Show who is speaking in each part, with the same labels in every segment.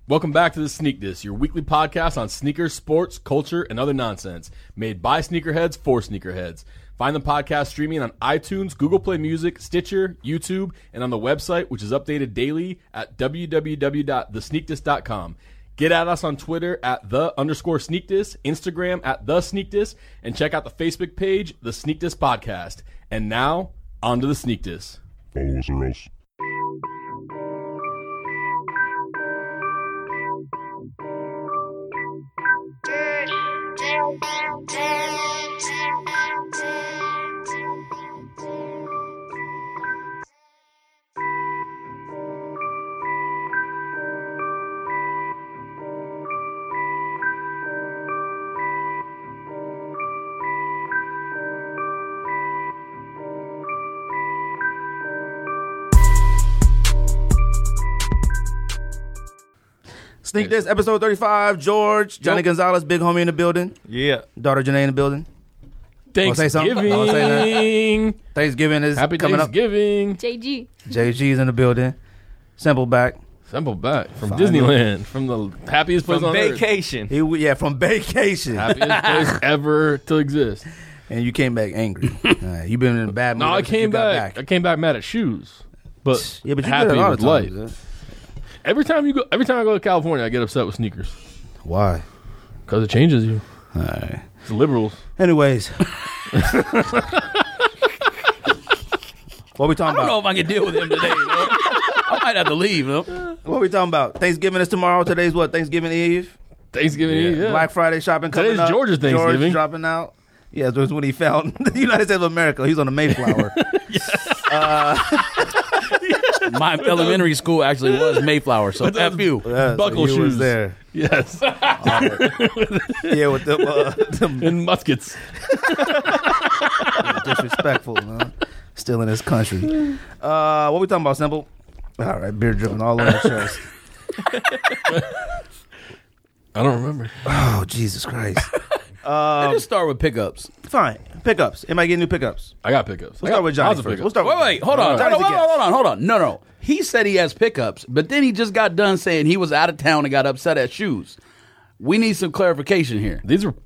Speaker 1: Welcome back to the Sneak This, your weekly podcast on sneakers, sports, culture, and other nonsense. Made by sneakerheads for sneakerheads. Find the podcast streaming on iTunes, Google Play Music, Stitcher, YouTube, and on the website, which is updated daily at www.thesneakdis.com. Get at us on Twitter at @the_sneakdis, Instagram at @thesneakdis, and check out the Facebook page, The Sneak This Podcast. And now, on to the Sneak This.
Speaker 2: Follow us or else.
Speaker 3: Sneak This, episode 35. George, Johnny Gonzalez, big homie in the building.
Speaker 4: Yeah.
Speaker 3: Daughter Janae in the building.
Speaker 1: Thanksgiving.
Speaker 3: Thanksgiving is
Speaker 1: Happy
Speaker 3: coming
Speaker 1: Thanksgiving.
Speaker 5: JG.
Speaker 3: JG's in the building. Simple back.
Speaker 1: Simple back from
Speaker 3: Finally.
Speaker 1: Disneyland, from the happiest place
Speaker 4: From
Speaker 1: on earth.
Speaker 4: vacation.
Speaker 3: From vacation.
Speaker 1: Happiest place ever to exist.
Speaker 3: And you came back angry. You been in a bad mood.
Speaker 1: No, I
Speaker 3: ever since you
Speaker 1: came
Speaker 3: got
Speaker 1: back. I came back mad at shoes, but
Speaker 3: Yeah, but you
Speaker 1: happy
Speaker 3: did it all
Speaker 1: with
Speaker 3: the
Speaker 1: life.
Speaker 3: time.
Speaker 1: Every time I go to California, I get upset with sneakers
Speaker 3: Why?
Speaker 1: because it changes you.
Speaker 3: All right.
Speaker 1: It's liberals.
Speaker 3: Anyways. What we talking
Speaker 6: I don't know
Speaker 3: about?
Speaker 6: if I can deal with him today. I might have to leave.
Speaker 3: What we talking about? Thanksgiving is tomorrow. Today's what? Thanksgiving Eve?
Speaker 1: Thanksgiving Eve. Yeah.
Speaker 3: Black Friday shopping coming
Speaker 1: Today's
Speaker 3: up.
Speaker 1: George's Thanksgiving.
Speaker 3: George dropping out. Yeah, it was when he found the United States of America. He's on the Mayflower.
Speaker 6: My elementary school actually was Mayflower, so F you.
Speaker 3: Yeah,
Speaker 1: Buckle
Speaker 3: so he
Speaker 1: shoes.
Speaker 3: was there.
Speaker 1: Yes,
Speaker 3: Yeah, with them
Speaker 1: and muskets.
Speaker 3: disrespectful, man. Still in his country. What we talking about, Simple? All right, beer dripping all over the chest.
Speaker 1: I don't remember.
Speaker 3: Oh, Jesus Christ.
Speaker 6: Let's just start with pickups.
Speaker 3: Fine. Pickups. Anybody get new pickups?
Speaker 1: I got pickups.
Speaker 3: We'll start with Johnny
Speaker 1: Lots of
Speaker 3: first.
Speaker 1: pickups.
Speaker 3: We'll start with
Speaker 6: Wait, hold on.
Speaker 3: Johnny's a guest.
Speaker 6: Hold on. No. He said he has pickups, but then he just got done saying he was out of town and got upset at shoes. We need some clarification here.
Speaker 1: These were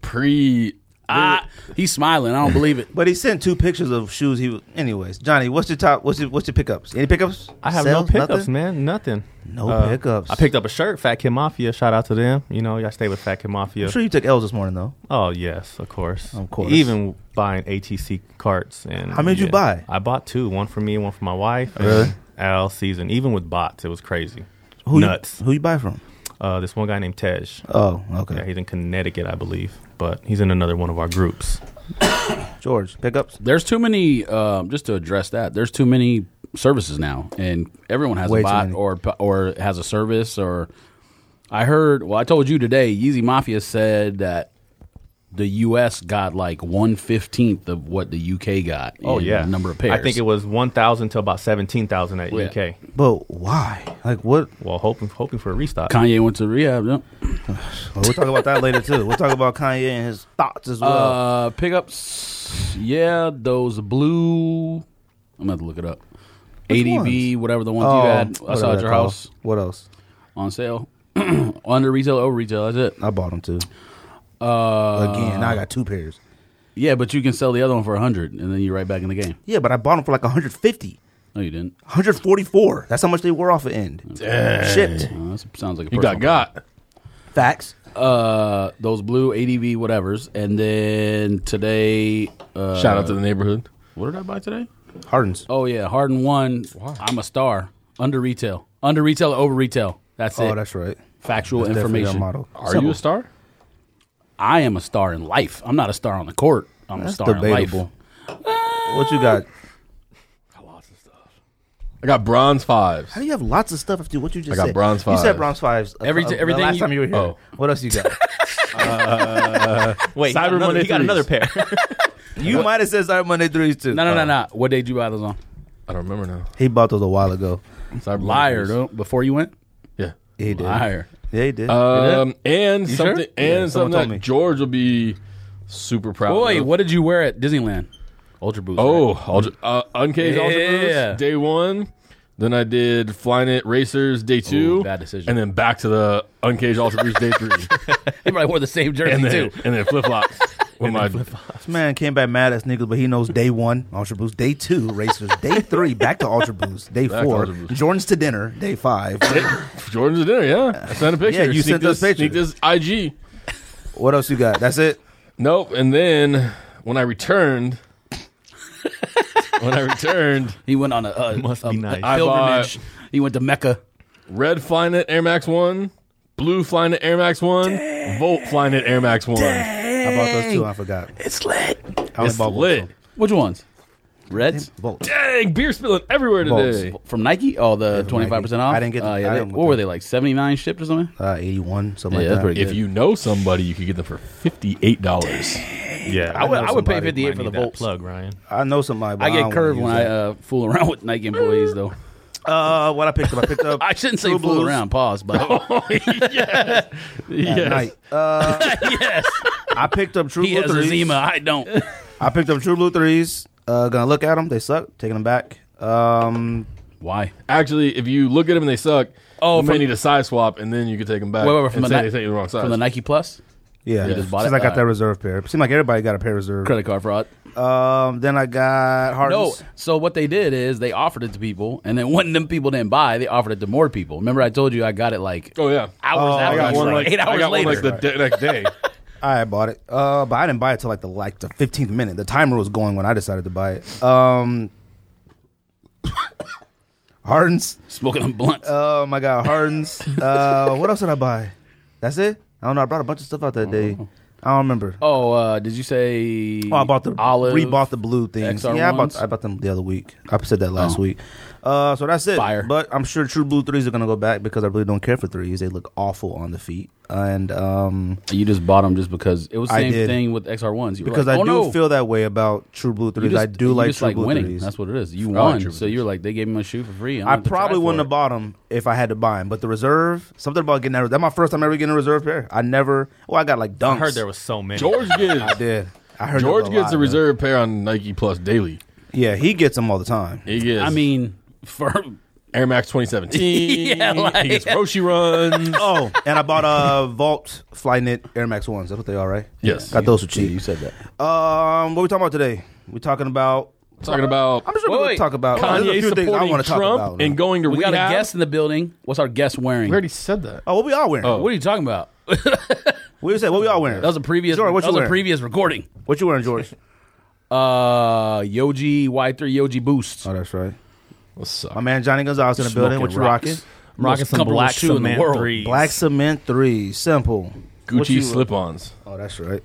Speaker 6: He's smiling. I don't believe it.
Speaker 3: But he sent 2 pictures of shoes. Anyways, Johnny, what's your pickups? Any pickups?
Speaker 4: I have
Speaker 3: Sales?
Speaker 4: no pickups,
Speaker 3: Nothing?
Speaker 4: man. Nothing.
Speaker 3: No pickups.
Speaker 4: I picked up a shirt, Fat Kid Mafia. Shout out to them. You know, y'all stay with Fat Kid Mafia.
Speaker 3: I'm sure you took L's this morning, though.
Speaker 4: Oh, yes, of course.
Speaker 3: Of course.
Speaker 4: Even buying ATC carts. And
Speaker 3: How many did you buy?
Speaker 4: I bought 2. One for me, one for my wife.
Speaker 3: Really?
Speaker 4: And all season. Even with bots, it was crazy.
Speaker 3: Who
Speaker 4: Nuts.
Speaker 3: Who you buy from?
Speaker 4: This one guy named Tej.
Speaker 3: Oh, okay.
Speaker 4: Yeah, he's in Connecticut, I believe. But he's in another one of our groups.
Speaker 3: George, pickups?
Speaker 6: There's too many. Just to address that, there's too many services now, and everyone has
Speaker 3: Way
Speaker 6: a
Speaker 3: too
Speaker 6: bot
Speaker 3: many.
Speaker 6: or has a service. Or I heard. Well, I told you today. Yeezy Mafia said that the U.S. got like 1/15 of what the U.K. got.
Speaker 4: Oh,
Speaker 6: in
Speaker 4: yeah.
Speaker 6: number of pairs.
Speaker 4: I think it was 1,000 to about 17,000 at
Speaker 6: Yeah.
Speaker 4: UK.
Speaker 3: But why? Like, what?
Speaker 4: Well, hoping for a restock.
Speaker 6: Kanye went to rehab. Yeah.
Speaker 3: Well, we'll talk about that later, too. We'll talk about Kanye and his thoughts as well.
Speaker 6: Pickups. Yeah, those blue. I'm gonna have to look it up.
Speaker 3: Which
Speaker 6: ADV,
Speaker 3: ones?
Speaker 6: whatever the ones you had. I
Speaker 3: whatever
Speaker 6: saw at
Speaker 3: they're
Speaker 6: your
Speaker 3: called.
Speaker 6: house
Speaker 3: What else?
Speaker 6: on sale. Under retail, over retail. That's it.
Speaker 3: I bought them, too. Again, now I got 2 pairs.
Speaker 6: Yeah, but you can sell the other one for 100, and then you're right back in the game.
Speaker 3: Yeah, but I bought them for like 150.
Speaker 6: No, you didn't.
Speaker 3: 144. That's how much they were off the end. Shipped.
Speaker 6: That sounds like a
Speaker 1: You
Speaker 6: personal
Speaker 1: got.
Speaker 3: Facts.
Speaker 6: those blue ADV whatevers, and then today.
Speaker 1: Shout out to the neighborhood.
Speaker 6: What did I buy today?
Speaker 3: Hardens.
Speaker 6: Oh yeah, Harden 1.
Speaker 1: Wow.
Speaker 6: I'm a star. Under retail, over retail. That's it.
Speaker 3: Oh, that's right.
Speaker 6: Factual
Speaker 3: That's definitely
Speaker 6: information.
Speaker 3: our motto.
Speaker 1: Are
Speaker 3: Simple.
Speaker 1: you a star?
Speaker 6: I am a star in life. I'm not a star on the court. I'm
Speaker 3: That's
Speaker 6: a star
Speaker 3: debatable.
Speaker 6: in life.
Speaker 3: What you got?
Speaker 1: I got bronze 5s.
Speaker 3: How do you have lots of stuff after what you just
Speaker 1: I got
Speaker 3: said?
Speaker 1: bronze
Speaker 3: You said
Speaker 1: 5s.
Speaker 3: bronze 5s.
Speaker 6: Everything
Speaker 3: the last
Speaker 6: you-
Speaker 3: time you were here.
Speaker 1: Oh.
Speaker 3: What else you got?
Speaker 4: Wait,
Speaker 1: Cyber Monday
Speaker 4: he got
Speaker 1: 3s.
Speaker 4: another pair.
Speaker 3: You might have said Cyber Monday 3s too.
Speaker 6: No. What day did you buy those on?
Speaker 1: I don't remember now.
Speaker 3: He bought those a while ago.
Speaker 1: Cyber Monday
Speaker 6: Liar,
Speaker 1: 3s.
Speaker 6: though. Before you went?
Speaker 1: Yeah.
Speaker 3: Yeah, he did.
Speaker 6: Liar.
Speaker 3: Yeah, he did.
Speaker 1: And
Speaker 6: You
Speaker 1: something
Speaker 6: sure?
Speaker 3: Yeah,
Speaker 1: and
Speaker 3: someone
Speaker 1: something
Speaker 3: told
Speaker 1: that
Speaker 3: me.
Speaker 1: George will be super proud
Speaker 6: Oh, wait,
Speaker 1: of.
Speaker 6: what did you wear at Disneyland? Ultra Boost.
Speaker 1: Oh,
Speaker 6: right?
Speaker 1: Uncaged Ultra Boost,
Speaker 6: Yeah.
Speaker 1: day 1. Then I did Flyknit Racers day 2.
Speaker 6: Ooh, bad decision.
Speaker 1: And then back to the Uncaged Ultra Boost day 3.
Speaker 6: He probably wore the same jersey too.
Speaker 1: And then flip-flops. With my
Speaker 3: This man came back mad at sneakers, but he knows day 1, Ultra Boost, day 2, Racers, day 3, back to Ultra Boost, day
Speaker 1: Back to
Speaker 3: 4,
Speaker 1: Ultra Boost.
Speaker 3: Jordans to dinner, day 5.
Speaker 1: Jordan's dinner, yeah. I sent a picture.
Speaker 3: Yeah, you sent us pictures.
Speaker 1: Sneak this IG.
Speaker 3: What else you got? That's it?
Speaker 1: Nope. And then when I returned,
Speaker 6: He went on a
Speaker 4: Must be nice.
Speaker 1: I
Speaker 6: pilgrimage. He went to Mecca.
Speaker 1: red Flyknit Air Max 1, blue Flyknit Air Max 1, Volt Flyknit Air Max 1.
Speaker 3: I bought those 2. I forgot.
Speaker 6: It's lit.
Speaker 3: I only
Speaker 1: It's
Speaker 3: bought
Speaker 1: lit.
Speaker 6: Which ones? Reds
Speaker 3: Volt.
Speaker 1: Dang, beer spilling everywhere today.
Speaker 6: from Nike. Oh, the
Speaker 3: from
Speaker 6: 25%
Speaker 3: Nike.
Speaker 6: off.
Speaker 3: I didn't get the- I
Speaker 6: Yeah,
Speaker 3: didn't
Speaker 6: what
Speaker 3: look
Speaker 6: were
Speaker 3: at
Speaker 6: they like? 79 shipped or something?
Speaker 3: 81, something
Speaker 6: Yeah,
Speaker 3: like
Speaker 6: that's
Speaker 3: that.
Speaker 6: pretty
Speaker 1: If
Speaker 6: good.
Speaker 1: you know somebody, you could get them for $58.
Speaker 4: Yeah,
Speaker 6: I would pay
Speaker 3: somebody
Speaker 6: 58
Speaker 4: might
Speaker 6: for the
Speaker 4: need that
Speaker 6: Volts.
Speaker 4: plug, Ryan.
Speaker 3: I know somebody, but
Speaker 6: I
Speaker 3: don't
Speaker 6: get curved
Speaker 3: wanna
Speaker 6: when
Speaker 3: use
Speaker 6: I fool around with Nike employees, though.
Speaker 3: that. What I picked up.
Speaker 6: I shouldn't say
Speaker 3: True
Speaker 6: fool
Speaker 3: Blues
Speaker 6: around. Pause. But
Speaker 1: Yes.
Speaker 3: at night.
Speaker 6: yes,
Speaker 3: I picked up True
Speaker 6: he
Speaker 3: Blue
Speaker 6: has
Speaker 3: 3s.
Speaker 6: eczema. I don't.
Speaker 3: I picked up True Blue 3s. Gonna look at them. They suck. Taking them back.
Speaker 6: Why?
Speaker 1: Actually, if you look at them and they suck,
Speaker 6: Oh,
Speaker 1: you may
Speaker 6: from-
Speaker 1: need a size swap, and then you can take them back.
Speaker 6: Wait, from
Speaker 1: and
Speaker 6: the
Speaker 1: say
Speaker 6: Ni-
Speaker 1: they sent you the wrong size.
Speaker 6: From the Nike Plus
Speaker 3: Yeah,
Speaker 6: You just bought
Speaker 3: since
Speaker 6: it?
Speaker 3: I got that
Speaker 6: Alright.
Speaker 3: reserve pair. It seemed like everybody got a pair reserve.
Speaker 6: credit card fraud.
Speaker 3: Then I got
Speaker 6: No.
Speaker 3: Hardens.
Speaker 6: So what they did is they offered it to people, and then when them people didn't buy, they offered it to more people. Remember, I told you I got it like
Speaker 1: Oh yeah,
Speaker 6: hours
Speaker 3: I
Speaker 6: after.
Speaker 3: got one
Speaker 6: like 8 hours
Speaker 1: I got
Speaker 6: later.
Speaker 1: one like the next day.
Speaker 3: I bought it. But I didn't buy it till like the 15th minute. The timer was going when I decided to buy it. Hardens.
Speaker 6: Smoking them blunts.
Speaker 3: I got Hardens. What else did I buy? That's it. I don't know. I brought a bunch of stuff out that day. I don't remember.
Speaker 6: Did you say?
Speaker 3: Oh, I bought the
Speaker 6: olive.
Speaker 3: rebought the blue things.
Speaker 6: XR1s?
Speaker 3: Yeah, I bought them the other week. I said that last week. So that's it.
Speaker 6: Fire.
Speaker 3: But I'm sure True Blue 3s are gonna go back because I really don't care for 3s. They look awful on the feet. And
Speaker 6: You just bought them just because it was the
Speaker 3: I
Speaker 6: same
Speaker 3: did.
Speaker 6: thing with XR1s. You were
Speaker 3: because
Speaker 6: like,
Speaker 3: I
Speaker 6: oh,
Speaker 3: do
Speaker 6: no.
Speaker 3: feel that way about True Blue 3s. I do
Speaker 6: you
Speaker 3: like
Speaker 6: just
Speaker 3: True
Speaker 6: like
Speaker 3: Blue
Speaker 6: winning.
Speaker 3: 3s.
Speaker 6: That's what it is. You
Speaker 1: I like
Speaker 6: won,
Speaker 1: True
Speaker 6: so
Speaker 1: Blue
Speaker 6: you're like they gave him a shoe for free.
Speaker 3: I probably wouldn't have bought them if I had to buy them. But the reserve, something about getting that. That's my first time ever getting a reserve pair. I got like dunks.
Speaker 4: I heard there was so many.
Speaker 1: George
Speaker 3: I
Speaker 1: gets
Speaker 3: did. I heard
Speaker 1: George
Speaker 3: there was
Speaker 1: gets
Speaker 3: a
Speaker 1: a
Speaker 3: lot,
Speaker 1: reserve pair on Nike Plus daily.
Speaker 3: Yeah, he gets them all the time.
Speaker 1: He gets.
Speaker 6: I mean, for
Speaker 1: Air Max 2017.
Speaker 6: Yeah, like-
Speaker 1: he gets Roshi runs.
Speaker 3: Oh, and I bought a Vault Flyknit Air Max 1s. That's what they are, right?
Speaker 1: Yes.
Speaker 3: Got those for
Speaker 6: you
Speaker 3: cheap.
Speaker 6: said that.
Speaker 3: What we talking about today? We talking about.
Speaker 1: Talking about
Speaker 3: I'm sure we're going
Speaker 6: Wait.
Speaker 3: to talk about. there's a
Speaker 1: Kanye
Speaker 3: few things I
Speaker 1: supporting
Speaker 3: want to talk
Speaker 1: Trump
Speaker 3: about.
Speaker 1: and going to
Speaker 6: We got
Speaker 1: rehab.
Speaker 6: a guest in the building. What's our guest wearing?
Speaker 1: We already said that.
Speaker 3: Oh, what we all wearing?
Speaker 1: Oh.
Speaker 6: What are you talking about?
Speaker 3: What you say? What we all wearing?
Speaker 6: That was a previous.
Speaker 3: George, what
Speaker 6: that
Speaker 3: you
Speaker 6: was a
Speaker 3: wearing?
Speaker 6: previous recording.
Speaker 3: What you wearing, George?
Speaker 6: Yoji Y3 Yoji Boost.
Speaker 3: Oh, that's right.
Speaker 1: What's up?
Speaker 3: My man Johnny Gonzalez in the building.
Speaker 6: Smoking
Speaker 3: What you
Speaker 6: rocks.
Speaker 3: rocking?
Speaker 4: I'm rocking
Speaker 6: Most
Speaker 4: some
Speaker 6: comfortable
Speaker 4: black
Speaker 6: shoe in the
Speaker 4: cement
Speaker 6: world.
Speaker 4: 3s.
Speaker 3: Black Cement 3. Simple. What you-
Speaker 1: Gucci slip-ons.
Speaker 3: Oh, that's right.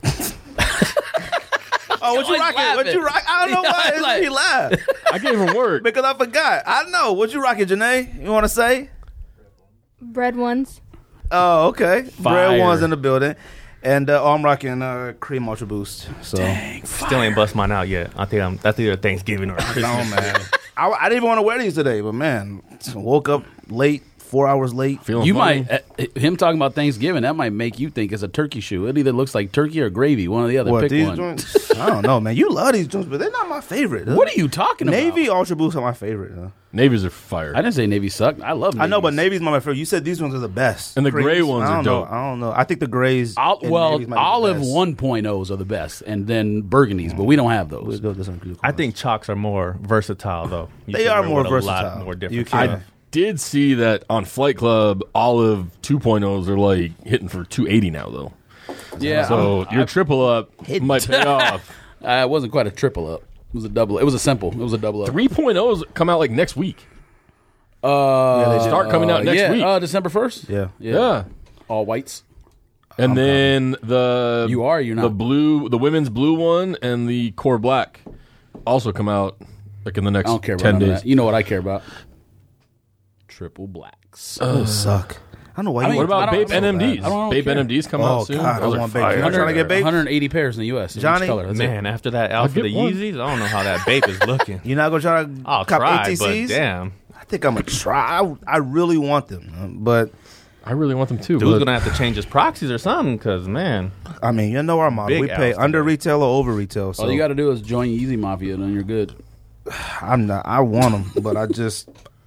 Speaker 3: Oh, what you
Speaker 6: He's
Speaker 3: rocking? What
Speaker 6: laughing.
Speaker 3: you rock? I don't know why
Speaker 6: Yeah, like-
Speaker 3: he laughed.
Speaker 1: I gave him work.
Speaker 3: Because I forgot. I know. What you rocking, Janae? You want to say?
Speaker 2: Bread ones.
Speaker 3: Oh, okay.
Speaker 6: Fire.
Speaker 3: Bread One's in the building. And I'm rocking Cream Ultra Boost. So,
Speaker 4: Still ain't bust mine out yet. I think that's either Thanksgiving or Christmas.
Speaker 3: no, man. I didn't even want to wear these today, but man, woke up late, 4 hours late.
Speaker 1: Feeling
Speaker 6: You
Speaker 1: funny.
Speaker 6: might him talking about Thanksgiving. That might make you think it's a turkey shoe. It either looks like turkey or gravy. One or the other.
Speaker 3: What,
Speaker 6: Pick
Speaker 3: these
Speaker 6: one.
Speaker 3: joints? I don't know, man. You love these joints, but they're not my favorite.
Speaker 6: What are you talking about?
Speaker 3: Navy Ultra Boost are my favorite. Huh?
Speaker 1: Navies are fire.
Speaker 6: I didn't say navy sucked. I love.
Speaker 3: I know, but
Speaker 6: navies.
Speaker 3: Navy's my favorite. You said these ones are the best.
Speaker 1: And the gray
Speaker 3: Creams,
Speaker 1: ones
Speaker 3: I
Speaker 1: are
Speaker 3: don't know.
Speaker 1: dope.
Speaker 3: I don't know. I think the grays. and
Speaker 6: Well,
Speaker 3: navies might be the
Speaker 6: olive
Speaker 3: best.
Speaker 6: 1.0s are the best, and then burgundies, but we don't have
Speaker 3: We'll
Speaker 6: those.
Speaker 3: go to some good
Speaker 4: I
Speaker 3: ones.
Speaker 4: think chalks are more versatile, though. You
Speaker 3: They
Speaker 4: can
Speaker 3: are
Speaker 4: wear
Speaker 3: more
Speaker 4: with a lot
Speaker 3: versatile.
Speaker 4: more
Speaker 3: You
Speaker 4: different
Speaker 3: can.
Speaker 4: stuff.
Speaker 1: Did see that on Flight Club, Olive 2.0s are like hitting for $280 now, though.
Speaker 6: Yeah,
Speaker 1: So your triple up might pay off.
Speaker 6: it wasn't quite a triple up. It was a double. It was a simple. It was a double up.
Speaker 1: 3.0s come out like next week.
Speaker 3: Yeah, they did.
Speaker 1: Start coming out next week.
Speaker 6: December 1st.
Speaker 3: Yeah.
Speaker 1: Yeah.
Speaker 6: All whites.
Speaker 1: And then the
Speaker 6: You are, you're not.
Speaker 1: the blue, the women's blue one, and the core black also come out like in the next
Speaker 6: I don't care about
Speaker 1: 10
Speaker 6: none of
Speaker 1: days.
Speaker 6: that. You know what I care about? Triple blacks.
Speaker 3: Those suck. I don't know why.
Speaker 6: I
Speaker 3: you
Speaker 6: mean,
Speaker 1: What about
Speaker 6: I
Speaker 1: Bape
Speaker 6: don't-
Speaker 1: NMDs?
Speaker 6: I don't
Speaker 1: Bape
Speaker 6: care.
Speaker 1: NMDs come
Speaker 3: Oh,
Speaker 1: out soon.
Speaker 3: God, I
Speaker 1: Those are
Speaker 3: want Bape.
Speaker 1: fire.
Speaker 3: I'm trying to get Bape.
Speaker 6: 180 pairs in the U.S. in each
Speaker 3: Johnny?
Speaker 6: color. That's it.
Speaker 4: Man, after that outfit
Speaker 1: get
Speaker 4: of
Speaker 1: one.
Speaker 4: Yeezys, I don't know how that Bape is looking.
Speaker 3: You're not gonna try to
Speaker 4: I'll
Speaker 3: cop
Speaker 4: try, but
Speaker 3: ATCs?
Speaker 4: damn.
Speaker 3: I think I'm gonna try. I really want them, but
Speaker 1: I really want them too.
Speaker 4: Dude's
Speaker 1: but-
Speaker 4: going to have to change his proxies or something because, man,
Speaker 3: I mean, you know our model.
Speaker 4: Big
Speaker 3: We pay
Speaker 4: outs
Speaker 3: under
Speaker 4: today.
Speaker 3: retail or over retail. So
Speaker 6: All you got to do is join Yeezy Mafia, then you're good.
Speaker 3: I'm not. I want them, but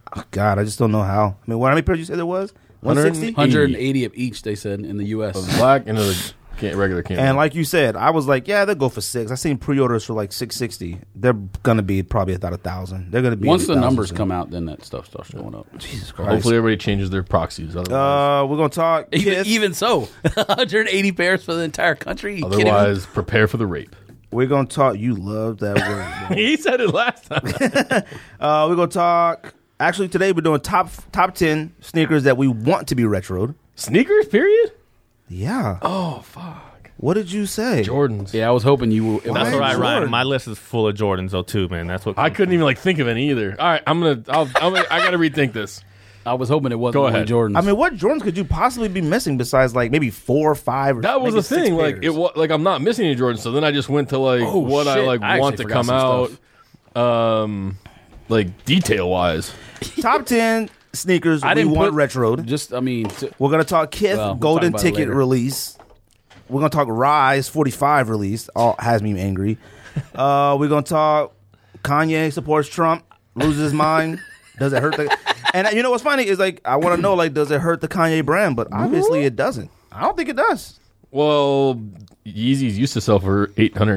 Speaker 3: Oh, God, I just don't know how. I mean, how many pairs you said there was? 160?
Speaker 6: 180 of each, they said, in the U.S.
Speaker 1: Of black and the regular candy.
Speaker 3: And like you said, I was like, yeah, they'll go for $6. I seen pre-orders for like $660. They're gonna be probably about 1,000. They're gonna be
Speaker 6: once the numbers come out, then that stuff starts showing up.
Speaker 3: Jesus Christ.
Speaker 1: Hopefully everybody changes their proxies. Otherwise,
Speaker 3: We're gonna talk.
Speaker 6: Even so, 180 pairs for the entire country. You kidding me?
Speaker 1: otherwise prepare for the rape.
Speaker 3: We're gonna talk. You love that word.
Speaker 1: He said it last time.
Speaker 3: We're gonna talk. Actually, today we're doing top 10 sneakers that we want to be retroed.
Speaker 1: Sneakers, period?
Speaker 3: Yeah.
Speaker 1: Oh, fuck.
Speaker 3: What did you say?
Speaker 1: Jordans.
Speaker 6: Yeah, I was hoping you would.
Speaker 4: That's what I
Speaker 3: Jordan?
Speaker 4: write. My list is full of Jordans though too, man. That's what
Speaker 1: I couldn't even think of any either. All right, I got to rethink this.
Speaker 6: I was hoping it wasn't
Speaker 1: Go
Speaker 6: only
Speaker 1: ahead.
Speaker 6: Jordans.
Speaker 3: I mean, what Jordans could you possibly be missing besides like maybe 4 or 5? Or
Speaker 1: That was
Speaker 3: maybe
Speaker 1: the thing.
Speaker 3: 6
Speaker 1: Like
Speaker 3: pairs?
Speaker 1: it was like I'm not missing any Jordans. So then I just went to like
Speaker 6: Oh,
Speaker 1: what I
Speaker 6: shit.
Speaker 1: like
Speaker 6: I
Speaker 1: want
Speaker 6: actually
Speaker 1: to
Speaker 6: forgot
Speaker 1: come
Speaker 6: some
Speaker 1: out, like detail wise.
Speaker 3: Top 10 sneakers
Speaker 6: I
Speaker 3: we
Speaker 6: didn't
Speaker 3: want
Speaker 6: put-
Speaker 3: retroed.
Speaker 6: Just, I mean,
Speaker 3: We're gonna talk Kith
Speaker 6: Well, we'll
Speaker 3: Golden
Speaker 6: talk about it
Speaker 3: Ticket
Speaker 6: later.
Speaker 3: release. We're gonna talk Rise 45 release. All has me angry. We're gonna talk Kanye supports Trump, loses his mind. Does it hurt the? And you know what's funny is like I want to know like does it hurt the Kanye brand? But obviously it doesn't. I don't think it does.
Speaker 1: Well, Yeezys used to sell for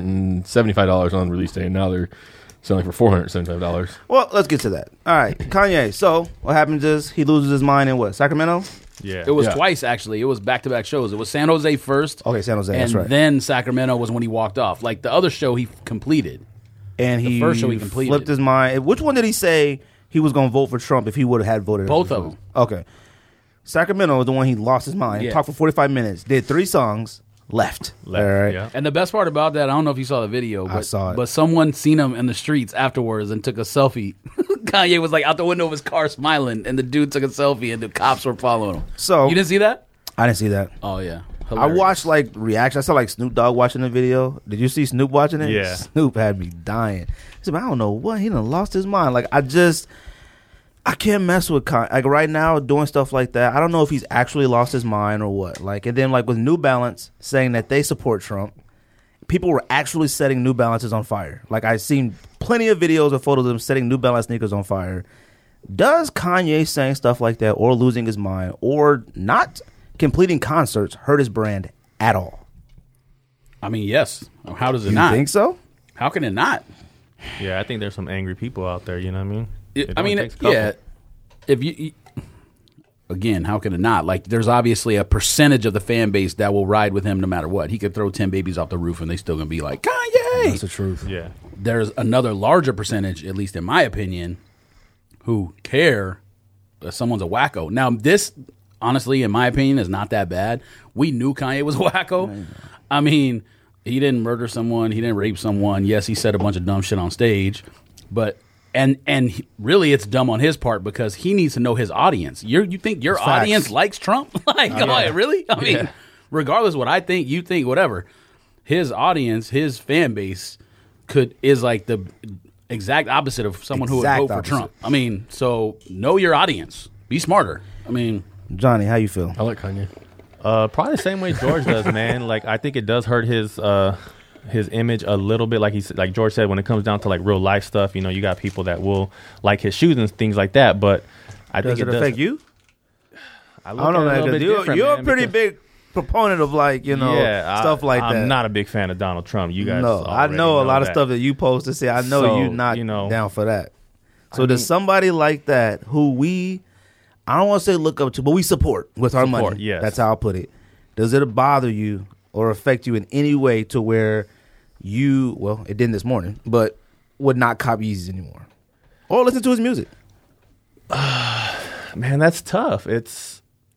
Speaker 1: $875 on release day, and now they're selling for $475.
Speaker 3: Well, let's get to that. All right, Kanye. So what happens is he loses his mind in what? Sacramento?
Speaker 4: Yeah.
Speaker 6: it was
Speaker 1: Yeah.
Speaker 6: twice, actually. It was back-to-back shows. It was San Jose first.
Speaker 3: Okay, San Jose.
Speaker 6: And
Speaker 3: That's right.
Speaker 6: then Sacramento was when he walked off. Like, the other show he completed.
Speaker 3: And he
Speaker 6: first show he completed.
Speaker 3: flipped his mind. Which one did he say he was going to vote for Trump if he would have had voted?
Speaker 6: Both
Speaker 3: for
Speaker 6: of
Speaker 3: Trump?
Speaker 6: them.
Speaker 3: Okay. Sacramento was the one he lost his mind.
Speaker 6: Yeah.
Speaker 3: Talked for 45 minutes. Did 3 songs. Left. All right.
Speaker 4: Yeah.
Speaker 6: And the best part about that, I don't know if you saw the video, but,
Speaker 3: saw it.
Speaker 6: but someone seen him in the streets afterwards and took a selfie. Kanye was like out the window of his car smiling, and the dude took a selfie, and the cops were following him.
Speaker 3: So
Speaker 6: You didn't see that?
Speaker 3: I didn't see that.
Speaker 6: Oh, yeah.
Speaker 3: I
Speaker 6: Hilarious.
Speaker 3: watched like reaction. I saw like Snoop Dogg watching the video. Did you see Snoop watching it?
Speaker 4: Yeah.
Speaker 3: Snoop had me dying. He said, "Man, I don't know what he done lost his mind. Like I can't mess with like right now doing stuff like that. I don't know if he's actually lost his mind or what. Like and then like with New Balance saying that they support Trump, people were actually setting New Balances on fire. Like I've seen plenty of videos or photos of them setting New Balance sneakers on fire. Does Kanye saying stuff like that or losing his mind or not completing concerts hurt his brand at all?
Speaker 6: I mean, yes. How does it
Speaker 3: You
Speaker 6: not?
Speaker 3: think so?
Speaker 6: How can it not?
Speaker 4: Yeah, I think there's some angry people out there. You know what I mean? It
Speaker 6: I
Speaker 4: only
Speaker 6: mean,
Speaker 4: takes a couple.
Speaker 6: yeah. If you again, how can it not? Like, there's obviously a percentage of the fan base that will ride with him no matter what. He could throw 10 babies off the roof, and they still gonna be like Kanye.
Speaker 3: That's the truth.
Speaker 4: Yeah.
Speaker 6: There's another larger percentage, at least in my opinion, who care that someone's a wacko. Now, this, honestly, in my opinion, is not that bad. We knew Kanye was a wacko. I mean, he didn't murder someone. He didn't rape someone. Yes, he said a bunch of dumb shit on stage. But, really, it's dumb on his part because he needs to know his audience. You think your
Speaker 3: It's facts.
Speaker 6: audience likes Trump? Like, come on, really? I mean, regardless of what I think, you think, whatever. His audience, his fan base is like the exact opposite of someone who would
Speaker 3: Exact
Speaker 6: vote for
Speaker 3: opposite.
Speaker 6: Trump. I mean, so know your audience. Be smarter. I mean,
Speaker 3: Johnny, how you feel?
Speaker 1: I like Kanye.
Speaker 4: Probably the same way George does, man. Like I think it does hurt his image a little bit. Like George said, when it comes down to like real life stuff, you know, you got people that will like his shoes and things like that. But I
Speaker 3: Does
Speaker 4: think
Speaker 3: it affect you?
Speaker 4: I
Speaker 3: I don't know, man. 'Cause you're a pretty big proponent of like stuff like that.
Speaker 4: I'm not a big fan of Donald Trump. You guys,
Speaker 3: No, I
Speaker 4: already
Speaker 3: know a lot of
Speaker 4: that.
Speaker 3: stuff that you post to say. I know
Speaker 4: So,
Speaker 3: you're not
Speaker 4: you know,
Speaker 3: down for that. So does somebody like that who I don't want to say look up to, but we support with our
Speaker 4: Support,
Speaker 3: money.
Speaker 4: yes.
Speaker 3: That's how I'll put it. Does it bother you or affect you in any way to where it didn't this morning, but would not cop Yeezys anymore? Or listen to his music?
Speaker 4: Man, that's tough. It's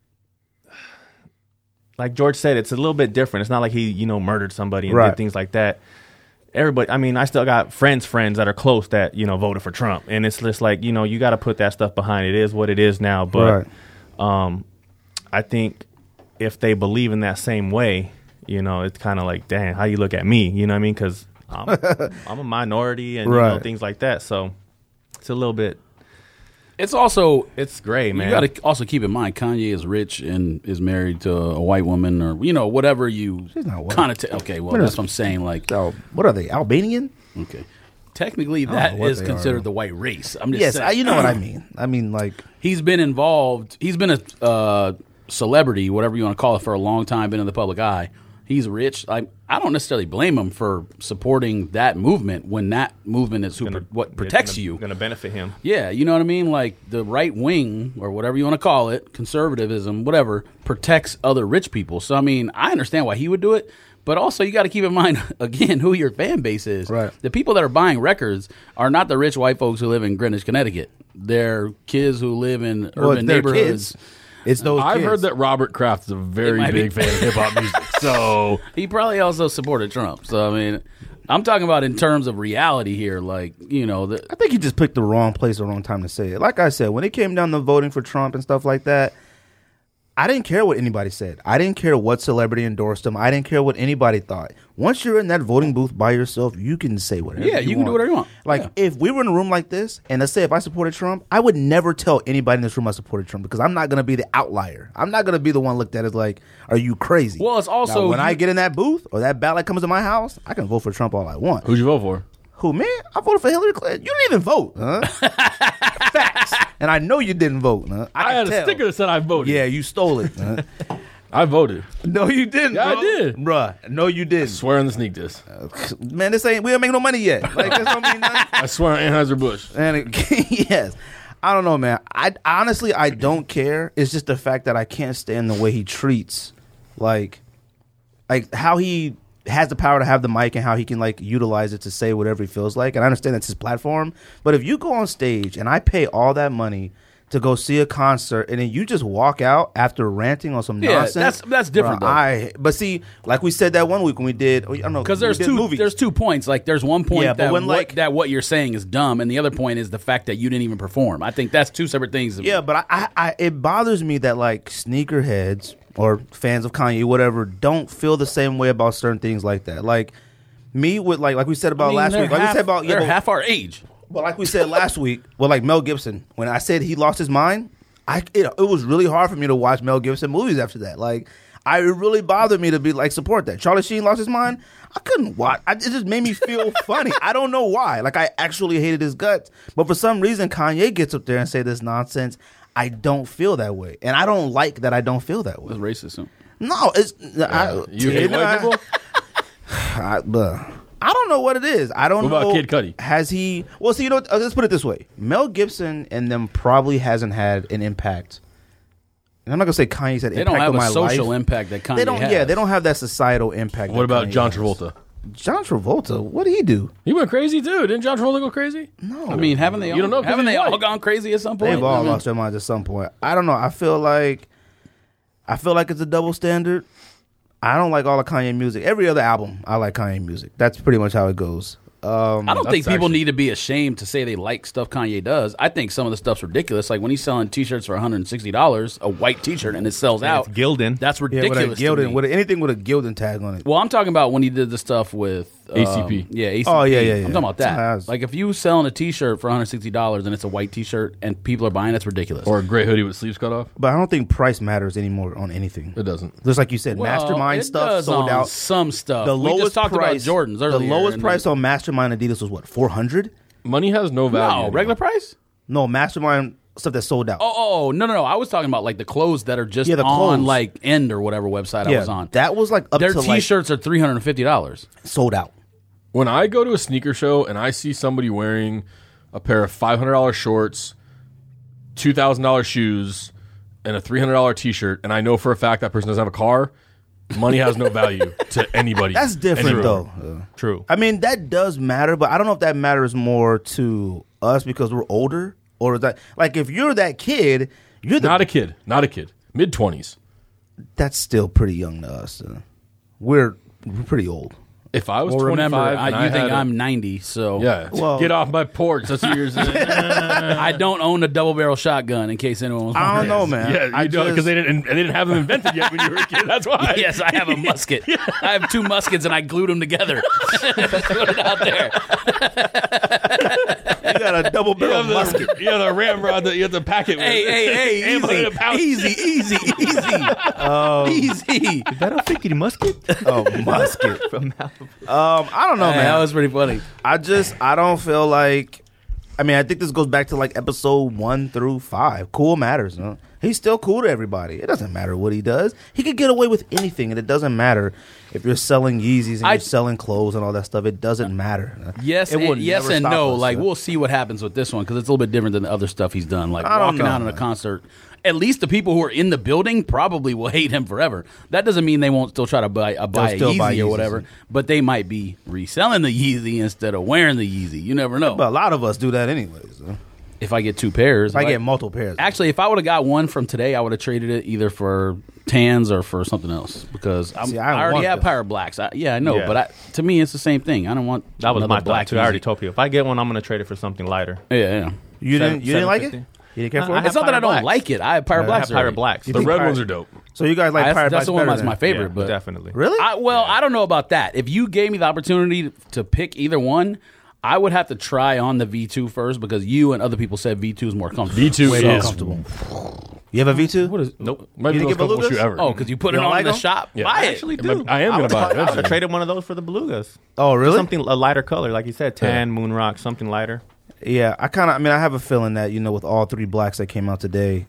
Speaker 4: like George said, it's a little bit different. It's not like he, murdered somebody and
Speaker 3: Right.
Speaker 4: did things like that. Everybody, I mean, I still got friends that are close that, voted for Trump. And it's just like, you got to put that stuff behind. It is what it is now. But I think if they believe in that same way, it's kind of like, dang, how you look at me? You know what I mean? Because I'm a minority and
Speaker 3: Right.
Speaker 4: things like that. So it's a little bit, it's gray, man.
Speaker 6: you got to also keep in mind Kanye is rich and is married to a white woman or whatever you
Speaker 3: She's not white.
Speaker 6: kind of. Okay, well, that's what I'm saying. Like,
Speaker 3: So what are they, Albanian?
Speaker 6: okay, technically
Speaker 3: don't know
Speaker 6: that
Speaker 3: what
Speaker 6: is
Speaker 3: they
Speaker 6: considered
Speaker 3: are.
Speaker 6: the white race. I'm just
Speaker 3: Yes,
Speaker 6: saying.
Speaker 3: you know what I mean. I mean, like,
Speaker 6: He's been involved. He's been a celebrity, whatever you want to call it, for a long time. Been in the public eye. He's rich. I don't necessarily blame him for supporting that movement when that movement is what protects you.
Speaker 4: Going to benefit him.
Speaker 6: Yeah, you know what I mean? Like the right wing, or whatever you want to call it, conservatism, whatever, protects other rich people. So, I mean, I understand why he would do it, but also you got to keep in mind, again, who your fan base is.
Speaker 3: Right.
Speaker 6: The people that are buying records are not the rich white folks who live in Greenwich, Connecticut. They're kids who live in urban
Speaker 3: they're
Speaker 6: neighborhoods.
Speaker 3: kids. It's those
Speaker 1: I've
Speaker 3: kids.
Speaker 1: heard that Robert Kraft is a very
Speaker 6: might be.
Speaker 1: big fan of hip hop music. So
Speaker 6: He probably also supported Trump. So, I mean, I'm talking about in terms of reality here. Like, you know,
Speaker 3: I think he just picked the wrong place, the wrong time to say it. Like I said, when it came down to voting for Trump and stuff like that, I didn't care what anybody said. I didn't care what celebrity endorsed him. I didn't care what anybody thought. Once you're in that voting booth by yourself, you can say whatever
Speaker 6: Yeah, you can do whatever you want.
Speaker 3: Like,
Speaker 6: Yeah.
Speaker 3: if we were in a room like this, and let's say if I supported Trump, I would never tell anybody in this room I supported Trump because I'm not going to be the outlier. I'm not going to be the one looked at as like, are you crazy?
Speaker 6: Well, it's also-
Speaker 3: Now, when I get in that booth or that ballot comes to my house, I can vote for Trump all I want.
Speaker 1: who'd you vote for?
Speaker 3: Who, man? I voted for Hillary Clinton. You didn't even vote, huh? Facts. And I know you didn't vote, huh?
Speaker 1: I
Speaker 3: can
Speaker 1: had a
Speaker 3: tell.
Speaker 1: sticker that said I voted.
Speaker 3: Yeah, you stole it, huh?
Speaker 1: I voted.
Speaker 3: No, you didn't.
Speaker 1: Yeah, I
Speaker 3: bro.
Speaker 1: did.
Speaker 3: Bruh, no, you didn't.
Speaker 1: Swear on the sneak diss.
Speaker 3: Man, we don't make no money yet. Like, this don't mean nothing.
Speaker 1: I swear on Anheuser-Busch.
Speaker 3: And yes. I don't know, man. I don't care. It's just the fact that I can't stand the way he treats, like how he has the power to have the mic and how he can like utilize it to say whatever he feels like. And I understand that's his platform. But if you go on stage and I pay all that money to go see a concert and then you just walk out after ranting on some nonsense,
Speaker 6: that's different,
Speaker 3: bro. But see, like we said that one week when we did, I don't know,
Speaker 6: because
Speaker 3: when we
Speaker 6: there's
Speaker 3: did
Speaker 6: two
Speaker 3: movies.
Speaker 6: there's 2 points. Like there's one point
Speaker 3: Yeah, but
Speaker 6: that
Speaker 3: when,
Speaker 6: that what you're saying is dumb, and the other point is the fact that you didn't even perform. I think that's two separate things.
Speaker 3: Yeah, but I it bothers me that like sneakerheads or fans of Kanye, whatever, don't feel the same way about certain things like that. Like me with like we said about last week, like we said about
Speaker 6: they're
Speaker 3: but-
Speaker 6: half our age.
Speaker 3: But like we said last week, well, like Mel Gibson, when I said he lost his mind, it was really hard for me to watch Mel Gibson movies after that. Like, it really bothered me to be like support that. Charlie Sheen lost his mind. I couldn't watch. It just made me feel funny. I don't know why. Like, I actually hated his guts. But for some reason, Kanye gets up there and say this nonsense. I don't feel that way, and I don't like that. I don't feel that way.
Speaker 6: That's racism.
Speaker 3: No, it's
Speaker 1: You hate white people?
Speaker 3: I don't know what it is. I don't
Speaker 1: What
Speaker 3: know.
Speaker 1: about Kid Cudi?
Speaker 3: Has he? Well, see, you know, let's put it this way: Mel Gibson and them probably hasn't had an impact. And I'm not gonna say Kanye's had
Speaker 6: They
Speaker 3: impact
Speaker 6: don't have
Speaker 3: on my
Speaker 6: a social
Speaker 3: life.
Speaker 6: impact that Kanye
Speaker 3: They don't.
Speaker 6: has.
Speaker 3: Yeah, they don't have that societal impact.
Speaker 1: What
Speaker 3: that
Speaker 1: about
Speaker 3: Kanye
Speaker 1: John
Speaker 3: has.
Speaker 1: Travolta?
Speaker 3: John Travolta. What did he do?
Speaker 1: He went crazy too. Didn't John Travolta go crazy?
Speaker 3: No,
Speaker 6: I mean, haven't they?
Speaker 1: You don't know 'cause
Speaker 6: Haven't
Speaker 1: he's
Speaker 6: they all
Speaker 1: white.
Speaker 6: gone crazy at some point?
Speaker 3: they've all
Speaker 6: I mean,
Speaker 3: lost their minds at some point. I don't know. I feel like it's a double standard. I don't like all of Kanye music. Every other album, I like Kanye music. That's pretty much how it goes.
Speaker 6: I don't
Speaker 1: That's
Speaker 6: think people
Speaker 1: actually-
Speaker 6: need to be ashamed to say they like stuff Kanye does. I think some of the stuff's ridiculous. Like when he's selling T-shirts for $160, a white T-shirt, and it sells out.
Speaker 4: It's Gildan.
Speaker 6: That's
Speaker 3: Yeah,
Speaker 6: ridiculous.
Speaker 3: with a Gildan,
Speaker 6: to me.
Speaker 3: with anything with a Gildan tag on it.
Speaker 6: Well, I'm talking about when he did the stuff with
Speaker 1: ACP.
Speaker 6: Yeah, ACP.
Speaker 3: Oh, yeah.
Speaker 6: I'm talking about that.
Speaker 3: Sometimes.
Speaker 6: Like if you selling a T-shirt for $160 and it's a white T-shirt and people are buying, that's ridiculous.
Speaker 1: Or a gray hoodie with sleeves cut off?
Speaker 3: But I don't think price matters anymore on anything.
Speaker 1: It doesn't.
Speaker 3: Just like you said,
Speaker 6: Well,
Speaker 3: Mastermind
Speaker 6: it
Speaker 3: stuff
Speaker 6: does
Speaker 3: sold
Speaker 6: on
Speaker 3: out.
Speaker 6: some stuff.
Speaker 3: The
Speaker 6: we
Speaker 3: lowest
Speaker 6: just talked
Speaker 3: price,
Speaker 6: about Jordans earlier.
Speaker 3: The lowest
Speaker 6: and
Speaker 3: price on Mastermind Adidas was what, 400?
Speaker 1: Money has no value.
Speaker 6: No,
Speaker 1: anymore.
Speaker 6: regular price.
Speaker 3: No, Mastermind stuff that sold out.
Speaker 6: Oh, no. I was talking about like the clothes that are just
Speaker 3: Yeah, the
Speaker 6: on
Speaker 3: clothes.
Speaker 6: like End or whatever website I was on.
Speaker 3: that was like up
Speaker 6: Their
Speaker 3: to like
Speaker 6: T-shirts are $350.
Speaker 3: sold out.
Speaker 1: When I go to a sneaker show and I see somebody wearing a pair of $500 shorts, $2,000 shoes, and a $300 T-shirt, and I know for a fact that person doesn't have a car, money has no value to anybody.
Speaker 3: That's different
Speaker 1: anywhere.
Speaker 3: though.
Speaker 4: True.
Speaker 3: I mean, that does matter, but I don't know if that matters more to us because we're older, or is that like if you're that kid, you're the
Speaker 1: Not a kid. Mid-20s.
Speaker 3: that's still pretty young to us. We're pretty old.
Speaker 1: If I was
Speaker 6: Well,
Speaker 1: 25
Speaker 6: remember,
Speaker 1: and
Speaker 6: you think
Speaker 1: had a-
Speaker 6: I'm 90, so
Speaker 1: Yeah.
Speaker 3: Well-
Speaker 1: Get off my porch. That's what you're saying.
Speaker 6: I don't own a double barrel shotgun. In case anyone was
Speaker 3: I don't
Speaker 6: wondering.
Speaker 3: know, man.
Speaker 1: Yeah,
Speaker 3: I
Speaker 1: you don't because
Speaker 3: just-
Speaker 1: they didn't have them invented yet when you were a kid. That's why.
Speaker 6: Yes, I have a musket. I have 2 muskets and I glued them together. Put it out there.
Speaker 3: You got a double barrel musket.
Speaker 1: Yeah, the ramrod that you have to pack it with.
Speaker 6: Hey,
Speaker 1: Ammo in a pouch.
Speaker 6: easy. Easy.
Speaker 4: Battle 50 musket
Speaker 3: Oh, musket.
Speaker 4: from Malibu.
Speaker 3: I don't know,
Speaker 6: Hey,
Speaker 3: man.
Speaker 6: that was pretty funny.
Speaker 3: I don't feel like. I mean, I think this goes back to like episode 1 through 5. Cool matters. Huh? He's still cool to everybody. It doesn't matter what he does. He could get away with anything, and it doesn't matter if you're selling Yeezys and you're selling clothes and all that stuff. It doesn't matter.
Speaker 6: Yes,
Speaker 3: It will
Speaker 6: and, yes
Speaker 3: never
Speaker 6: and
Speaker 3: stop
Speaker 6: no.
Speaker 3: us,
Speaker 6: Like
Speaker 3: huh?
Speaker 6: we'll see what happens with this one because it's a little bit different than the other stuff he's done. Like
Speaker 3: I don't
Speaker 6: walking
Speaker 3: know,
Speaker 6: out in a
Speaker 3: man.
Speaker 6: concert. At least the people who are in the building probably will hate him forever. That doesn't mean they won't still try to buy a
Speaker 3: still
Speaker 6: Yeezy
Speaker 3: buy
Speaker 6: or
Speaker 3: Yeezys.
Speaker 6: whatever. But they might be reselling the Yeezy instead of wearing the Yeezy. You never know.
Speaker 3: But a lot of us do that anyways. Huh?
Speaker 6: If I get 2 pairs,
Speaker 3: If I get multiple pairs.
Speaker 6: Actually, if I would have got one from today, I would have traded it either for tans or for something else because
Speaker 3: See,
Speaker 6: I
Speaker 3: I
Speaker 6: already
Speaker 3: want
Speaker 6: have
Speaker 3: this.
Speaker 6: Power Blacks. I know,
Speaker 4: Yeah.
Speaker 6: but to me, it's the same thing. I don't want
Speaker 4: That was
Speaker 6: another
Speaker 4: my black too. I already
Speaker 6: Yeezy.
Speaker 4: told you. If I get one, I'm going to trade it for something lighter.
Speaker 6: Yeah.
Speaker 3: you didn't like it?
Speaker 4: 750?
Speaker 3: You didn't care for
Speaker 4: I
Speaker 3: it?
Speaker 4: have
Speaker 6: It's not that I
Speaker 4: Pirate
Speaker 6: don't
Speaker 4: Blacks.
Speaker 6: like it. I have Pirate
Speaker 4: I
Speaker 6: Blacks.
Speaker 4: have Pirate
Speaker 6: already.
Speaker 4: Blacks.
Speaker 3: You
Speaker 1: The
Speaker 3: think
Speaker 1: red
Speaker 3: Pirate-
Speaker 1: ones are dope.
Speaker 3: So you guys like Pirate
Speaker 6: That's
Speaker 3: Blacks
Speaker 6: the one
Speaker 3: better
Speaker 6: that's
Speaker 3: than-
Speaker 6: my favorite.
Speaker 4: Yeah,
Speaker 6: but
Speaker 4: definitely.
Speaker 3: Really?
Speaker 6: I don't know about that. If you gave me the opportunity to pick either one, I would have to try on the V2 first because you and other people said V2 is more comfortable.
Speaker 1: V2
Speaker 3: Way
Speaker 1: is
Speaker 3: more comfortable. You have a V2?
Speaker 6: What is?
Speaker 4: Nope.
Speaker 1: might
Speaker 3: You
Speaker 1: be the
Speaker 3: didn't
Speaker 1: most
Speaker 3: get
Speaker 1: comfortable
Speaker 3: Belugas?
Speaker 1: shoe ever.
Speaker 6: Oh, because you put
Speaker 3: You
Speaker 6: it
Speaker 3: don't
Speaker 6: on
Speaker 3: like
Speaker 6: in the
Speaker 3: them?
Speaker 6: shop.
Speaker 1: Yeah.
Speaker 6: Buy
Speaker 1: I
Speaker 6: it.
Speaker 4: actually
Speaker 1: do. I am gonna buy it
Speaker 4: I would
Speaker 1: eventually.
Speaker 4: have traded one of those for the Belugas.
Speaker 3: Oh, really?
Speaker 4: Something a lighter color, like you said, tan, moon rock, something lighter.
Speaker 3: Yeah, I have a feeling that, with all 3 blacks that came out today,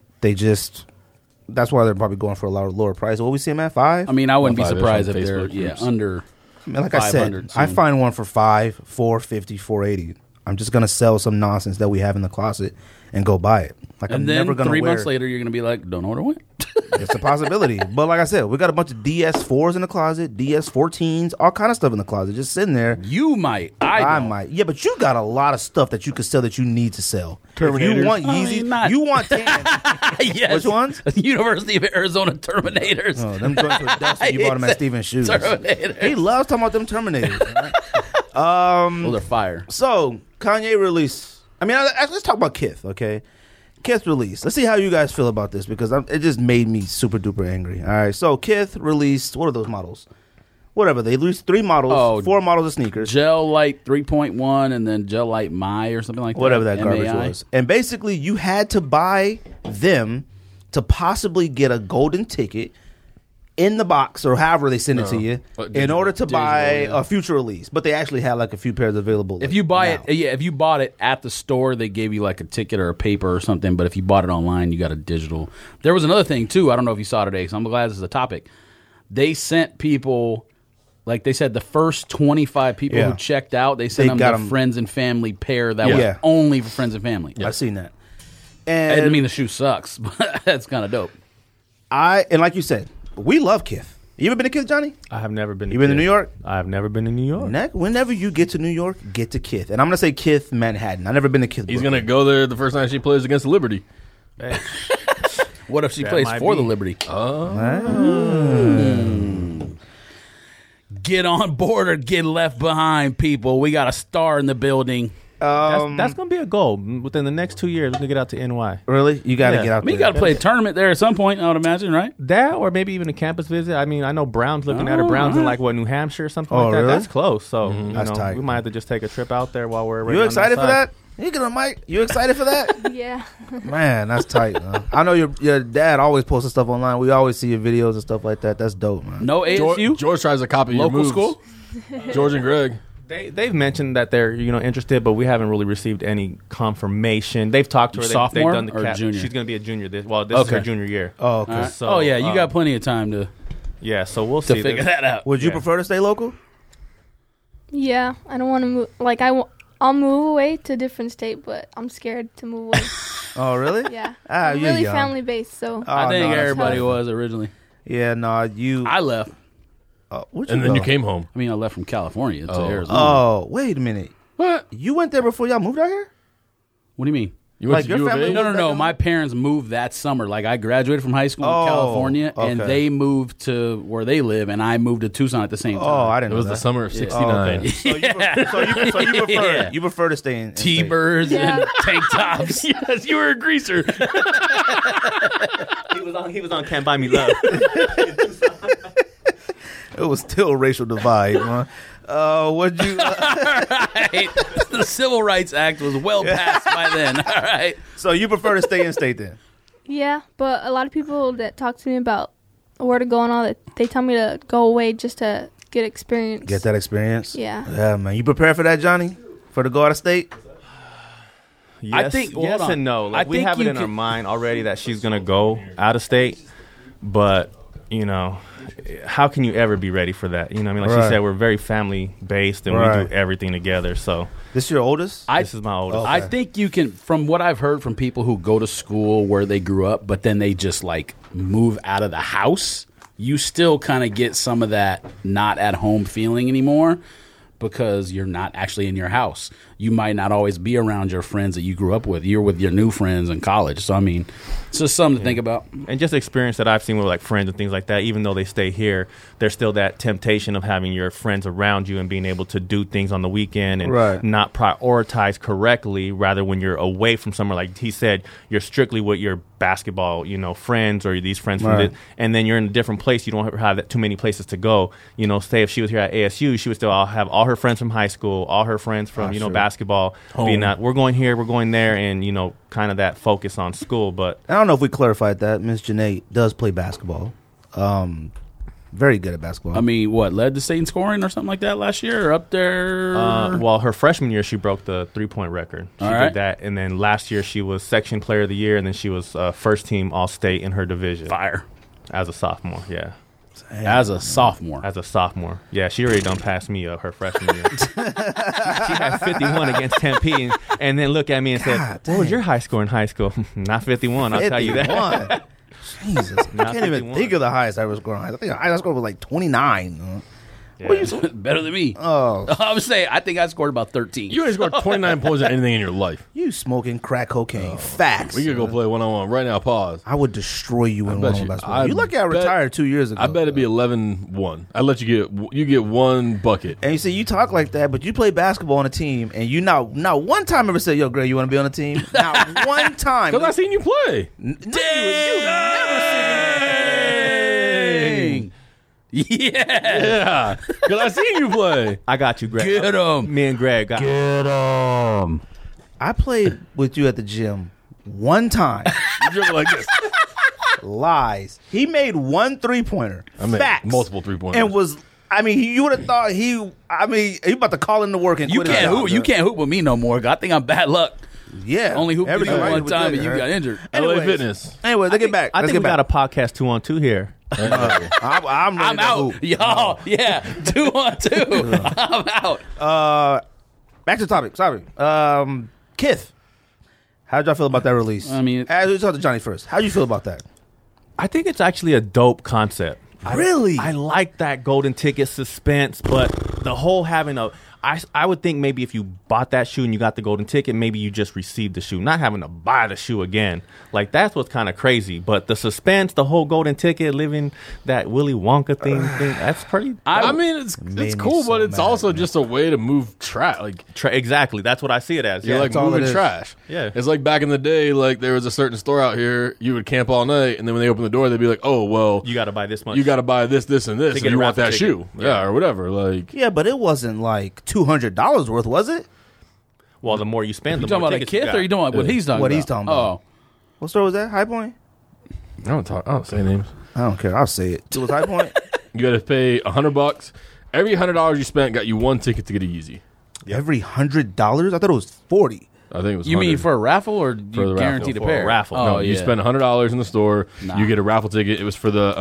Speaker 3: that's why they're probably going for a lower price. What we see them at 5?
Speaker 6: I mean, I wouldn't be
Speaker 1: 5-ish on
Speaker 6: surprised if they're
Speaker 1: Facebook groups.
Speaker 6: under.
Speaker 3: I mean, like I said,
Speaker 6: 500
Speaker 3: I
Speaker 6: soon.
Speaker 3: find one for 5, 450, 480. I'm just gonna sell some nonsense that we have in the closet and go buy it. Like I'm
Speaker 6: And then
Speaker 3: never gonna
Speaker 6: 3
Speaker 3: wear
Speaker 6: months
Speaker 3: it.
Speaker 6: later, you're gonna be like, "Don't order one."
Speaker 3: It's a possibility. But like I said, we got a bunch of DS4s in the closet, DS14s, all kind of stuff in the closet, just sitting there.
Speaker 6: You might. I don't.
Speaker 3: might. Yeah, but you got a lot of stuff that you could sell that you need to sell. If you
Speaker 1: Terminators.
Speaker 3: want
Speaker 6: I mean,
Speaker 3: Yeezys,
Speaker 6: not-
Speaker 3: you want tan.
Speaker 6: Yes.
Speaker 3: Which ones?
Speaker 6: University of Arizona Terminators.
Speaker 3: Oh, them joints were dust when you bought them at Steven's Shoes.
Speaker 6: Terminators.
Speaker 3: He loves talking about them Terminators. Right?
Speaker 6: Those are fire.
Speaker 3: So, Kanye released. I mean, let's talk about Kith, okay? Kith released. Let's see how you guys feel about this because it just made me super duper angry. All right, so Kith released. What are those models? Whatever. They released 3 models,
Speaker 6: Oh,
Speaker 3: 4 models of sneakers.
Speaker 6: Gel Light 3.1 and then Gel Light My or something like that.
Speaker 3: Whatever that garbage
Speaker 6: MAI.
Speaker 3: was. And basically, you had to buy them to possibly get a golden ticket in the box or however they send it to you
Speaker 1: But
Speaker 3: in order to
Speaker 1: digital,
Speaker 3: buy
Speaker 1: yeah.
Speaker 3: a future release. But they actually had like a few pairs available.
Speaker 6: If you buy
Speaker 3: now.
Speaker 6: if you bought it at the store, they gave you like a ticket or a paper or something. But if you bought it online, you got a digital. There was another thing too. I don't know if you saw today, so I'm glad this is a topic. They sent people, like they said, the first 25 people
Speaker 3: Yeah.
Speaker 6: who checked out, they sent
Speaker 3: They
Speaker 6: them
Speaker 3: got
Speaker 6: the
Speaker 3: 'em.
Speaker 6: friends and family pair that
Speaker 3: Yeah.
Speaker 6: was only for friends and family.
Speaker 3: I've seen that.
Speaker 6: I
Speaker 3: And
Speaker 6: mean, the shoe sucks, but that's kind of dope.
Speaker 3: and like you said, we love Kith. You ever been to Kith, Johnny?
Speaker 4: I have never been.
Speaker 3: You been to
Speaker 4: Kith.
Speaker 3: New York?
Speaker 4: I have never been to New York.
Speaker 3: Whenever you get to New York, get to Kith. And I'm gonna say Kith Manhattan. I've never been to Kith.
Speaker 1: He's
Speaker 3: Brooklyn.
Speaker 1: gonna go there the first night she plays against Liberty.
Speaker 6: What if she
Speaker 4: That
Speaker 6: plays
Speaker 4: might
Speaker 6: for the
Speaker 4: be.
Speaker 6: Liberty?
Speaker 3: Ah.
Speaker 6: Get on board or get left behind, people. We got a star in the building.
Speaker 4: That's gonna be a goal within the next 2 years. We're gonna get out to NY.
Speaker 3: Really? You got to
Speaker 4: Yeah.
Speaker 3: get out
Speaker 6: I mean, you
Speaker 3: there.
Speaker 6: got to play a tournament there at some point, I would imagine, right?
Speaker 4: That or maybe even a campus visit. I mean, I know Brown's looking at it. Brown's in like what, New Hampshire or something
Speaker 3: Oh,
Speaker 4: like that.
Speaker 3: really?
Speaker 4: That's close. So
Speaker 3: That's tight.
Speaker 4: we might have to just take a trip out there while we're. already
Speaker 3: You
Speaker 4: on
Speaker 3: excited for
Speaker 4: side.
Speaker 3: that? You get a mic. You excited for that?
Speaker 2: Yeah.
Speaker 3: Man, that's tight. Man. I know your dad always posting stuff online. We always see your videos and stuff like that. That's dope, man.
Speaker 6: No ASU?
Speaker 1: George tries to copy your
Speaker 6: Local
Speaker 1: moves.
Speaker 6: school?
Speaker 1: George and Greg.
Speaker 4: They've mentioned that they're interested, but we haven't really received any confirmation. They've talked to her.
Speaker 6: Sophomore
Speaker 4: they've done the
Speaker 6: or junior?
Speaker 4: She's going to be a junior. This is her
Speaker 6: Okay.
Speaker 4: junior year.
Speaker 3: Oh, okay.
Speaker 6: All right.
Speaker 4: So,
Speaker 6: Oh, yeah, you got plenty of time to
Speaker 4: Yeah, so we'll see.
Speaker 6: figure that out.
Speaker 3: Would you
Speaker 4: Yeah.
Speaker 3: prefer to stay local?
Speaker 2: Yeah. I don't want to move. Like, I'll move away to a different state, but I'm scared to move away.
Speaker 3: Oh, really?
Speaker 2: Yeah.
Speaker 3: Ah,
Speaker 2: I'm
Speaker 3: you're
Speaker 2: really
Speaker 3: young.
Speaker 2: family based, so.
Speaker 6: I
Speaker 3: Oh,
Speaker 6: think
Speaker 3: no, that's
Speaker 6: everybody
Speaker 3: fine.
Speaker 6: was originally.
Speaker 3: Yeah, no, you.
Speaker 6: I left.
Speaker 3: Where'd
Speaker 1: And then
Speaker 3: go?
Speaker 1: you came home.
Speaker 6: I mean, I left from California to
Speaker 1: Oh.
Speaker 6: Arizona.
Speaker 3: Oh, wait a minute.
Speaker 1: What?
Speaker 3: You went there before y'all moved out here?
Speaker 6: What do you mean?
Speaker 1: You went
Speaker 3: Like
Speaker 1: to
Speaker 3: your
Speaker 1: U of
Speaker 3: family
Speaker 1: A?
Speaker 6: No,
Speaker 3: back home?
Speaker 6: My parents moved that summer. Like, I graduated from high school
Speaker 3: Oh,
Speaker 6: in California, and
Speaker 3: okay.
Speaker 6: they moved to where they live, and I moved to Tucson at the same time.
Speaker 3: Oh, I
Speaker 1: It
Speaker 3: didn't know
Speaker 1: was
Speaker 3: that.
Speaker 1: the summer of
Speaker 3: Oh,
Speaker 1: '69.
Speaker 3: okay. So you prefer
Speaker 6: Yeah.
Speaker 3: you prefer to stay in
Speaker 6: T-birds
Speaker 2: Yeah.
Speaker 6: and tank tops.
Speaker 1: Yes, you were a greaser.
Speaker 4: He was on Can't Buy Me Love.
Speaker 3: It was still a racial divide. What'd you?
Speaker 6: Right. The Civil Rights Act was well passed by then. All right.
Speaker 3: So you prefer to stay in state then?
Speaker 2: Yeah, but a lot of people that talk to me about where to go and all that, they tell me to go away just to get experience.
Speaker 3: Get that experience.
Speaker 2: Yeah.
Speaker 3: Yeah, man. You prepared for that, Johnny? For to go out of state?
Speaker 4: Yes,
Speaker 6: I think- hold
Speaker 4: yes
Speaker 6: on.
Speaker 4: and no. Like,
Speaker 6: I
Speaker 4: we
Speaker 6: think
Speaker 4: have it
Speaker 6: you
Speaker 4: in our
Speaker 6: can-
Speaker 4: mind already that she's gonna go out of state, but you know, how can you ever be ready for that? You know, what I mean, like
Speaker 3: Right.
Speaker 4: she said, we're very family based and
Speaker 3: Right.
Speaker 4: we do everything together. So
Speaker 3: This your oldest?
Speaker 4: this is my oldest.
Speaker 3: Okay.
Speaker 6: I think you can, from what I've heard from people who go to school where they grew up, but then they just like move out of the house, you still kind of get some of that not at home feeling anymore because you're not actually in your house. You might not always be around your friends that you grew up with. You're with your new friends in college. So, I mean, it's just something to think about.
Speaker 4: And just experience that I've seen with like friends and things like that, even though they stay here, there's still that temptation of having your friends around you and being able to do things on the weekend and
Speaker 3: Right.
Speaker 4: not prioritize correctly. Rather, when you're away from somewhere, like he said, you're strictly with your basketball, you know, friends or these friends from
Speaker 3: Right.
Speaker 4: and then you're in a different place. You don't have that too many places to go. You know, say if she was here at ASU, she would still have all her friends from high school, all her friends from, you know,
Speaker 3: sure.
Speaker 4: basketball, being that we're going here, we're going there, and, you know, kind of that focus on school. But
Speaker 3: I don't know if we clarified that. Miss Janae does play basketball. Very good at basketball.
Speaker 6: I mean, what, led the state in scoring or something like that last year or up there?
Speaker 4: Well, her freshman year, she broke the 3-point record. She
Speaker 6: All
Speaker 4: did
Speaker 6: right.
Speaker 4: that. And then last year, she was section player of the year, and then she was first team All-State in her division.
Speaker 6: Fire.
Speaker 4: As a sophomore, yeah.
Speaker 6: As a sophomore.
Speaker 4: As a sophomore. Yeah, she already done passed me her freshman year. she had 51 against Tempe, and then look at me and
Speaker 3: God
Speaker 4: said, what was
Speaker 3: dang.
Speaker 4: your high score in high school? Not 51, I'll tell you that.
Speaker 3: 51. Jesus. I
Speaker 4: Not
Speaker 3: can't even
Speaker 4: 51.
Speaker 3: think of the highest I ever scored. I think the highest I scored was like 29.
Speaker 4: Yeah.
Speaker 6: What are you better than me?
Speaker 3: Oh,
Speaker 6: I would say I think I scored about 13.
Speaker 1: You ain't scored 29 points on anything in your life.
Speaker 3: you smoking crack cocaine. Facts.
Speaker 1: We could go play one-on-one right now. Pause.
Speaker 3: I would destroy you in
Speaker 1: bet
Speaker 3: one
Speaker 1: you-
Speaker 3: basketball. You lucky I
Speaker 1: bet-
Speaker 3: retired 2 years ago.
Speaker 1: I bet it'd be 11-1. I'd let you get one bucket.
Speaker 3: And you see, you talk like that, but you play basketball on a team, and you not one time ever said, "Yo, Greg, you want to be on a team?" Not one time.
Speaker 1: Because I seen you play.
Speaker 3: You never seen me.
Speaker 6: Yeah.
Speaker 1: Yeah. Because I seen you play.
Speaker 4: I got you, Greg.
Speaker 6: Get 'em.
Speaker 4: Me and Greg got
Speaker 3: I played with you at the gym one time.
Speaker 1: You dribble like this.
Speaker 3: Lies. He made one 3-pointer.
Speaker 1: I made
Speaker 3: Facts.
Speaker 1: multiple 3-pointers.
Speaker 3: And was. I mean, you would have thought he about to call in to work and
Speaker 6: You
Speaker 3: quit his
Speaker 6: can't
Speaker 3: job,
Speaker 6: hoop. You
Speaker 3: bro.
Speaker 6: can't hoop with me no more. I think I'm bad luck.
Speaker 3: Yeah.
Speaker 6: Only hooped with you
Speaker 3: Everybody
Speaker 6: one
Speaker 3: was
Speaker 6: time
Speaker 3: good,
Speaker 6: and you
Speaker 3: right?
Speaker 6: got injured.
Speaker 1: LA
Speaker 3: Anyways.
Speaker 1: Fitness.
Speaker 3: Anyway, let's get back.
Speaker 4: I
Speaker 3: Let's
Speaker 4: think we
Speaker 3: get
Speaker 4: got
Speaker 3: back.
Speaker 4: a podcast 2-on-2 here.
Speaker 3: I'm ready
Speaker 6: I'm
Speaker 3: to
Speaker 6: out.
Speaker 3: hoop.
Speaker 6: Y'all, yeah. 2-on-2. I'm out.
Speaker 3: Back to the topic. Sorry. Kith. How did y'all feel about that release?
Speaker 6: I mean-
Speaker 3: let's talk to Johnny first. How did you feel about that?
Speaker 4: I think it's actually a dope concept.
Speaker 3: Really?
Speaker 4: I like that golden ticket suspense, but the whole having I would think maybe if you bought that shoe and you got the golden ticket, maybe you just received the shoe, not having to buy the shoe again. Like, that's what's kind of crazy. But the suspense, the whole golden ticket, living that Willy Wonka thing, that's pretty.
Speaker 1: I mean, it's
Speaker 3: me
Speaker 1: cool,
Speaker 3: so
Speaker 1: but it's
Speaker 3: mad,
Speaker 1: also
Speaker 3: man.
Speaker 1: just a way to move trash. Like,
Speaker 4: Exactly. That's what I see it as.
Speaker 1: you're
Speaker 4: Yeah.
Speaker 1: like
Speaker 3: that's all it
Speaker 1: moving
Speaker 3: is.
Speaker 1: trash.
Speaker 4: Yeah.
Speaker 1: It's like back in the day, like there was a certain store out here, you would camp all night, and then when they open the door, they'd be like, oh, well,
Speaker 4: You got to buy this much.
Speaker 1: you got to buy this, and this,
Speaker 4: To
Speaker 1: if
Speaker 4: get
Speaker 1: you
Speaker 4: a
Speaker 1: want
Speaker 4: raffle
Speaker 1: that
Speaker 4: ticket.
Speaker 1: shoe. Yeah, or whatever. Like,
Speaker 3: Yeah, but it wasn't like $200 worth, was it?
Speaker 4: Well, the more you spend,
Speaker 6: You
Speaker 4: the
Speaker 6: talking
Speaker 4: more
Speaker 6: about a
Speaker 4: tickets you
Speaker 6: Kith
Speaker 4: got.
Speaker 6: or you talking about what he's talking
Speaker 3: What
Speaker 6: about?
Speaker 3: he's talking about.
Speaker 6: Oh.
Speaker 3: What store was that? High Point?
Speaker 1: I don't say names.
Speaker 3: I don't care. I'll say it. It was High Point.
Speaker 1: You got to pay $100. Every $100 you spent got you one ticket to get a Yeezy.
Speaker 3: Every $100? I thought it was 40.
Speaker 1: I think it was.
Speaker 6: You mean
Speaker 1: 100.
Speaker 6: for a raffle or
Speaker 1: For
Speaker 6: you
Speaker 1: the
Speaker 6: guaranteed
Speaker 1: raffle.
Speaker 6: a
Speaker 4: For a
Speaker 6: pair?
Speaker 4: raffle.
Speaker 6: Oh,
Speaker 1: No,
Speaker 6: yeah.
Speaker 1: you spend $100 in the store.
Speaker 6: Nah.
Speaker 1: You get a raffle ticket. It was for the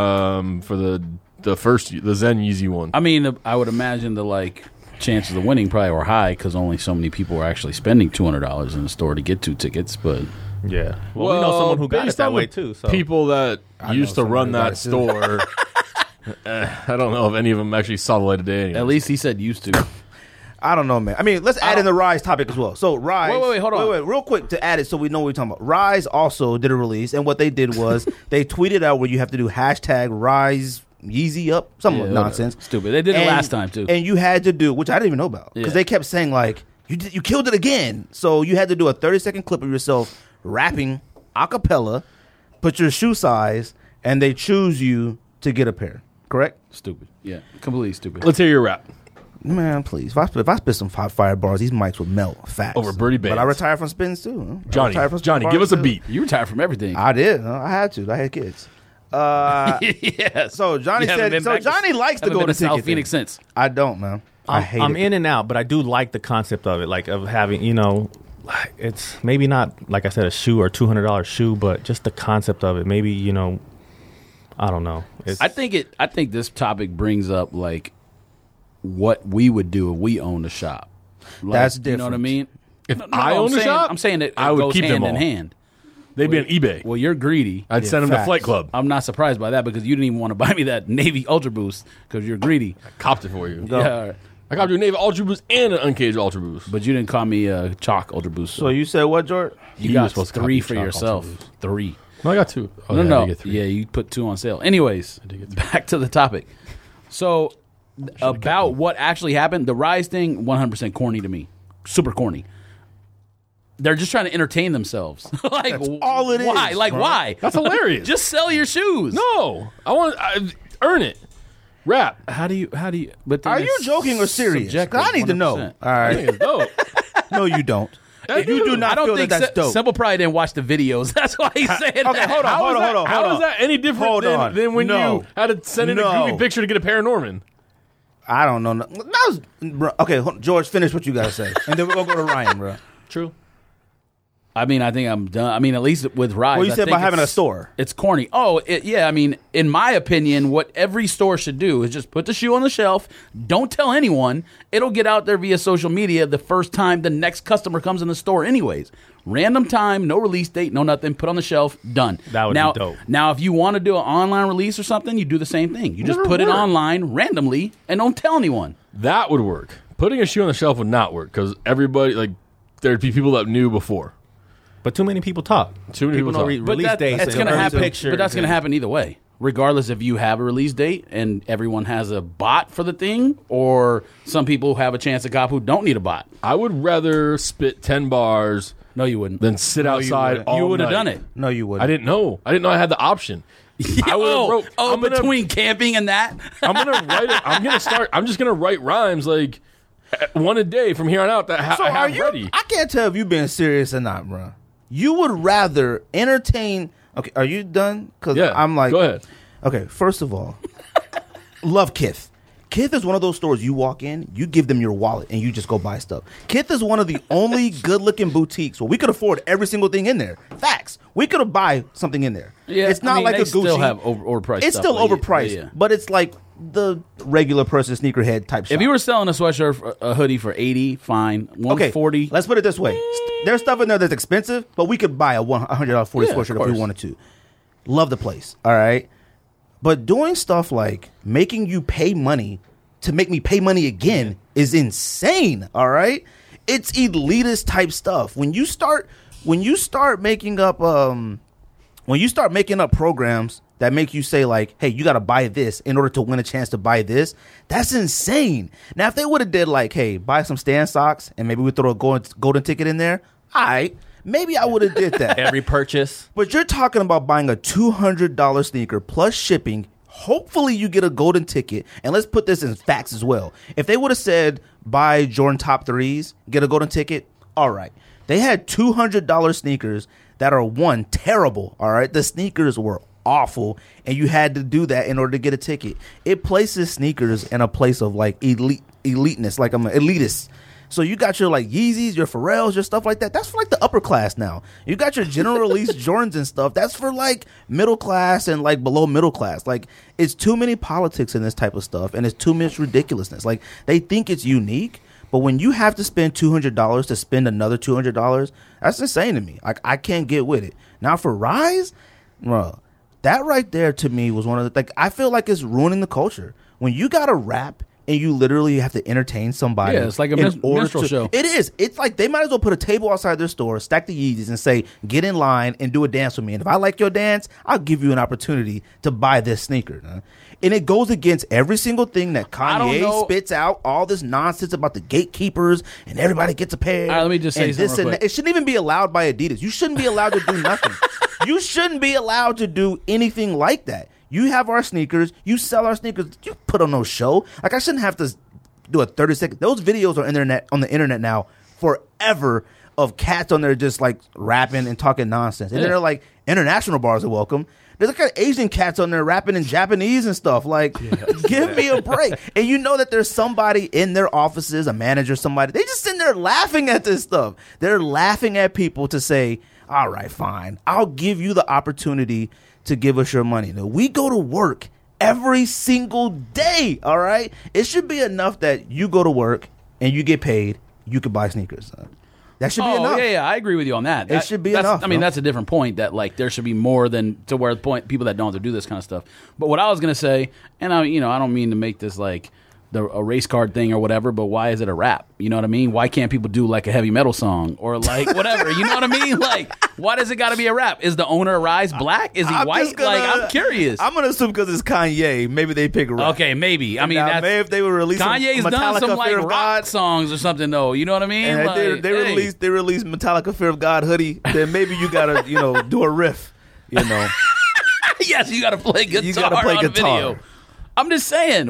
Speaker 1: Zen Yeezy one.
Speaker 6: I mean, I would imagine the chances of winning probably were high because only so many people were actually spending $200 in the store to get 2 tickets. But
Speaker 4: Yeah. Well, we know someone who got it
Speaker 1: based
Speaker 4: that
Speaker 1: on
Speaker 4: way
Speaker 1: the
Speaker 4: too. So
Speaker 1: people that used to
Speaker 3: know
Speaker 1: run
Speaker 3: somebody
Speaker 1: that
Speaker 3: got it,
Speaker 1: store, I don't know if any of them actually saw the light of day. Anyways.
Speaker 6: at least he said used to.
Speaker 3: I don't know, man. I mean, let's add in the Rise topic as well. So Rise.
Speaker 6: Wait, hold on.
Speaker 3: Wait, real quick to add it so we know what we're talking about. Rise also did a release, and what they did was they tweeted out where you have to do hashtag Rise Yeezy up, some
Speaker 6: Yeah,
Speaker 3: nonsense.
Speaker 6: Stupid. They did it last time too.
Speaker 3: And you had to do, which I didn't even know about, because
Speaker 6: Yeah.
Speaker 3: they kept saying like you killed it again. So you had to do a 30-second clip of yourself rapping a cappella, put your shoe size, and they choose you to get a pair. Correct?
Speaker 6: Stupid. Yeah, completely stupid.
Speaker 1: Let's hear your rap.
Speaker 3: Man, please. If I spit some fire bars, these mics would melt fast.
Speaker 1: Over Birdie Bands.
Speaker 3: But I retired from spins too.
Speaker 1: Johnny, give us a beat.
Speaker 6: You retired from everything.
Speaker 3: I did. I had to. I had kids.
Speaker 6: Yes.
Speaker 3: So Johnny said. So Johnny likes to go to
Speaker 6: South
Speaker 3: ticket
Speaker 6: Phoenix
Speaker 3: thing.
Speaker 6: since.
Speaker 3: I don't, man. I hate
Speaker 4: I'm
Speaker 3: it.
Speaker 4: in and out, but I do like the concept of it, like of having, it's maybe not like I said a shoe or $200 shoe, but just the concept of it. Maybe I don't know.
Speaker 6: I think this topic brings up like what we would do if we owned a shop. Like,
Speaker 3: That's
Speaker 6: You know what I
Speaker 3: different.
Speaker 6: mean?
Speaker 1: If I owned a shop,
Speaker 6: I'm saying that
Speaker 1: I
Speaker 6: it
Speaker 1: would
Speaker 6: goes
Speaker 1: keep them
Speaker 6: hand
Speaker 1: all.
Speaker 6: in hand.
Speaker 1: They'd be on eBay.
Speaker 6: Well, you're greedy.
Speaker 1: I'd send them to
Speaker 3: facts.
Speaker 1: Flight Club.
Speaker 6: I'm not surprised by that because you didn't even want to buy me that Navy Ultra Boost because you're greedy.
Speaker 1: Copped it for you.
Speaker 3: Go.
Speaker 6: Yeah, all right.
Speaker 1: I copped you a Navy Ultra Boost and an Uncaged Ultra Boost.
Speaker 6: But you didn't call me a Chalk Ultra Boost.
Speaker 3: So you said what, George?
Speaker 6: you
Speaker 1: you
Speaker 6: got
Speaker 1: were supposed to
Speaker 6: 3
Speaker 1: copy
Speaker 6: for
Speaker 1: Chalk
Speaker 6: yourself.
Speaker 1: Ultra Boost.
Speaker 6: 3.
Speaker 1: No, I got 2. Oh,
Speaker 6: No,
Speaker 1: yeah, I
Speaker 6: no.
Speaker 1: did get 3.
Speaker 6: Yeah, you put 2 on sale. Anyways,
Speaker 1: did get 3.
Speaker 6: back to the topic. So about what actually happened, the Rise thing, 100% corny to me. Super corny. They're just trying to entertain themselves. Like,
Speaker 3: That's all it is,
Speaker 6: why? Like,
Speaker 3: bro.
Speaker 6: why?
Speaker 1: That's hilarious.
Speaker 6: Just sell your shoes.
Speaker 1: No, I earn it. Rap.
Speaker 6: How do you? But then
Speaker 3: Are you
Speaker 6: it's
Speaker 3: joking or serious? 'Cause
Speaker 6: subjective,
Speaker 3: I need to know.
Speaker 6: 100%.
Speaker 3: All
Speaker 1: I
Speaker 3: right.
Speaker 1: think it's dope.
Speaker 3: No, you don't. You do not
Speaker 6: I don't
Speaker 3: feel
Speaker 6: think
Speaker 3: that that's dope.
Speaker 6: Simple probably didn't watch the videos. That's why he's saying
Speaker 3: Okay,
Speaker 6: that.
Speaker 3: hold on, hold on, hold on.
Speaker 1: How is that any different
Speaker 3: Hold on.
Speaker 1: than when
Speaker 3: No.
Speaker 1: you had to send in a
Speaker 3: No.
Speaker 1: goofy picture to get a Paranorman?
Speaker 3: I don't know. That was, bro. Okay, George, finish what you got to say. And then we're going to go to Ryan, bro.
Speaker 1: True.
Speaker 6: I mean, I think I'm done. I mean, at least with Rise.
Speaker 3: Well, you
Speaker 6: I
Speaker 3: said
Speaker 6: think
Speaker 3: by having
Speaker 6: it's-
Speaker 3: a store.
Speaker 6: It's corny. Oh, yeah. I mean, in my opinion, what every store should do is just put the shoe on the shelf. Don't tell anyone. It'll get out there via social media the first time the next customer comes in the store anyways. Random time, no release date, no nothing. Put on the shelf, done.
Speaker 4: That would
Speaker 6: now,
Speaker 4: be dope.
Speaker 6: Now, if you want to do an online release or something, you do the same thing. You just
Speaker 1: Never
Speaker 6: put it
Speaker 1: worked.
Speaker 6: online randomly and don't tell anyone.
Speaker 1: That would work. Putting a shoe on the shelf would not work because everybody, like, there'd be people that knew before.
Speaker 4: But too many people talk.
Speaker 1: Too many people
Speaker 4: know
Speaker 1: talk.
Speaker 4: release dates.
Speaker 6: That's
Speaker 4: and
Speaker 6: going to
Speaker 4: early
Speaker 6: happen.
Speaker 4: pictures
Speaker 6: But that's going to
Speaker 4: and-
Speaker 6: happen either way, regardless if you have a release date and everyone has a bot for the thing, or some people have a chance to cop who don't need a bot.
Speaker 1: I would rather spit 10 bars
Speaker 6: No, you wouldn't.
Speaker 1: than sit outside
Speaker 3: wouldn't.
Speaker 1: all
Speaker 6: You would have
Speaker 1: night.
Speaker 6: done it.
Speaker 3: No, you wouldn't.
Speaker 1: I didn't know. I didn't know I had the option. I would've wrote- I'm gonna-
Speaker 6: between camping and that.
Speaker 1: I'm gonna write it. I'm just gonna write rhymes like one a day from here on out that
Speaker 3: So
Speaker 1: I
Speaker 3: are
Speaker 1: have
Speaker 3: you?
Speaker 1: ready.
Speaker 3: I can't tell if you being serious or not, bro. You would rather entertain. Okay, are you done? Because
Speaker 1: Yeah,
Speaker 3: I'm like,
Speaker 1: go ahead.
Speaker 3: Okay, first of all, love Kith. Kith is one of those stores you walk in, you give them your wallet, and you just go buy stuff. Kith is one of the only good-looking boutiques where we could afford every single thing in there. Facts. We could have buy something in there.
Speaker 6: Yeah,
Speaker 3: it's not
Speaker 6: I mean,
Speaker 3: like
Speaker 6: they
Speaker 3: a Gucci.
Speaker 6: still have overpriced
Speaker 3: It's
Speaker 6: stuff,
Speaker 3: still
Speaker 6: but yeah,
Speaker 3: overpriced,
Speaker 6: yeah.
Speaker 3: but it's like the regular person sneakerhead type.
Speaker 6: If
Speaker 3: shop.
Speaker 6: you were selling a sweatshirt, a hoodie for $80, fine. $140.
Speaker 3: Let's put it this way: there's stuff in there that's expensive, but we could buy a $100 40
Speaker 6: Yeah, of
Speaker 3: sweatshirt if we
Speaker 6: course.
Speaker 3: wanted to. Love the place, all right. But doing stuff like making you pay money to make me pay money again is insane. All right, it's elitist type stuff. When you start making up programs that make you say like, hey, you got to buy this in order to win a chance to buy this, that's insane. Now, if they would have did like, hey, buy some Stan socks and maybe we throw a golden ticket in there, all right, maybe I would have did that.
Speaker 4: Every purchase.
Speaker 3: But you're talking about buying a $200 sneaker plus shipping. Hopefully you get a golden ticket. And let's put this in facts as well. If they would have said buy Jordan top 3s, get a golden ticket, all right. They had $200 sneakers that are terrible, all right? The sneakers were awful, and you had to do that in order to get a ticket. It places sneakers in a place of like eliteness, like I'm an elitist. So you got your like Yeezys, your Pharrells, your stuff like that. That's for like the upper class now. You got your general release Jordans and stuff. That's for like middle class and like below middle class. Like it's too many politics in this type of stuff, and it's too much ridiculousness. Like they think it's unique, but when you have to spend $200 to spend another $200, that's insane to me. Like I can't get with it. Now for Rise, bro, that right there to me was one of the like I feel like it's ruining the culture. When you got to rap and you literally have to entertain somebody.
Speaker 6: Yeah, it's like a
Speaker 3: in order
Speaker 6: minstrel show.
Speaker 3: It is. It's like they might as well put a table outside their store, stack the Yeezys, and say, get in line and do a dance with me. And if I like your dance, I'll give you an opportunity to buy this sneaker. Huh? And it goes against every single thing that
Speaker 6: I don't
Speaker 3: Kanye
Speaker 6: know.
Speaker 3: spits out, all this nonsense about the gatekeepers and everybody gets a pair.
Speaker 6: All right, let me just say
Speaker 3: and
Speaker 6: something
Speaker 3: this
Speaker 6: real
Speaker 3: and
Speaker 6: quick.
Speaker 3: that. It shouldn't even be allowed by Adidas. You shouldn't be allowed to do nothing. You shouldn't be allowed to do anything like that. You have our sneakers. You sell our sneakers. You put on no show. Like I shouldn't have to do a 30-second. Those videos are on the internet now forever of cats on there just like rapping and talking nonsense. And then they're like, international bars are welcome. There's like Asian cats on there rapping in Japanese and stuff. Like, give me a break. And you know that there's somebody in their offices, a manager, somebody. They just sitting there laughing at this stuff. They're laughing at people to say, all right, fine. I'll give you the opportunity to give us your money. Now, we go to work every single day, all right? It should be enough that you go to work and you get paid. You could buy sneakers. That should be enough.
Speaker 6: Yeah, I agree with you on that.
Speaker 3: It should be enough.
Speaker 6: I mean, that's a different point. That like there should be more than to where the point people that don't have to do this kind of stuff. But what I was gonna say, and I don't mean to make this like a race card thing or whatever. But why is it a rap? You know what I mean? Why can't people do like a heavy metal song or like whatever? You know what I mean? Like, why does it got to be a rap? Is the owner Rise black? Is he white? I'm curious.
Speaker 3: I'm gonna assume because it's Kanye. Maybe they pick a rap.
Speaker 6: Okay, maybe. I mean,
Speaker 3: maybe if they were releasing
Speaker 6: Kanye's
Speaker 3: Metallica,
Speaker 6: done some like
Speaker 3: Fear of
Speaker 6: rock
Speaker 3: God
Speaker 6: songs or something though. You know what I mean?
Speaker 3: and
Speaker 6: like,
Speaker 3: they released Metallica Fear of God hoodie, then maybe you gotta do a riff.
Speaker 6: Yes, you got to play guitar.
Speaker 3: You gotta play
Speaker 6: on
Speaker 3: guitar.
Speaker 6: Video. I'm just saying.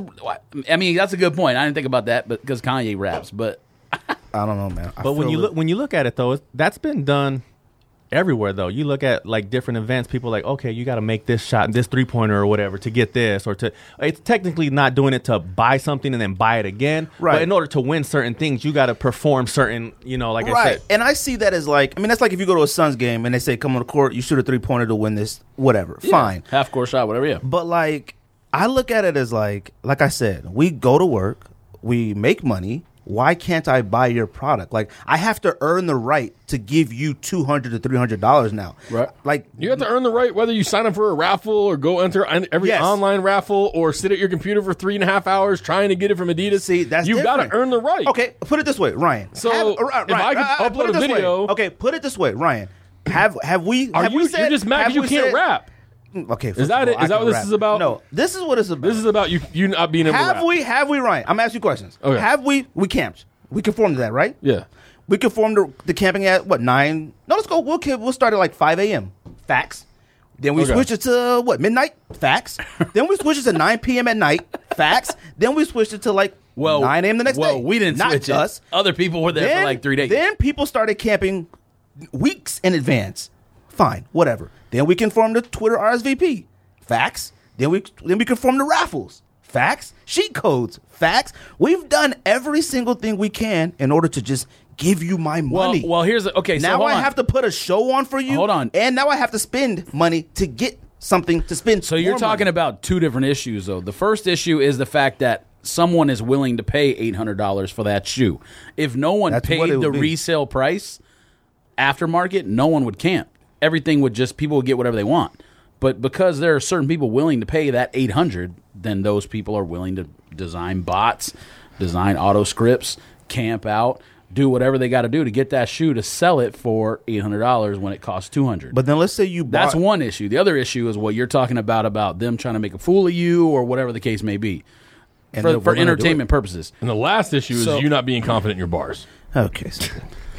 Speaker 6: I mean, that's a good point. I didn't think about that, but because Kanye raps, but
Speaker 3: I don't know, man.
Speaker 4: But when you look at it though, that's been done everywhere though. You look at like different events, people are like, okay, you got to make this shot, this 3-pointer or whatever to get this, or to. It's technically not doing it to buy something and then buy it again.
Speaker 3: Right.
Speaker 4: But in order to win certain things, you got to perform certain, like I said.
Speaker 3: And I see that as like, I mean, that's like if you go to a Suns game and they say, come on the court, you shoot a 3-pointer to win this, whatever.
Speaker 6: yeah,
Speaker 3: Fine.
Speaker 6: half court shot, whatever. Yeah.
Speaker 3: But like, I look at it as like I said, we go to work, we make money. Why can't I buy your product? Like, I have to earn the right to give you $200 to $300 now.
Speaker 6: Right.
Speaker 3: Like,
Speaker 1: You have to earn the right whether you sign up for a raffle or go enter every
Speaker 3: Yes.
Speaker 1: online raffle or sit at your computer for 3.5 hours trying to get it from Adidas.
Speaker 3: See, that's
Speaker 1: you got to
Speaker 3: different.
Speaker 1: earn the right.
Speaker 3: Okay, put it this way, Ryan.
Speaker 1: So, if I could
Speaker 3: put
Speaker 1: upload
Speaker 3: it
Speaker 1: a
Speaker 3: this way.
Speaker 1: video-
Speaker 3: Okay, put it this way, Ryan. Have we?
Speaker 1: Are
Speaker 3: have
Speaker 1: you?
Speaker 3: we said,
Speaker 1: You're just mad
Speaker 3: have
Speaker 1: because you
Speaker 3: we
Speaker 1: can't
Speaker 3: said-
Speaker 1: rap.
Speaker 3: Okay,
Speaker 1: Is that it? Is that what this is about?
Speaker 3: No, this is what it's about.
Speaker 1: This is about you not being able to rap.
Speaker 3: Have we, Ryan? I'm asking you questions.
Speaker 1: Okay.
Speaker 3: Have we camped? We conformed to that, right?
Speaker 1: Yeah.
Speaker 3: We conformed the camping at what 9? No, let's go. We'll start at like 5 a.m. Facts. Then we
Speaker 1: Okay.
Speaker 3: switched it to what, midnight? Facts. Then we switched it to 9 p.m. at night. Facts. Then we switched it to like 9 a.m. the next day.
Speaker 6: Well, we didn't
Speaker 3: Not
Speaker 6: switch
Speaker 3: us.
Speaker 6: it. Other people were there for like 3 days.
Speaker 3: Then people started camping weeks in advance. Fine, whatever. Then we conformed to Twitter RSVP. Facts. Then we conformed to raffles. Facts. Sheet codes. Facts. We've done every single thing we can in order to just give you my money.
Speaker 6: Well, here's okay. So
Speaker 3: now
Speaker 6: hold
Speaker 3: I
Speaker 6: on.
Speaker 3: have to put a show on for you.
Speaker 6: Hold on.
Speaker 3: And now I have to spend money to get something to spend.
Speaker 6: So you're
Speaker 3: more
Speaker 6: talking
Speaker 3: money.
Speaker 6: about two different issues, though. The first issue is the fact that someone is willing to pay $800 for that shoe. If no one
Speaker 3: That's what
Speaker 6: paid
Speaker 3: it
Speaker 6: the
Speaker 3: would be.
Speaker 6: resale price, aftermarket, no one would camp. Everything would just people would get whatever they want. But because there are certain people willing to pay that $800, then those people are willing to design bots, design auto scripts, camp out, do whatever they got to do to get that shoe to sell it for $800 when it costs $200.
Speaker 3: But then let's say you bought.
Speaker 6: That's one issue. The other issue is what you're talking about them trying to make a fool of you or whatever the case may be
Speaker 3: And
Speaker 6: for
Speaker 3: we're gonna do
Speaker 6: entertainment purposes.
Speaker 1: And the last issue
Speaker 6: So-
Speaker 1: is you not being confident in your bars.
Speaker 3: Okay. So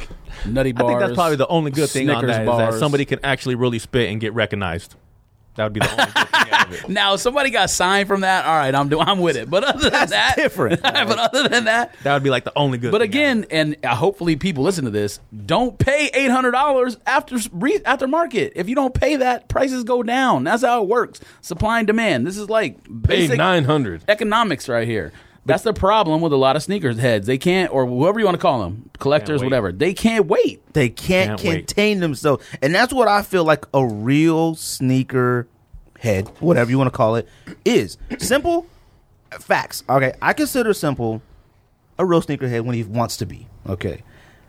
Speaker 6: Nutty
Speaker 4: I
Speaker 6: bars.
Speaker 4: think that's probably the only good thing on
Speaker 6: Snickers
Speaker 4: that is that
Speaker 6: bars.
Speaker 4: somebody can actually really spit and get recognized. That would be the only good thing out of it.
Speaker 6: Now, if somebody got signed from that, all right, I'm with it. But other than that,
Speaker 3: different.
Speaker 6: but other than that,
Speaker 4: That would be like the only good
Speaker 6: but
Speaker 4: thing out of
Speaker 6: again, and hopefully people listen to this, don't pay $800 after market. If you don't pay that, prices go down. That's how it works. Supply and demand. This is like
Speaker 1: Pay
Speaker 6: basic
Speaker 1: $900.
Speaker 6: economics right here. That's the problem with a lot of sneakers heads. They can't, or whoever you want to call them, collectors,
Speaker 4: Can't wait.
Speaker 6: whatever. They can't wait.
Speaker 3: they can't
Speaker 4: Can't wait.
Speaker 3: contain themselves. And that's what I feel like a real sneaker head, whatever you want to call it, is. Simple facts. Okay. I consider Simple a real sneakerhead when he wants to be. Okay.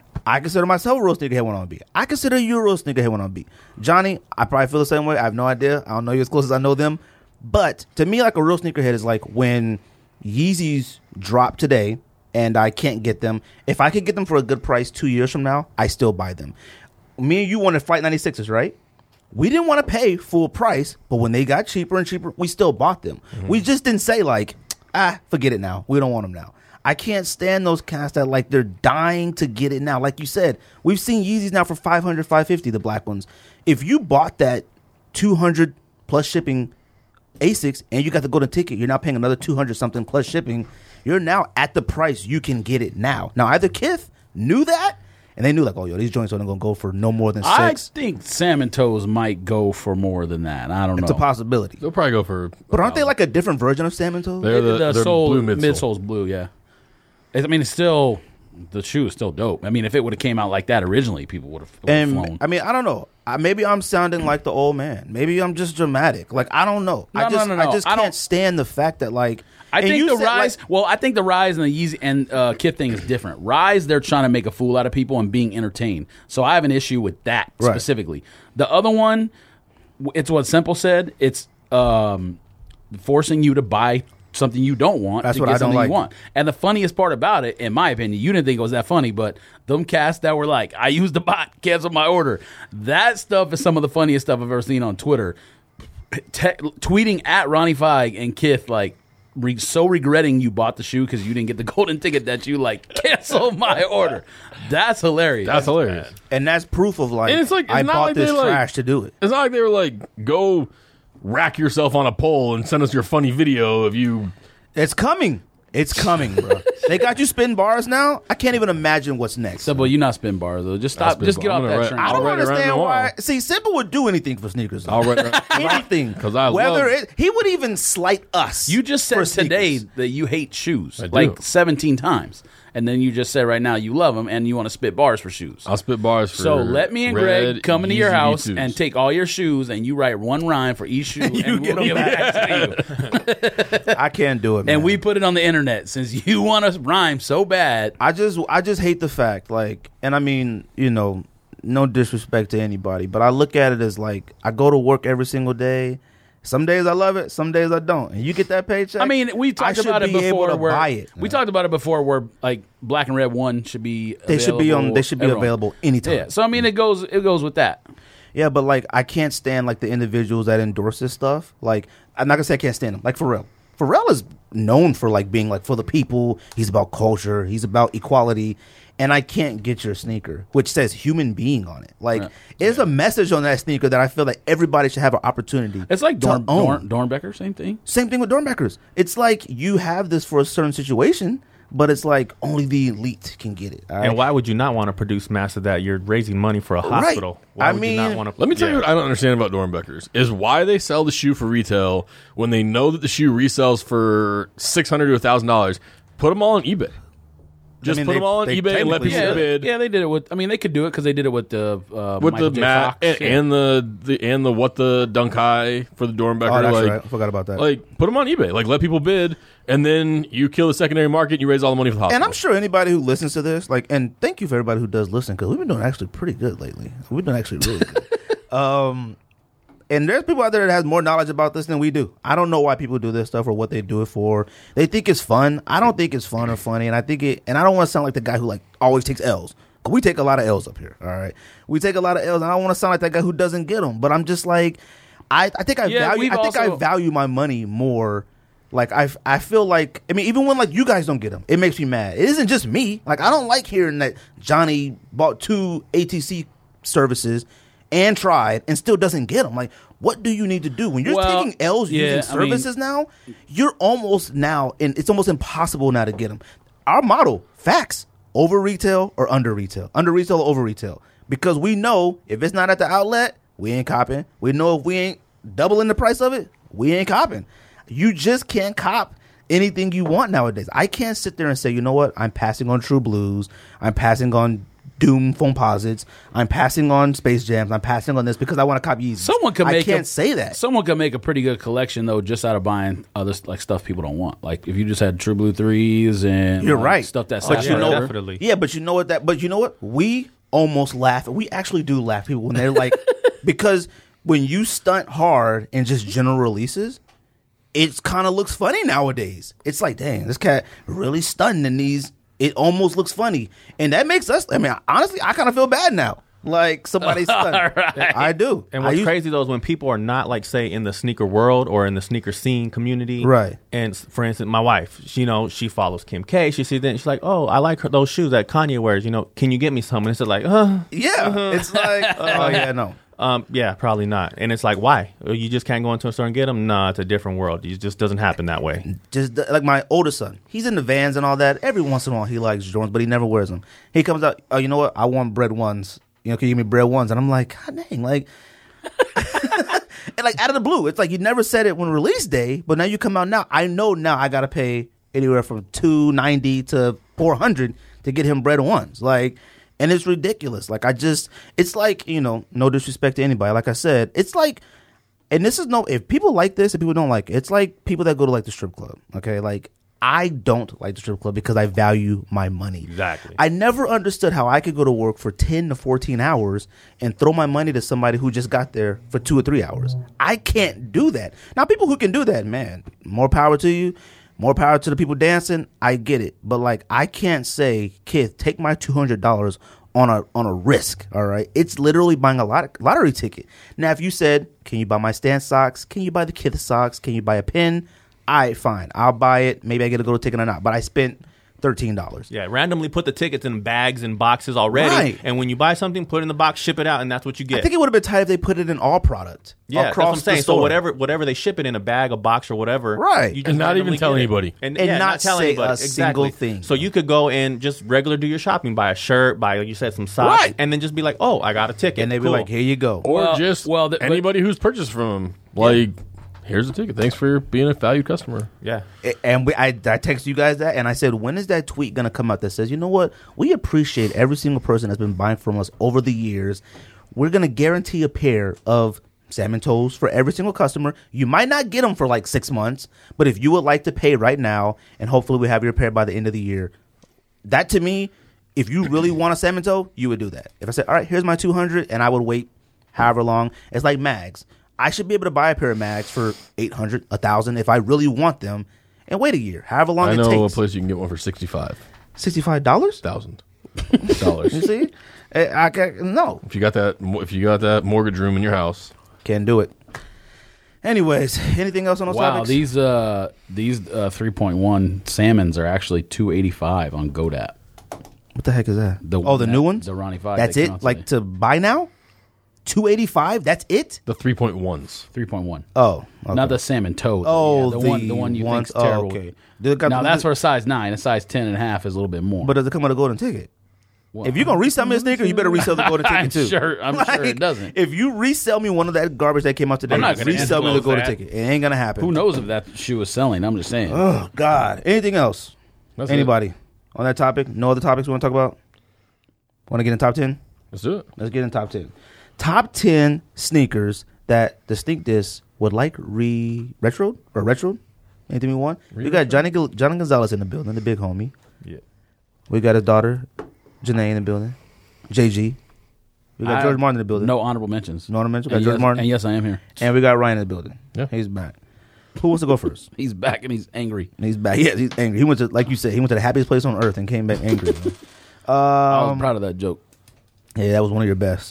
Speaker 3: I consider myself a real sneakerhead when I want to be. I consider you a real sneakerhead when I want to be. Johnny, I probably feel the same way. I have no idea. I don't know you as close as I know them. But to me, like a real sneakerhead is like when Yeezys drop today and I can't get them. If I could get them for a good price 2 years from now, I still buy them. Me and you wanted Flight 96s, right? We didn't want to pay full price, but when they got cheaper and cheaper, we still bought them. We just didn't say like, forget it now. We don't want them now. I can't stand those cats that like they're dying to get it now. Like you said, we've seen Yeezys now for $500, $550, the black ones. If you bought that 200 plus shipping Asics and you got the golden ticket, you're now paying another 200 something plus shipping. you're now at the price you can get it now. Now, either Kith knew that, and they knew like, oh, yo, these joints aren't going to go for no more than 6.
Speaker 6: I think Salmon Toes might go for more than that. I don't know.
Speaker 3: It's a possibility.
Speaker 1: They'll probably go for.
Speaker 3: But aren't they like a different version of Salmon Toes?
Speaker 1: They're
Speaker 6: the
Speaker 1: they're
Speaker 6: sole,
Speaker 1: blue midsole.
Speaker 6: midsole's blue, yeah. I mean, it's still, the shoe is still dope. I mean, if it would have came out like that originally, people would have flown.
Speaker 3: I mean, I don't know. Maybe I'm sounding like the old man. Maybe I'm just dramatic. Like, I don't know.
Speaker 6: No,
Speaker 3: I just
Speaker 6: I
Speaker 3: can't
Speaker 6: don't-
Speaker 3: stand the fact that, like,
Speaker 6: I
Speaker 3: and
Speaker 6: think
Speaker 3: you
Speaker 6: the
Speaker 3: said,
Speaker 6: Rise.
Speaker 3: like,
Speaker 6: Well, I think the Rise and the Yeezy and Kith thing is different. Rise, they're trying to make a fool out of people and being entertained. So I have an issue with that
Speaker 3: Right.
Speaker 6: specifically. The other one, it's what Simple said. It's forcing you to buy something you don't want.
Speaker 3: That's
Speaker 6: to
Speaker 3: what
Speaker 6: get
Speaker 3: I don't
Speaker 6: something
Speaker 3: like.
Speaker 6: You want. And the funniest part about it, in my opinion, you didn't think it was that funny, but them cats that were like, "I used the bot, cancel my order." That stuff is some of the funniest stuff I've ever seen on Twitter. Tweeting at Ronnie Feig and Kith like. So regretting you bought the shoe because you didn't get the golden ticket that you like cancel my order. That's hilarious.
Speaker 1: That's hilarious.
Speaker 3: and that's proof of, like,
Speaker 1: And it's like, it's
Speaker 3: I
Speaker 1: not
Speaker 3: bought
Speaker 1: like
Speaker 3: this
Speaker 1: they, like-
Speaker 3: trash to do it.
Speaker 1: It's not like they were like, go rack yourself on a pole and send us your funny video of you.
Speaker 3: It's coming. It's coming, bro. They got you spitting bars now. I can't even imagine what's next.
Speaker 6: Simple, you not spin bars though. Just stop.
Speaker 1: spin
Speaker 6: Just
Speaker 1: bar.
Speaker 6: get
Speaker 1: I'm
Speaker 6: off
Speaker 1: gonna
Speaker 6: that
Speaker 1: write-
Speaker 6: train.
Speaker 3: I
Speaker 1: I'll
Speaker 3: don't
Speaker 1: write it around
Speaker 3: understand
Speaker 1: tomorrow.
Speaker 3: why. See, Simple would do anything for sneakers. though.
Speaker 1: I'll write it
Speaker 3: anything
Speaker 1: 'Cause I
Speaker 3: whether
Speaker 1: love-
Speaker 3: he would even slight us.
Speaker 6: You just
Speaker 3: for
Speaker 6: said today
Speaker 3: sneakers.
Speaker 6: that you hate shoes
Speaker 1: I do.
Speaker 6: like 17 times, and then you just said right now you love them and you want to spit bars for shoes.
Speaker 1: I'll spit bars for.
Speaker 6: So let me and
Speaker 1: red
Speaker 6: Greg come into your
Speaker 1: Yeezy
Speaker 6: house
Speaker 1: V2s.
Speaker 6: and take all your shoes, and you write one rhyme for each shoe, and we'll
Speaker 3: get 'em
Speaker 6: give it back to you.
Speaker 3: I can't do it, man.
Speaker 6: And we put it on the internet since you want to rhyme so bad.
Speaker 3: I just hate the fact, like, and I mean, you know, no disrespect to anybody, but I look at it as like I go to work every single day. Some days I love it, some days I don't. And you get that paycheck.
Speaker 6: I mean, we
Speaker 3: I
Speaker 6: talked
Speaker 3: should
Speaker 6: about it
Speaker 3: be able
Speaker 6: before.
Speaker 3: to
Speaker 6: Where
Speaker 3: buy it.
Speaker 6: we talked about it before, where like Black and Red One should be.
Speaker 3: They should be on. They should be
Speaker 6: everyone.
Speaker 3: available anytime.
Speaker 6: Yeah. So I mean, it goes with that.
Speaker 3: Yeah, but like I can't stand like the individuals that endorse this stuff. Like I'm not gonna say I can't stand them. Like Pharrell. Pharrell is known for like being like for the people. He's about culture. He's about equality. And I can't get your sneaker, which says human being on it. Like there's a message on that sneaker that I feel like everybody should have an opportunity.
Speaker 6: It's like
Speaker 3: to own.
Speaker 6: Dornbecker, same thing.
Speaker 3: Same thing with Dornbeckers. It's like you have this for a certain situation, but it's like only the elite can get it. All right?
Speaker 4: And why would you not want to produce mass of that? You're raising money for a hospital. Why
Speaker 3: I
Speaker 4: would you not
Speaker 3: mean,
Speaker 4: want to?
Speaker 1: Let me tell you what I don't understand about Dornbeckers is why they sell the shoe for retail when they know that the shoe resells for $600 to $1,000. Put them all on eBay. Just
Speaker 3: mean,
Speaker 1: put them all on
Speaker 3: they
Speaker 1: eBay and let
Speaker 3: technically
Speaker 1: people
Speaker 6: Yeah,
Speaker 1: bid.
Speaker 6: yeah, they did it with. I mean, they could do it because they did it with the
Speaker 1: With
Speaker 6: Michael
Speaker 1: the
Speaker 6: J.
Speaker 1: mat
Speaker 6: Fox.
Speaker 1: and the what the Dunkai for the Dornbecker.
Speaker 3: Oh, that's
Speaker 1: like,
Speaker 3: right. I forgot about that.
Speaker 1: Like put them on eBay. Like let people bid, and then you kill the secondary market. and You raise all the money for the hospital.
Speaker 3: And I'm sure anybody who listens to this, like, and thank you for everybody who does listen, because we've been doing actually pretty good lately. We've been actually really good. And there's people out there that has more knowledge about this than we do. I don't know why people do this stuff or what they do it for. They think it's fun. I don't think it's fun or funny, and I don't want to sound like the guy who like always takes L's. 'Cause we take a lot of L's up here. All right, we take a lot of L's, and I don't want to sound like that guy who doesn't get them. But I'm just like, I think I value my money more. Like I feel like, I mean, even when like you guys don't get them, it makes me mad. It isn't just me. Like I don't like hearing that Johnny bought 2 ATC services and tried and still doesn't get them. Like, what do you need to do when you're
Speaker 6: Well,
Speaker 3: taking L's
Speaker 6: yeah,
Speaker 3: using
Speaker 6: I mean-
Speaker 3: services now? You're almost now, and it's almost impossible now to get them. Our model, facts, over retail or under retail, or over retail, because we know if it's not at the outlet, we ain't copping. We know if we ain't doubling the price of it, we ain't copping. You just can't cop anything you want nowadays. I can't sit there and say, you know what, I'm passing on True Blues, I'm passing on Doom Foamposites, I'm passing on Space Jams, I'm passing on this because I want to copy Yeezys.
Speaker 6: Someone could make.
Speaker 3: I can't say that.
Speaker 6: Someone could make a pretty good collection though, just out of buying other like stuff people don't want. Like if you just had True Blue 3s and
Speaker 3: You're
Speaker 6: like,
Speaker 3: right.
Speaker 6: stuff that's
Speaker 3: But you know,
Speaker 4: definitely.
Speaker 3: Yeah, but you know what? But you know what? We almost laugh. We actually do laugh people when they're like, because when you stunt hard in just general releases, it kind of looks funny nowadays. It's like, dang, this cat really stunting in these. It almost looks funny, and that makes us. I mean, honestly, I kind of feel bad now. Like somebody's stunning.
Speaker 6: Right.
Speaker 3: I do.
Speaker 4: And what's crazy though is when people are not like say in the sneaker world or in the sneaker scene community,
Speaker 3: Right.
Speaker 4: And for instance, my wife, she follows Kim K. She sees that and she's like, "Oh, I like those shoes that Kanye wears. Can you get me some?" And it's like,
Speaker 3: Yeah, it's like, oh yeah, no.
Speaker 4: Yeah, probably not. And it's like, why? You just can't go into a store and get them? No, it's a different world. It just doesn't happen that way.
Speaker 3: Just like my oldest son, he's in the Vans and all that. Every once in a while, he likes Jordans, but he never wears them. He comes out, oh, you know what? I want bread ones. You know, can you give me bread ones? And I'm like, God dang, like, and like out of the blue, it's like you never said it when release day, but now you come out now. I know now I gotta pay anywhere from $290 to $400 to get him bread ones. Like, and it's ridiculous. Like, it's like, you know, no disrespect to anybody. Like I said, it's like, and this is if people like this and people don't like it, it's like people that go to like the strip club. Okay, like I don't like the strip club because I value my money.
Speaker 4: Exactly.
Speaker 3: I never understood how I could go to work for 10 to 14 hours and throw my money to somebody who just got there for 2 or 3 hours. I can't do that. Now, people who can do that, man, more power to you. More power to the people dancing. I get it. But like, I can't say, kid, take my $200 on a risk. All right. It's literally buying a lottery ticket. Now, if you said, can you buy my Stan socks? Can you buy the kid socks? Can you buy a pin? All right, fine. I'll buy it. Maybe I get a go ticket or not. But I spent $13.
Speaker 4: Yeah, randomly put the tickets in bags and boxes already.
Speaker 3: Right.
Speaker 4: And when you buy something, put it in the box, ship it out, and that's what you get.
Speaker 3: I think it would have been tight if they put it in all product.
Speaker 4: Yeah, that's what
Speaker 3: across
Speaker 4: I'm saying.
Speaker 3: the store.
Speaker 4: So whatever they ship it in a bag, a box, or whatever,
Speaker 3: Right.
Speaker 4: You just
Speaker 1: And not even
Speaker 4: randomly
Speaker 1: tell
Speaker 4: get it.
Speaker 1: anybody.
Speaker 3: And
Speaker 4: yeah,
Speaker 3: not
Speaker 4: tell
Speaker 3: say
Speaker 4: anybody.
Speaker 3: a single thing.
Speaker 4: So you could go and just regular do your shopping, buy a shirt, buy, like you said, some socks,
Speaker 3: Right.
Speaker 4: and then just be like, oh, I got a ticket.
Speaker 3: And they'd be
Speaker 4: Cool.
Speaker 3: like, here you go.
Speaker 1: Or
Speaker 6: Well,
Speaker 1: anybody who's purchased from him. Like, here's a ticket. Thanks for being a valued customer.
Speaker 4: yeah.
Speaker 3: And I texted you guys that, and I said, when is that tweet going to come out that says, you know what? We appreciate every single person that's been buying from us over the years. We're going to guarantee a pair of salmon toes for every single customer. You might not get them for like 6 months, but if you would like to pay right now, and hopefully we have your pair by the end of the year, that to me, if you really want a salmon toe, you would do that. If I said, all right, here's my $200, and I would wait however long. It's like mags. I should be able to buy a pair of mags for $800, $1,000 if I really want them, and wait a year, however long
Speaker 1: I
Speaker 3: it
Speaker 1: know a
Speaker 3: takes.
Speaker 1: place you can get one for $65,000.
Speaker 3: $65? You see? I can, no,
Speaker 1: If you got that mortgage room in your house.
Speaker 3: can't do it. Anyways, anything else on those
Speaker 6: Wow,
Speaker 3: topics?
Speaker 6: these 3.1 salmons are actually $285 on GoDaddy.
Speaker 3: What the heck is that?
Speaker 6: The
Speaker 3: new ones?
Speaker 6: the Ronnie 5.
Speaker 3: That's
Speaker 6: they
Speaker 3: it?
Speaker 6: came out
Speaker 3: Like
Speaker 6: today.
Speaker 3: to buy now? $285? That's it?
Speaker 1: The 3.1s.
Speaker 6: 3.1.
Speaker 3: Oh, okay.
Speaker 6: Not the salmon toe.
Speaker 3: Oh,
Speaker 6: the one you
Speaker 3: ones-
Speaker 6: think's terrible.
Speaker 3: okay. They got-
Speaker 6: Now that's for a size 9. A size 10.5 is a little bit more.
Speaker 3: But does it come with a golden ticket?
Speaker 6: Well,
Speaker 3: If you're gonna resell me a sneaker, you better resell the golden ticket
Speaker 6: I'm
Speaker 3: too.
Speaker 6: I'm sure it doesn't.
Speaker 3: If you resell me one of that garbage that came out today,
Speaker 6: I'm not gonna
Speaker 3: resell me the
Speaker 4: disclose
Speaker 3: golden
Speaker 4: that.
Speaker 3: ticket. It ain't gonna happen.
Speaker 6: Who knows if that shoe is selling? I'm just saying.
Speaker 3: Oh God! Anything else?
Speaker 1: That's
Speaker 3: Anybody on that topic? No other topics we want to talk about? Want to get in top 10?
Speaker 1: Let's do it.
Speaker 3: Let's get in top 10. Top 10 sneakers that the Sneak Disc would like retroed. Anything we want? We got Johnny Gonzalez in the building, the big homie.
Speaker 4: Yeah.
Speaker 3: We got his daughter, Janae, in the building. JG. We got George Martin in the building.
Speaker 6: No honorable mentions.
Speaker 3: No mention. We got
Speaker 6: And
Speaker 3: George
Speaker 6: yes,
Speaker 3: Martin.
Speaker 6: And yes, I am here.
Speaker 3: And we got Ryan in the building.
Speaker 1: Yeah.
Speaker 3: He's back. Who wants to go first?
Speaker 6: He's back and he's angry.
Speaker 3: He's back. Yeah, he's angry. He went to, like you said, he went to the happiest place on earth and came back angry.
Speaker 6: I was proud of that joke.
Speaker 3: Yeah, that was one of your best.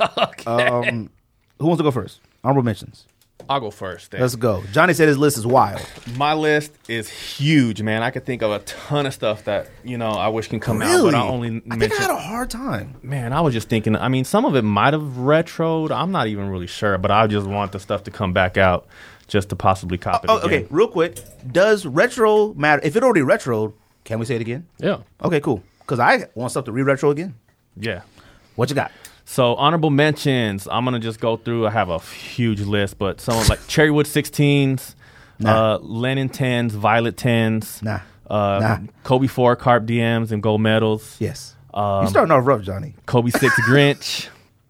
Speaker 6: Okay.
Speaker 3: Who wants to go first? Honorable mentions.
Speaker 4: I'll go first. then.
Speaker 3: Let's go. Johnny said his list is wild.
Speaker 4: My list is huge, man. I could think of a ton of stuff that, I wish can come out,
Speaker 3: Really?
Speaker 4: but I only
Speaker 3: I think I
Speaker 4: mention.
Speaker 3: had a hard time.
Speaker 4: Man, I was just thinking, some of it might have retroed. I'm not even really sure, but I just want the stuff to come back out just to possibly cop it
Speaker 3: Oh,
Speaker 4: again.
Speaker 3: okay, real quick. Does retro matter? If it already retroed, can we say it again?
Speaker 1: Yeah.
Speaker 3: Okay, cool. Because I want stuff to re-retro again.
Speaker 4: Yeah.
Speaker 3: What you got?
Speaker 4: So honorable mentions, I'm going to just go through. I have a huge list, but some like Cherrywood 16s,
Speaker 3: Nah.
Speaker 4: Lennon 10s, Violet 10s,
Speaker 3: Nah.
Speaker 4: Kobe 4 Carp DMs and gold medals,
Speaker 3: Yes. You starting off rough, Johnny.
Speaker 4: Kobe 6 Grinch,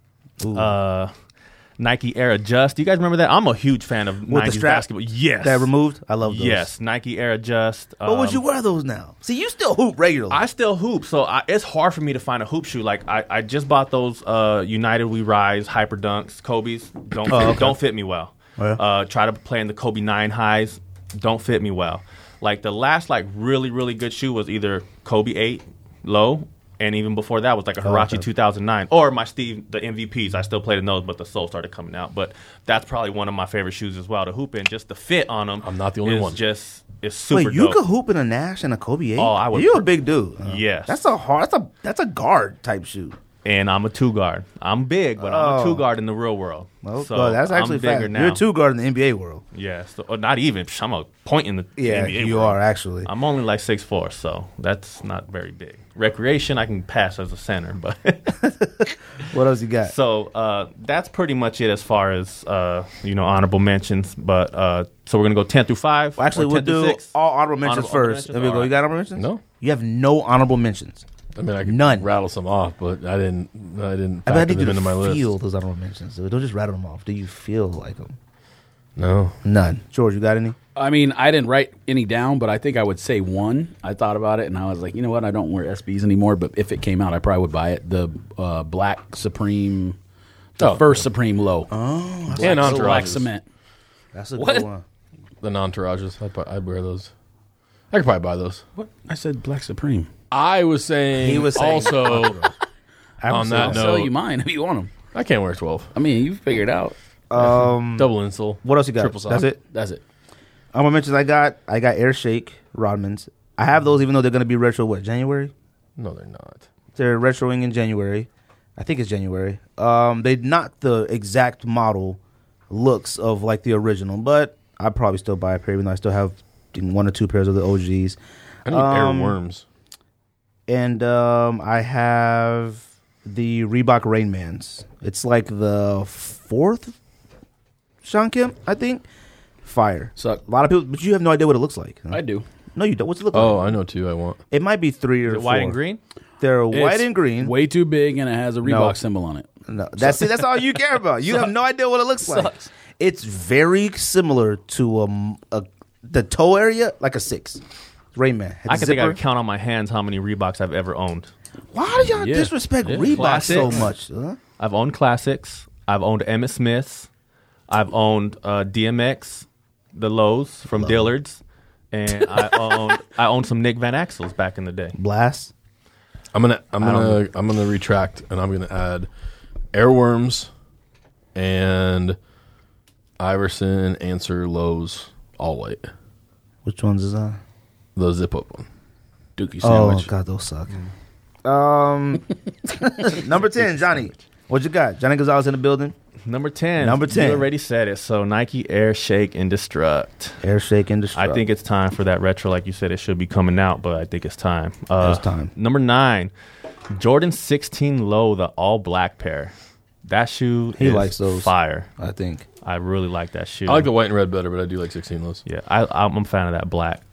Speaker 3: Ooh.
Speaker 4: Nike Air Adjust. Do you guys remember that? I'm a huge fan of
Speaker 3: With the
Speaker 4: 90s
Speaker 3: strap
Speaker 4: basketball. Yes.
Speaker 3: That removed? I love those.
Speaker 4: Yes, Nike Air Adjust.
Speaker 3: But would you wear those now? See, you still hoop regularly.
Speaker 4: I still hoop, so it's hard for me to find a hoop shoe. Like I just bought those United We Rise Hyper Dunks, Kobe's. Don't fit me well.
Speaker 3: Yeah.
Speaker 4: Try to play in the Kobe 9 highs. Don't fit me well. Like the last really really good shoe was either Kobe 8 low, and even before that was like a Huarache 2009 or my the MVPs. I still played in those, but the sole started coming out. But that's probably one of my favorite shoes as well to hoop in. Just the fit on them.
Speaker 1: I'm not the only one.
Speaker 4: It's super
Speaker 3: Wait, you
Speaker 4: dope.
Speaker 3: could hoop in a Nash and a Kobe 8?
Speaker 4: Oh, I would-
Speaker 3: You're a big dude.
Speaker 4: Yes.
Speaker 3: That's a guard type shoe.
Speaker 4: And I'm a 2-guard. I'm big, but I'm a 2-guard in the real world.
Speaker 3: Well,
Speaker 4: So
Speaker 3: that's actually
Speaker 4: I'm bigger
Speaker 3: fast.
Speaker 4: now.
Speaker 3: You're a 2-guard in the NBA world.
Speaker 4: Yeah, so, or not even. I'm a point in the
Speaker 3: Yeah,
Speaker 4: NBA
Speaker 3: you
Speaker 4: world.
Speaker 3: are actually.
Speaker 4: I'm only like 6'4", so that's not very big. Recreation, I can pass as a center, but
Speaker 3: What else you got?
Speaker 4: so that's pretty much it as far as honorable mentions. But so we're gonna go 10 through 5.
Speaker 3: Well, actually,
Speaker 4: or
Speaker 3: we'll
Speaker 4: 10 through
Speaker 3: do
Speaker 4: 6?
Speaker 3: all honorable mentions
Speaker 4: Honorable
Speaker 3: first.
Speaker 4: mentions?
Speaker 3: There we go.
Speaker 4: All
Speaker 3: You got honorable mentions?
Speaker 1: No.
Speaker 3: You have no honorable mentions.
Speaker 1: I mean, I could
Speaker 3: None.
Speaker 1: rattle some off, but I didn't
Speaker 3: I
Speaker 1: factor
Speaker 3: need you
Speaker 1: them into my
Speaker 3: to
Speaker 1: list.
Speaker 3: feel those honorable mentions. So don't just rattle them off. Do you feel like them?
Speaker 1: No.
Speaker 3: None. George, you got any?
Speaker 6: I mean, I didn't write any down, but I think I would say one. I thought about it, and I was like, you know what? I don't wear SBs anymore, but if it came out, I probably would buy it. The Black Supreme, the first Supreme low.
Speaker 3: Oh,
Speaker 1: And
Speaker 6: Black
Speaker 1: entourages.
Speaker 6: cement.
Speaker 3: that's a
Speaker 6: What?
Speaker 3: good one.
Speaker 1: The non-entourages. I'd wear those. I could probably buy those.
Speaker 6: What? I said Black Supreme.
Speaker 1: I was saying
Speaker 3: He was saying
Speaker 1: also on that
Speaker 6: I'll sell
Speaker 1: note,
Speaker 6: you mine if you want them.
Speaker 1: I can't wear 12.
Speaker 6: I mean, you figured it out.
Speaker 1: Double insole.
Speaker 3: What else you got?
Speaker 1: Triple sock.
Speaker 3: That's it.
Speaker 6: That's it.
Speaker 3: Honorable mentions I got Air Shake Rodmans. I have those even though they're going to be retro, January?
Speaker 1: No, they're not.
Speaker 3: They're retroing in January. I think it's January. They're not the exact model looks of like the original, but I'd probably still buy a pair even though I still have 1 or 2 pairs of the OGs.
Speaker 1: I need Air Worms.
Speaker 3: And I have the Reebok Rainmans. It's like the 4th Sean Kemp, I think. Fire.
Speaker 6: Suck.
Speaker 3: A lot of people, but you have no idea what it looks like. Huh?
Speaker 6: I do.
Speaker 3: No, you don't. What's it look
Speaker 1: Oh,
Speaker 3: like?
Speaker 1: I know two I want.
Speaker 3: It might be 3 or
Speaker 4: Is it
Speaker 3: 4.
Speaker 4: white and green?
Speaker 3: They're white
Speaker 6: It's
Speaker 3: and green.
Speaker 6: Way too big, and it has a Reebok symbol on it.
Speaker 3: No, that's it. That's all you care about. You have no idea what it looks like.
Speaker 6: Sucks.
Speaker 3: It's very similar to the toe area, like a 6. Rayman.
Speaker 4: I can think I can count on my hands how many Reeboks I've ever owned.
Speaker 3: Why do y'all
Speaker 6: Yeah.
Speaker 3: disrespect
Speaker 6: Yeah.
Speaker 3: Reebok so
Speaker 4: Classics.
Speaker 3: much? Huh?
Speaker 4: I've owned Classics. I've owned Emmett Smiths. I've owned DMX, the Lows from Dillard's, and I owned some Nick Van Axels back in the day.
Speaker 3: Blast.
Speaker 1: I'm gonna retract and I'm gonna add Airworms and Iverson Answer Lows all white.
Speaker 3: Which ones is that?
Speaker 1: The zip up one.
Speaker 6: Dookie
Speaker 3: Oh
Speaker 6: sandwich.
Speaker 3: God, those suck. Number 10, Johnny. What you got? Johnny Gonzalez in the building.
Speaker 4: Number 10.
Speaker 3: Number 10.
Speaker 4: You already said it. So Nike Air Shake and Destruct.
Speaker 3: Air Shake and Destruct.
Speaker 4: I think it's time for that retro. Like you said, it should be coming out, but I think it's time.
Speaker 3: It's time.
Speaker 4: Number 9, Jordan 16 Low, the all black pair. That shoe
Speaker 3: He
Speaker 4: is
Speaker 3: likes those.
Speaker 4: fire.
Speaker 3: I think.
Speaker 4: I really like that shoe.
Speaker 1: I like the white and red better, but I do like 16 Lows.
Speaker 4: Yeah, I'm a fan of that black.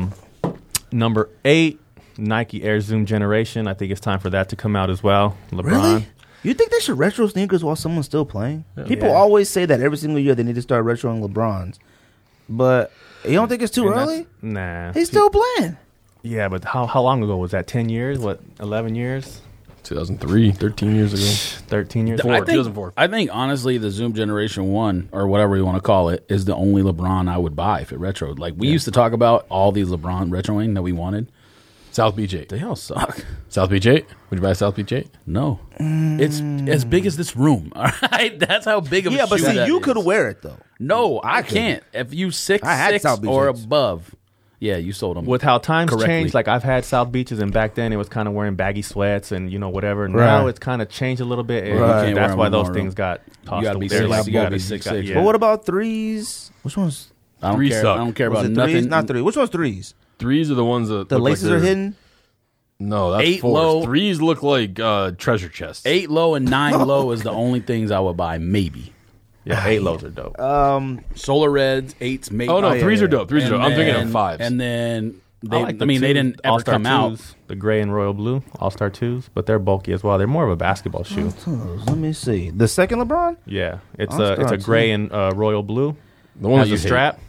Speaker 4: Number 8, Nike Air Zoom Generation. I think it's time for that to come out as well. LeBron.
Speaker 3: Really? You think they should retro sneakers while someone's still playing? People always say that every single year they need to start retroing LeBrons. But you don't think it's too
Speaker 4: And that's-
Speaker 3: early?
Speaker 4: Nah.
Speaker 3: He's still playing.
Speaker 4: Yeah, but how long ago was that? 10 years? What, 11 years?
Speaker 1: 2003, 13 years ago.
Speaker 4: 13 years?
Speaker 6: I think,
Speaker 1: 2004.
Speaker 6: I think honestly, the Zoom Generation 1 or whatever you want to call it is the only LeBron I would buy if it retroed. Like we used to talk about all these LeBron retroing that we wanted.
Speaker 1: South Beach 8.
Speaker 6: They all suck.
Speaker 1: South Beach 8? Would you buy a South Beach 8?
Speaker 6: No, it's as big as this room. All right, that's how big of a
Speaker 3: Yeah, but
Speaker 6: shoe
Speaker 3: see,
Speaker 6: that
Speaker 3: you
Speaker 6: is.
Speaker 3: could wear it though.
Speaker 6: No, I
Speaker 3: could.
Speaker 6: can't. If you
Speaker 3: I had
Speaker 6: 6'6"
Speaker 3: South Beach
Speaker 6: or
Speaker 3: eights.
Speaker 6: above, yeah, you sold them.
Speaker 4: With how times
Speaker 6: Correctly.
Speaker 4: changed, like I've had South Beaches, and back then it was kind of wearing baggy sweats and whatever.
Speaker 3: Right.
Speaker 4: Now it's kind of changed a little bit, and
Speaker 3: Right. You can't
Speaker 6: wear
Speaker 4: that's
Speaker 6: 'em
Speaker 4: why those
Speaker 6: anymore,
Speaker 4: things got tossed.
Speaker 6: gotta be
Speaker 4: They're
Speaker 6: six-
Speaker 4: like
Speaker 6: you gotta be
Speaker 4: bullies.
Speaker 6: 6'6".
Speaker 4: Yeah.
Speaker 3: But what about 3s? Which ones?
Speaker 6: I don't
Speaker 1: Three
Speaker 6: care.
Speaker 1: suck.
Speaker 6: I don't care
Speaker 3: Was
Speaker 6: about
Speaker 3: it
Speaker 6: nothing.
Speaker 3: 3s? Not 3. Which one's 3s?
Speaker 1: 3s are the ones that
Speaker 3: The
Speaker 1: look
Speaker 3: laces
Speaker 1: like
Speaker 3: are
Speaker 1: they're-
Speaker 3: hidden?
Speaker 1: No, that's
Speaker 6: 8
Speaker 1: 4s.
Speaker 6: low.
Speaker 1: 3s look like treasure chests.
Speaker 6: 8 low and 9 low is the only things I would buy. Maybe
Speaker 4: Yeah, 8 lows are dope.
Speaker 6: Solar Reds, 8s, maybe.
Speaker 1: Oh, no,
Speaker 3: yeah,
Speaker 1: 3s
Speaker 3: yeah.
Speaker 1: are dope. 3s are dope. I'm thinking of 5s.
Speaker 6: And then they,
Speaker 4: I like the
Speaker 6: they
Speaker 4: two
Speaker 6: didn't ever
Speaker 4: All-Star
Speaker 6: come out.
Speaker 4: 2s, the gray and royal blue All-Star 2s, but they're bulky as well. They're more of a basketball shoe.
Speaker 3: Let me see. The second LeBron?
Speaker 4: Yeah, it's
Speaker 3: All-Star
Speaker 4: a
Speaker 3: 2.
Speaker 4: gray and royal blue.
Speaker 1: The one that
Speaker 4: Has
Speaker 1: you
Speaker 4: a
Speaker 1: hate.
Speaker 4: strap.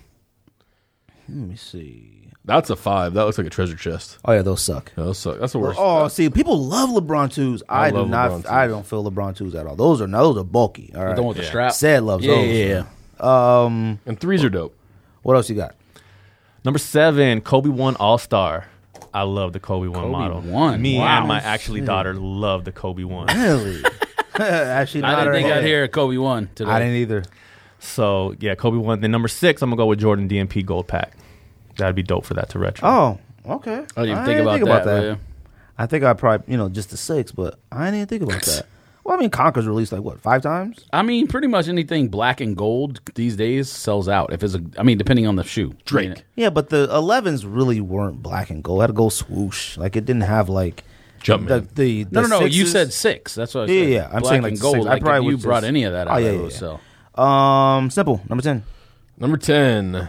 Speaker 3: Let me see.
Speaker 1: That's a 5. That looks like a treasure chest.
Speaker 3: Oh yeah, those suck.
Speaker 1: Yeah, those suck. That's the worst.
Speaker 3: Oh, see, people love LeBron 2s. I do
Speaker 1: love
Speaker 3: not.
Speaker 1: LeBron 2s.
Speaker 3: I don't feel LeBron 2s at all. Those are bulky. All right.
Speaker 6: The one with the strap.
Speaker 3: Said loves
Speaker 6: Yeah,
Speaker 3: those.
Speaker 6: yeah, yeah.
Speaker 1: And 3s are dope.
Speaker 3: What else you got?
Speaker 4: Number 7, Kobe 1 All-Star. I love the Kobe 1
Speaker 6: Kobe
Speaker 4: model.
Speaker 6: 1,
Speaker 4: Me
Speaker 6: wow.
Speaker 4: and my actually daughter love the Kobe 1.
Speaker 3: Really? Actually,
Speaker 6: I
Speaker 3: not
Speaker 6: didn't think
Speaker 3: her
Speaker 6: I'd
Speaker 3: head.
Speaker 6: hear Kobe 1 today.
Speaker 3: I didn't either.
Speaker 4: So, yeah, Kobe 1. Then number 6, I'm going to go with Jordan DMP Gold Pack. That'd be dope for that to retro.
Speaker 3: Oh, okay.
Speaker 6: I didn't even
Speaker 3: I
Speaker 6: think
Speaker 3: didn't
Speaker 6: about that.
Speaker 3: I I think I probably just the 6, but I didn't even think about that. Well, I mean, Conker's released like what 5 times?
Speaker 6: I mean, pretty much anything black and gold these days sells out. If it's depending on the shoe.
Speaker 1: Drake.
Speaker 6: I mean,
Speaker 3: Yeah, but the 11s really weren't black and gold. It had to go swoosh. Like it didn't have like
Speaker 1: Jumpman.
Speaker 3: the
Speaker 6: no. You
Speaker 3: 6s.
Speaker 6: said 6. That's what I said.
Speaker 3: Yeah. I'm
Speaker 6: black
Speaker 3: saying like
Speaker 6: and gold.
Speaker 3: 6.
Speaker 6: Like
Speaker 3: I probably
Speaker 6: if you
Speaker 3: would
Speaker 6: brought
Speaker 3: just-
Speaker 6: any of that out,
Speaker 3: Oh, yeah,
Speaker 6: it
Speaker 3: yeah,
Speaker 6: would
Speaker 3: yeah.
Speaker 6: sell.
Speaker 3: Simple. Number 10.
Speaker 1: Number 10,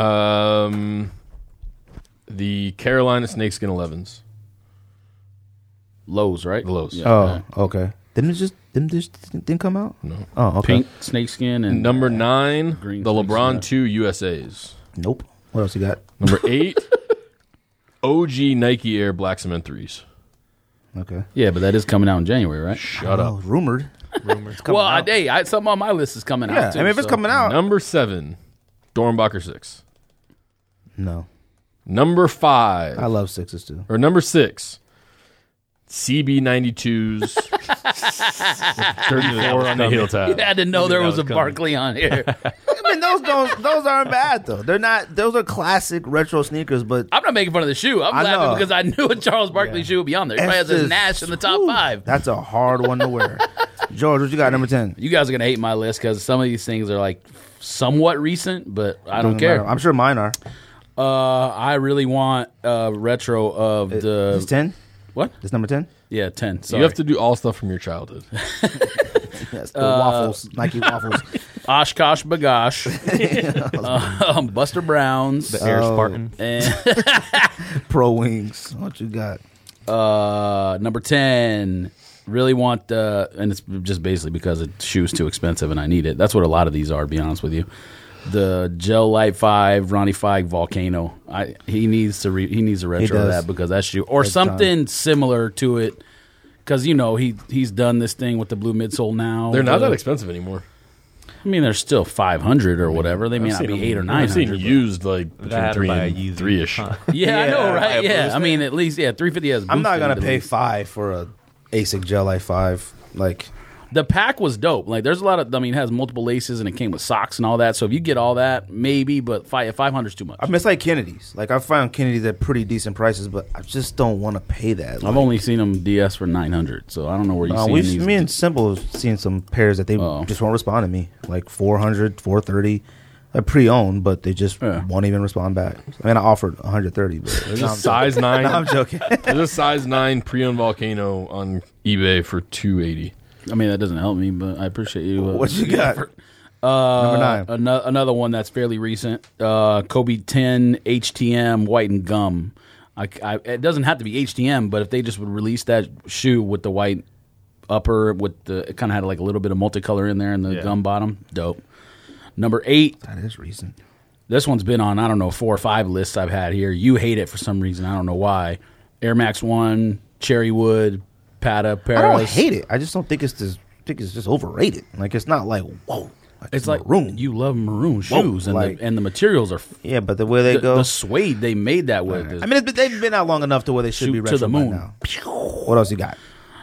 Speaker 1: the Carolina Snakeskin 11s.
Speaker 6: Lowe's, right?
Speaker 1: The Lowe's.
Speaker 6: Yeah.
Speaker 3: Oh, okay. Didn't come out?
Speaker 1: No.
Speaker 3: Oh, okay.
Speaker 6: Pink snakeskin and
Speaker 1: Number 9,
Speaker 6: Green
Speaker 1: the LeBron
Speaker 6: Snakeskin.
Speaker 1: 2 USAs.
Speaker 3: Nope. What else you got?
Speaker 1: Number 8, OG Nike Air Black Cement 3s.
Speaker 3: Okay.
Speaker 6: Yeah, but that is coming out in January, right?
Speaker 1: Shut up.
Speaker 3: Rumored. It's coming
Speaker 6: Well,
Speaker 3: out.
Speaker 6: something on my list is coming
Speaker 3: Yeah,
Speaker 6: out too.
Speaker 3: I mean, if it's
Speaker 6: so-
Speaker 3: coming out.
Speaker 1: Number 7, Dornbacher 6.
Speaker 3: No.
Speaker 1: Number 5,
Speaker 3: I love 6s too.
Speaker 1: or number 6, CB92s. 34 on the heel
Speaker 6: You
Speaker 1: tab.
Speaker 6: had to know there
Speaker 4: that
Speaker 6: was a
Speaker 4: was coming.
Speaker 6: Barkley on here.
Speaker 3: I mean, those aren't bad though. They're not. Those are classic retro sneakers, but
Speaker 6: I'm not making fun of the shoe. I'm
Speaker 3: I
Speaker 6: laughing
Speaker 3: know.
Speaker 6: because I knew a Charles Barkley shoe would be on there. He probably has a
Speaker 3: it's
Speaker 6: Nash in the top
Speaker 3: whew,
Speaker 6: 5.
Speaker 3: That's a hard one to wear. George, what you got? Number 10.
Speaker 6: You guys are gonna hate my list because some of these things are like somewhat recent, but I don't care.
Speaker 3: I'm sure mine are.
Speaker 6: I really want retro of the
Speaker 3: It's 10.
Speaker 6: what?
Speaker 3: It's number 10.
Speaker 6: Yeah, 10. Sorry.
Speaker 1: You have to do all stuff from your childhood.
Speaker 3: Yes. The waffles, Nike waffles.
Speaker 6: Oshkosh Bagosh, Buster Browns,
Speaker 4: The Air Spartan.
Speaker 6: and
Speaker 3: Pro Wings. What you got?
Speaker 6: number 10. Really want the, and it's just basically because the shoe's too expensive and I need it. That's what a lot of these are, to be honest with you. The Gel Light 5 Ronnie Fieg Volcano. He needs to retro
Speaker 3: does.
Speaker 6: that because that shoe or
Speaker 3: Takes
Speaker 6: something similar to it. Because he's done this thing with the blue midsole now.
Speaker 1: They're not that expensive anymore.
Speaker 6: I mean, they're still 500 or whatever. They may
Speaker 1: I've
Speaker 6: not
Speaker 1: seen
Speaker 6: be
Speaker 1: them-
Speaker 6: 8 or
Speaker 1: I've seen
Speaker 6: 900.
Speaker 1: used like between
Speaker 4: That
Speaker 1: 3
Speaker 4: by
Speaker 1: and
Speaker 4: Yeezy.
Speaker 1: 3-ish.
Speaker 6: Yeah, I know, right?
Speaker 4: I
Speaker 6: Yeah,
Speaker 4: believe
Speaker 6: I mean, at least 350 has.
Speaker 3: I'm not
Speaker 6: boosted
Speaker 3: gonna
Speaker 6: at
Speaker 3: pay
Speaker 6: least.
Speaker 3: $5 for a ASIC Gel Light 5. Like
Speaker 6: The pack was dope. Like, there's a lot of. I mean, it has multiple laces and it came with socks and all that. So if you get all that, maybe. But 500 is too much.
Speaker 3: I mean, it's like Kennedy's. Like I found Kennedy's at pretty decent prices, but I just don't want to pay that.
Speaker 6: I've only seen them DS for 900. So I don't know where you see these.
Speaker 3: me and Simple have seen some pairs that they
Speaker 6: Oh.
Speaker 3: just won't respond to me. Like 400, 430. I pre-owned, but they just
Speaker 6: Yeah.
Speaker 3: won't even respond back. I mean, I offered 130, but
Speaker 1: There's a size 9.
Speaker 3: no, I'm joking.
Speaker 1: There's a size 9 pre-owned Volcano on eBay for $280.
Speaker 6: I mean, that doesn't help me, but I appreciate you.
Speaker 3: What you got? Number 9.
Speaker 6: Another one that's fairly recent. Kobe 10 HTM white and gum. It doesn't have to be HTM, but if they just would release that shoe with the white upper, with the it kind of had like a little bit of multicolor in there and the
Speaker 4: Yeah.
Speaker 6: gum bottom, dope. Number 8.
Speaker 3: That is recent.
Speaker 6: This one's been on, I don't know, 4 or 5 lists I've had here. You hate it for some reason. I don't know why. Air Max 1, Cherrywood, Pata, Paris.
Speaker 3: I don't hate it. I just don't think it's just overrated. Like it's not like whoa.
Speaker 6: It's like
Speaker 3: maroon.
Speaker 6: you love maroon shoes, and
Speaker 3: like-
Speaker 6: the materials are
Speaker 3: Yeah, but the way they go.
Speaker 6: the suede they made that with. is-
Speaker 3: I mean, they've been out long enough to where they should
Speaker 6: Shoot
Speaker 3: be
Speaker 6: to
Speaker 3: retro
Speaker 6: the
Speaker 3: by
Speaker 6: moon.
Speaker 3: now. What else you got?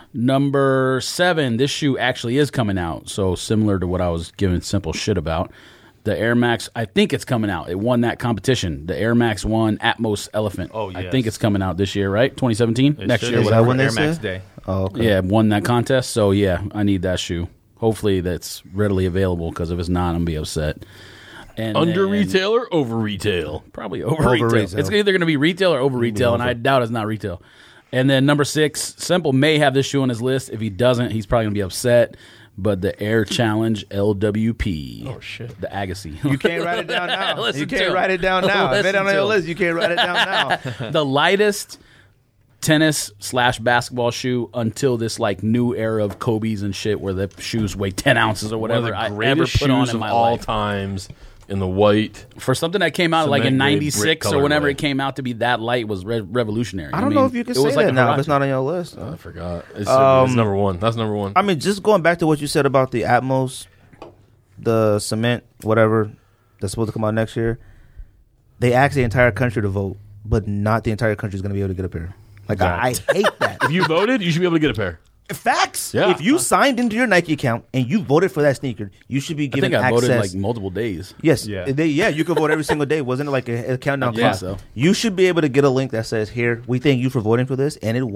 Speaker 6: Number 7, this shoe actually is coming out. So similar to what I was giving Simple shit about. The Air Max, I think it's coming out. It won that competition. The Air Max 1 Atmos Elephant.
Speaker 4: Oh,
Speaker 6: I
Speaker 4: yes.
Speaker 6: think it's coming out this year, right? 2017?
Speaker 4: It
Speaker 6: Next
Speaker 4: should
Speaker 6: year,
Speaker 4: be
Speaker 3: Is that
Speaker 6: whatever.
Speaker 3: when they
Speaker 4: Air Max
Speaker 3: say?
Speaker 4: Day.
Speaker 3: Oh, okay.
Speaker 6: Yeah, won that contest. So, yeah, I need that shoe. Hopefully that's readily available because if it's not, I'm going to be upset. And
Speaker 1: Under
Speaker 6: then-
Speaker 1: retail or over retail?
Speaker 6: Probably over retail.
Speaker 3: retail.
Speaker 6: It's either going to be retail or over retail, and I doubt it's not retail. And then number 6, Simple may have this shoe on his list. If he doesn't, he's probably going to be upset. But the Air Challenge LWP.
Speaker 1: Oh, shit.
Speaker 6: The Agassi.
Speaker 3: You can't write it down now.
Speaker 6: Listen
Speaker 3: You
Speaker 6: to
Speaker 3: can't
Speaker 6: him.
Speaker 3: write it down now. If
Speaker 6: Listen
Speaker 3: it's on
Speaker 6: to
Speaker 3: your
Speaker 6: him.
Speaker 3: list, you can't write it down now.
Speaker 6: The lightest tennis/basketball shoe until this like new era of Kobe's and shit where the shoes weigh 10 ounces or
Speaker 1: One of
Speaker 6: whatever
Speaker 1: the
Speaker 6: I ever
Speaker 1: greatest
Speaker 6: put on
Speaker 1: shoes
Speaker 6: in
Speaker 1: of
Speaker 6: my
Speaker 1: all
Speaker 6: life.
Speaker 1: times in the white.
Speaker 6: For something that came out like in
Speaker 1: Cement grade brick
Speaker 6: 96 or whenever
Speaker 1: colorway.
Speaker 6: it came out to be that light was revolutionary.
Speaker 3: I don't know if you can say that now if it's not on your list.
Speaker 1: I forgot. It's number 1. That's number 1.
Speaker 3: I mean, just going back to what you said about the Atmos, the cement, whatever, that's supposed to come out next year, they asked the entire country to vote, but not the entire country is going to be able to get a pair. Like, I hate that.
Speaker 1: If you voted, you should be able to get a pair.
Speaker 3: Facts.
Speaker 1: Yeah.
Speaker 3: If you signed into your Nike account and you voted for that sneaker, you should be
Speaker 6: I
Speaker 3: given
Speaker 6: think I
Speaker 3: access.
Speaker 6: voted like multiple days.
Speaker 3: Yes.
Speaker 4: Yeah.
Speaker 3: You could vote every single day. Wasn't it like a countdown
Speaker 6: I think
Speaker 3: clock?
Speaker 6: so.
Speaker 3: You should be able to get a link that says, here, we thank you for voting for this, and it won.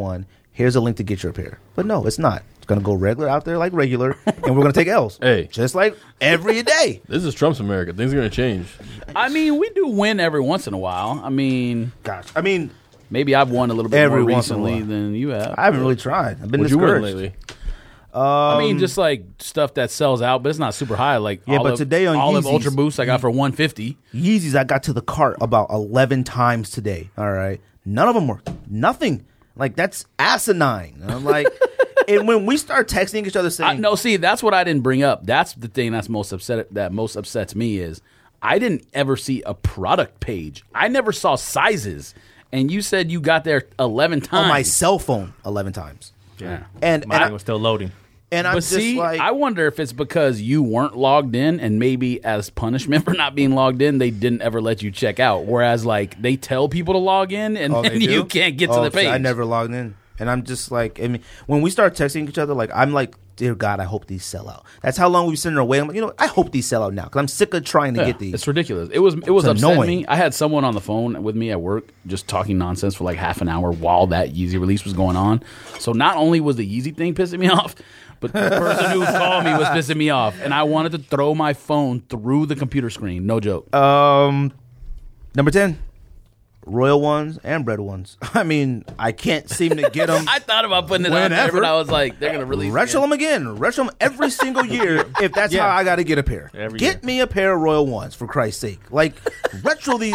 Speaker 3: Here's a link to get your pair. But no, it's not. It's going to go regular out there like regular, and we're going to take L's.
Speaker 1: Hey.
Speaker 3: Just like every day.
Speaker 1: This is Trump's America. Things are going to change.
Speaker 6: I mean, we do win every once in a while. I mean,
Speaker 3: Gosh. I mean,
Speaker 6: maybe I've won a little bit
Speaker 3: Every
Speaker 6: more
Speaker 3: once in a
Speaker 6: recently
Speaker 3: while.
Speaker 6: than you have.
Speaker 3: I haven't really tried. I've been
Speaker 1: What'd you win
Speaker 3: discouraged.
Speaker 1: lately?
Speaker 6: I mean, just like stuff that sells out, but it's not super high. Like
Speaker 3: Yeah, but today on
Speaker 6: Olive
Speaker 3: Yeezys-
Speaker 6: Ultra Boost, I got for $150.
Speaker 3: Yeezys, I got to the cart about 11 times today. All right. None of them worked. Nothing. Like, that's asinine. And I'm like, and when we start texting each other saying,
Speaker 6: No, see, that's what I didn't bring up. That's the thing that's most upsets me is I didn't ever see a product page. I never saw sizes, and you said you got there 11 times
Speaker 3: on my cell phone 11 times.
Speaker 6: Yeah.
Speaker 3: And
Speaker 4: Mine was still loading.
Speaker 3: I'm
Speaker 6: But
Speaker 3: just
Speaker 6: see,
Speaker 3: like,
Speaker 6: I wonder if it's because you weren't logged in, and maybe as punishment for not being logged in, they didn't ever let you check out. Whereas, like, they tell people to log in, and
Speaker 3: oh,
Speaker 6: then
Speaker 3: they
Speaker 6: you
Speaker 3: do?
Speaker 6: can't get to
Speaker 3: Oh,
Speaker 6: the page.
Speaker 3: I never logged in. And I'm just like, I mean, when we start texting each other, like, I'm like, dear God, I hope these sell out. That's how long we've sitting there waiting. I'm like, you know, I hope these sell out now because I'm sick of trying to
Speaker 6: Yeah,
Speaker 3: get these.
Speaker 6: It's ridiculous. It was upsetting
Speaker 3: annoying.
Speaker 6: me. I had someone on the phone with me at work just talking nonsense for like half an hour while that Yeezy release was going on. So not only was the Yeezy thing pissing me off, but the person who called me was pissing me off, and I wanted to throw my phone through the computer screen. No joke.
Speaker 3: Number 10, Royal ones and bread ones. I mean, I can't seem to get them.
Speaker 6: I thought about putting it on there,
Speaker 3: Whenever.
Speaker 6: but I was like, they're gonna release
Speaker 3: Retro
Speaker 6: it.
Speaker 3: them again. Retro them every single year if that's how I got to get a pair.
Speaker 4: Every
Speaker 3: Get
Speaker 4: year.
Speaker 3: me a pair of Royal ones, for Christ's sake. Like, retro these.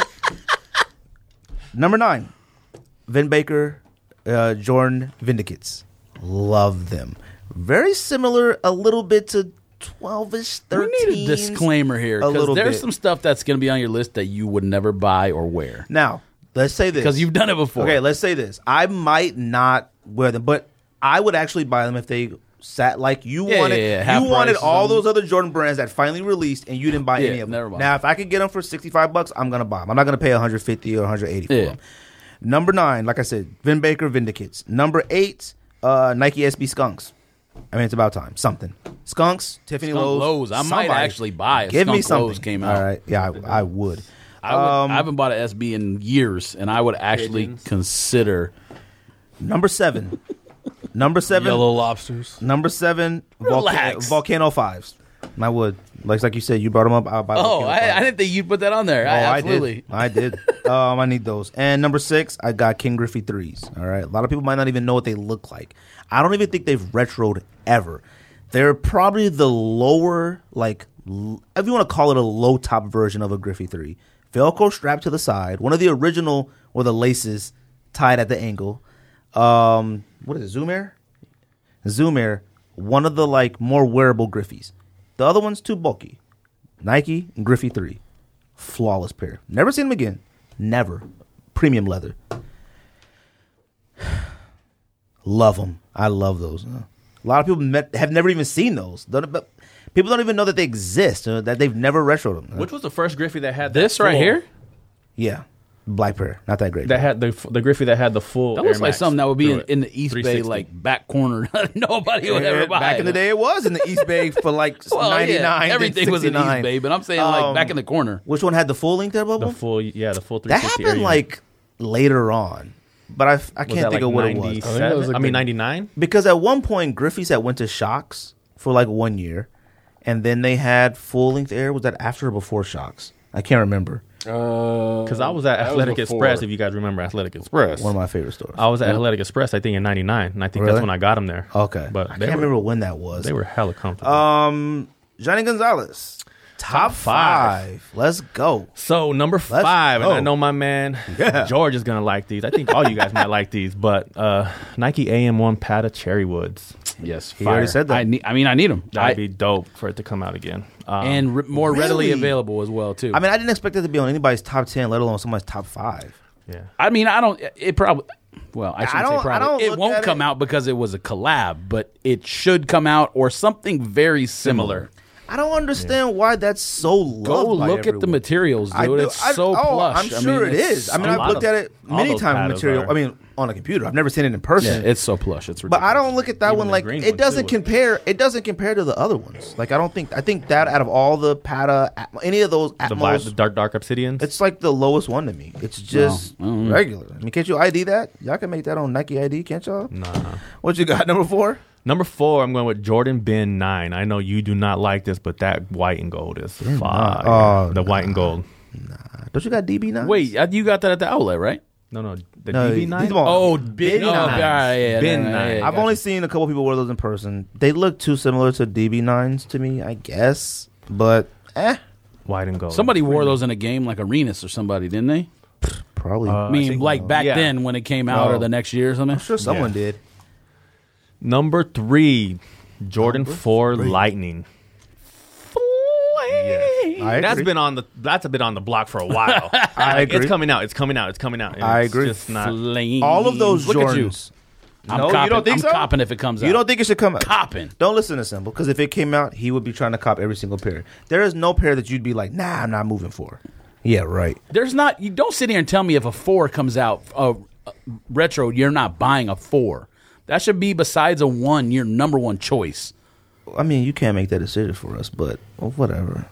Speaker 3: Number 9, Vin Baker, Jordan Vindicates. Love them. Very similar a little bit to 12-ish, 13.
Speaker 6: We need a disclaimer here
Speaker 3: a
Speaker 6: because
Speaker 3: little
Speaker 6: there's
Speaker 3: bit.
Speaker 6: some stuff that's gonna be on your list that you would never buy or wear
Speaker 3: Now, let's say this.
Speaker 6: because you've done it before.
Speaker 3: Okay, let's say this. I might not wear them, but I would actually buy them if they sat like you
Speaker 6: Yeah,
Speaker 3: wanted.
Speaker 6: yeah, yeah. Half
Speaker 3: You wanted
Speaker 6: price
Speaker 3: all
Speaker 6: on them.
Speaker 3: those other Jordan brands that finally released, and you didn't buy
Speaker 6: Yeah,
Speaker 3: any of them.
Speaker 6: never bought
Speaker 3: Now, if I could get them for $65, I'm gonna buy them. I'm not gonna pay $150 or $180 for
Speaker 6: Yeah.
Speaker 3: them. Number 9, like I said, Vin Baker Vindicates. Number 8, Nike SB Skunks. I mean, it's about time. Something. Skunks, Tiffany
Speaker 6: Skunk
Speaker 3: Lowe's.
Speaker 6: Lowe's. I might
Speaker 3: somebody.
Speaker 6: actually buy if
Speaker 3: Give me
Speaker 6: Skunk
Speaker 3: something.
Speaker 6: Lowe's came out.
Speaker 3: All right. Yeah, I would.
Speaker 6: I haven't bought an SB in years, and I would actually consider
Speaker 3: Number 7. Number 7.
Speaker 1: Yellow lobsters.
Speaker 3: Number 7,
Speaker 6: Relax.
Speaker 3: Volcano 5s. I would. Like you said, you brought them up. I'll buy
Speaker 6: Oh,
Speaker 3: Volcano
Speaker 6: I
Speaker 3: 5s.
Speaker 6: didn't think you'd put that on there. Absolutely.
Speaker 3: I did. I need those. And number 6, I got King Griffey 3s. All right. A lot of people might not even know what they look like. I don't even think they've retroed ever. They're probably the lower, like, if you want to call it a low top version of a Griffey 3. Velcro strapped to the side. One of the original were the laces tied at the angle. What is it? Zoom Air? Zoom Air. One of the, like, more wearable Griffeys. The other one's too bulky. Nike and Griffey 3. Flawless pair. Never seen them again. Never. Premium leather. Love them. I love those. A lot of people have never even seen those. People don't even know that they exist, that they've never retroed them.
Speaker 4: Which was the first Griffey that had
Speaker 6: This
Speaker 4: that
Speaker 6: right
Speaker 4: full-
Speaker 6: here?
Speaker 3: Yeah. Black pair. Not that great.
Speaker 4: That had the Griffey that had the full.
Speaker 6: That looks
Speaker 4: Air
Speaker 6: like
Speaker 4: Max
Speaker 6: something that would be
Speaker 4: through it.
Speaker 6: in the East Bay,
Speaker 4: 360.
Speaker 6: like back corner. Nobody would ever buy
Speaker 3: Back
Speaker 6: it.
Speaker 3: in the day, it was in the East Bay for like
Speaker 6: Well,
Speaker 3: 99.
Speaker 6: yeah, everything was in the
Speaker 3: 69.
Speaker 6: East Bay, but I'm saying like back in the corner.
Speaker 3: Which one had the full length there,
Speaker 4: the
Speaker 3: Bubble?
Speaker 4: full 360.
Speaker 3: That happened
Speaker 4: area.
Speaker 3: like later on. But I
Speaker 4: Was
Speaker 3: can't
Speaker 4: that,
Speaker 3: think of what it was.
Speaker 4: 97? I mean 99.
Speaker 3: Because at one point, Griffey's had went to Shocks for like 1 year. And then they had full length Air. Was that after or before Shocks? I can't remember.
Speaker 4: Because I was at
Speaker 1: that was
Speaker 4: Athletic
Speaker 1: before.
Speaker 4: Express. If you guys remember Athletic Express,
Speaker 3: One of my favorite stores.
Speaker 4: I was at Athletic Express. I think in '99, and I think
Speaker 3: Really?
Speaker 4: that's when I got them there.
Speaker 3: Okay.
Speaker 4: but
Speaker 3: I
Speaker 4: they
Speaker 3: can't
Speaker 4: were
Speaker 3: remember when that was.
Speaker 4: they were hella comfortable.
Speaker 3: Johnny Gonzalez. Top 5. Let's go.
Speaker 4: So number 5, and
Speaker 3: go.
Speaker 4: I know my man George is gonna like these. I think all you guys might like these, but Nike AM1 Pata Cherry Woods.
Speaker 6: Yes,
Speaker 3: He already said that.
Speaker 6: I need them.
Speaker 4: That'd be dope for it to come out again.
Speaker 6: And more readily
Speaker 3: Really?
Speaker 6: available as well too.
Speaker 3: I mean, I didn't expect it to be on anybody's top 10, let alone somebody's top 5.
Speaker 4: yeah,
Speaker 6: I mean, I don't. It probably. Well, I shouldn't
Speaker 3: don't-
Speaker 6: say
Speaker 3: I
Speaker 6: probably.
Speaker 3: don't
Speaker 6: It
Speaker 3: look
Speaker 6: won't
Speaker 3: at
Speaker 6: come
Speaker 3: it-
Speaker 6: out because it was a collab, but it should come out or something very similar.
Speaker 3: I don't understand why that's so loved.
Speaker 6: Go
Speaker 3: by
Speaker 6: look at the
Speaker 3: everyone.
Speaker 6: materials, dude. It's so plush.
Speaker 3: I'm sure it is. I mean, I've looked at it many times. Material. I mean, on a computer. I've never seen it in person.
Speaker 6: Yeah, it's so plush. It's
Speaker 3: But
Speaker 6: ridiculous.
Speaker 3: I don't look at that
Speaker 4: Even
Speaker 3: one
Speaker 4: the
Speaker 3: like
Speaker 4: green
Speaker 3: it
Speaker 4: one,
Speaker 3: doesn't
Speaker 4: too.
Speaker 3: compare. It doesn't compare to the other ones. Like I think that out of all the Pata, any of those
Speaker 4: The
Speaker 3: Atmos,
Speaker 4: dark obsidians.
Speaker 3: it's like the lowest one to me. It's just regular. I mean, can't you ID that? Y'all can make that on Nike ID, can't y'all?
Speaker 4: Nah.
Speaker 3: What you got? Number 4.
Speaker 4: Number 4, I'm going with Jordan Ben 9. I know you do not like this, but that white and gold is fire.
Speaker 3: Oh,
Speaker 4: the white and gold.
Speaker 3: Don't you got DB9?
Speaker 6: Wait, you got that at the outlet, right?
Speaker 4: No, the
Speaker 3: No,
Speaker 4: DB9.
Speaker 3: these are-
Speaker 6: Oh, Ben.
Speaker 3: Ben
Speaker 6: Oh,
Speaker 3: nines.
Speaker 6: yeah,
Speaker 4: Ben
Speaker 6: yeah,
Speaker 4: nine.
Speaker 6: yeah,
Speaker 3: I've
Speaker 6: gotcha.
Speaker 3: only seen a couple people wear those in person. They look too similar to DB9s to me, I guess. But
Speaker 4: White and gold.
Speaker 6: Somebody wore those in a game like Arenas or somebody, didn't they?
Speaker 3: probably.
Speaker 6: I mean,
Speaker 4: think-
Speaker 6: like back
Speaker 4: yeah.
Speaker 6: then when it came out or
Speaker 3: No.
Speaker 6: the next year or something.
Speaker 3: I'm sure someone
Speaker 4: Yeah.
Speaker 3: did.
Speaker 4: Number 3, Jordan 4 Lightning. Yes.
Speaker 3: I
Speaker 4: That's
Speaker 3: agree.
Speaker 4: been on the block for a while.
Speaker 3: I agree.
Speaker 4: It's coming out. And
Speaker 3: I
Speaker 4: it's
Speaker 3: agree.
Speaker 4: Just not,
Speaker 6: Flames.
Speaker 3: All of those
Speaker 6: Look at you.
Speaker 3: Jordans.
Speaker 6: I'm
Speaker 3: No,
Speaker 6: copping.
Speaker 3: you don't think
Speaker 6: I'm
Speaker 3: so?
Speaker 6: copping if it comes out.
Speaker 3: You don't think it should come out?
Speaker 6: Copping.
Speaker 3: Don't listen to Symbol, because if it came out, he would be trying to cop every single pair. There is no pair that you'd be like, nah, I'm not moving for. Yeah, right.
Speaker 6: There's not. You don't sit here and tell me if a 4 comes out retro, you're not buying a 4. That should be besides a 1, your number one choice.
Speaker 3: I mean, you can't make that decision for us, but whatever.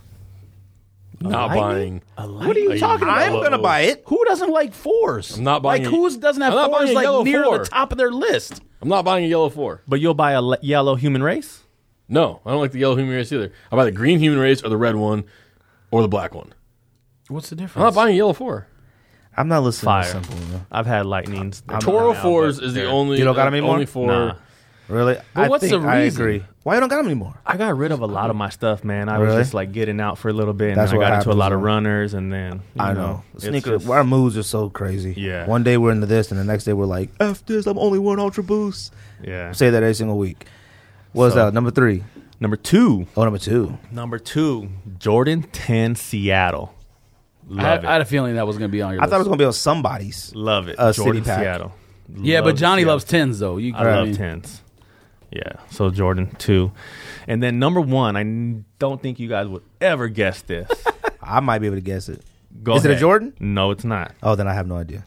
Speaker 1: Not buying.
Speaker 6: What are you talking about?
Speaker 3: I'm going to buy it.
Speaker 6: Who doesn't like 4s?
Speaker 1: I'm not buying
Speaker 6: Like
Speaker 1: a-
Speaker 6: who doesn't have
Speaker 1: I'm not
Speaker 6: 4s
Speaker 1: buying a
Speaker 6: like
Speaker 1: yellow
Speaker 6: near
Speaker 1: 4.
Speaker 6: the top of their list?
Speaker 1: I'm not buying a yellow 4.
Speaker 4: But you'll buy a yellow human race?
Speaker 1: No, I don't like the yellow human race either. I'll buy the green human race or the red one or the black one.
Speaker 6: What's the difference?
Speaker 1: I'm not buying a yellow 4.
Speaker 3: I'm not listening
Speaker 4: Fire.
Speaker 3: to Symbol. Man.
Speaker 4: I've had lightnings.
Speaker 1: Toro
Speaker 4: now,
Speaker 1: 4s
Speaker 4: but
Speaker 1: is the
Speaker 4: they're-
Speaker 1: only.
Speaker 3: You don't got 'em anymore?
Speaker 1: Only 4.
Speaker 4: Nah.
Speaker 3: Really?
Speaker 6: But what's the
Speaker 3: I
Speaker 6: reason?
Speaker 3: agree. Why you don't got them anymore?
Speaker 4: I got rid of a lot of my stuff, man. I
Speaker 3: Really?
Speaker 4: was just like getting out for a little bit, and
Speaker 3: That's
Speaker 4: then I
Speaker 3: what
Speaker 4: got into a
Speaker 3: happens,
Speaker 4: lot of
Speaker 3: man.
Speaker 4: runners, and then
Speaker 3: I know.
Speaker 4: it's
Speaker 3: Sneaker.
Speaker 4: just-
Speaker 3: Our moods are so crazy.
Speaker 4: Yeah.
Speaker 3: One day we're into this, and the next day we're like, F this, I'm only wearing Ultra Boost.
Speaker 4: yeah.
Speaker 3: Say that every single week. What's
Speaker 4: So-
Speaker 3: that? Number 3.
Speaker 4: Number 2,
Speaker 3: Number 2.
Speaker 4: Jordan 10 Seattle. Love
Speaker 6: I had
Speaker 4: it.
Speaker 6: a feeling that was going to be on your
Speaker 3: I
Speaker 6: list.
Speaker 3: thought it was going to be on somebody's.
Speaker 4: Love it.
Speaker 3: City
Speaker 4: Jordan
Speaker 3: Pack.
Speaker 4: Seattle.
Speaker 6: Yeah,
Speaker 4: Love
Speaker 6: but Johnny
Speaker 4: Seattle.
Speaker 6: loves 10s though.
Speaker 4: I love 10s. Yeah, so Jordan 2. And then number 1, I don't think you guys would ever guess this.
Speaker 3: I might be able to guess it.
Speaker 4: Go
Speaker 3: Is it a
Speaker 4: ahead.
Speaker 3: Jordan?
Speaker 4: No, it's not.
Speaker 3: Oh, then I have no idea.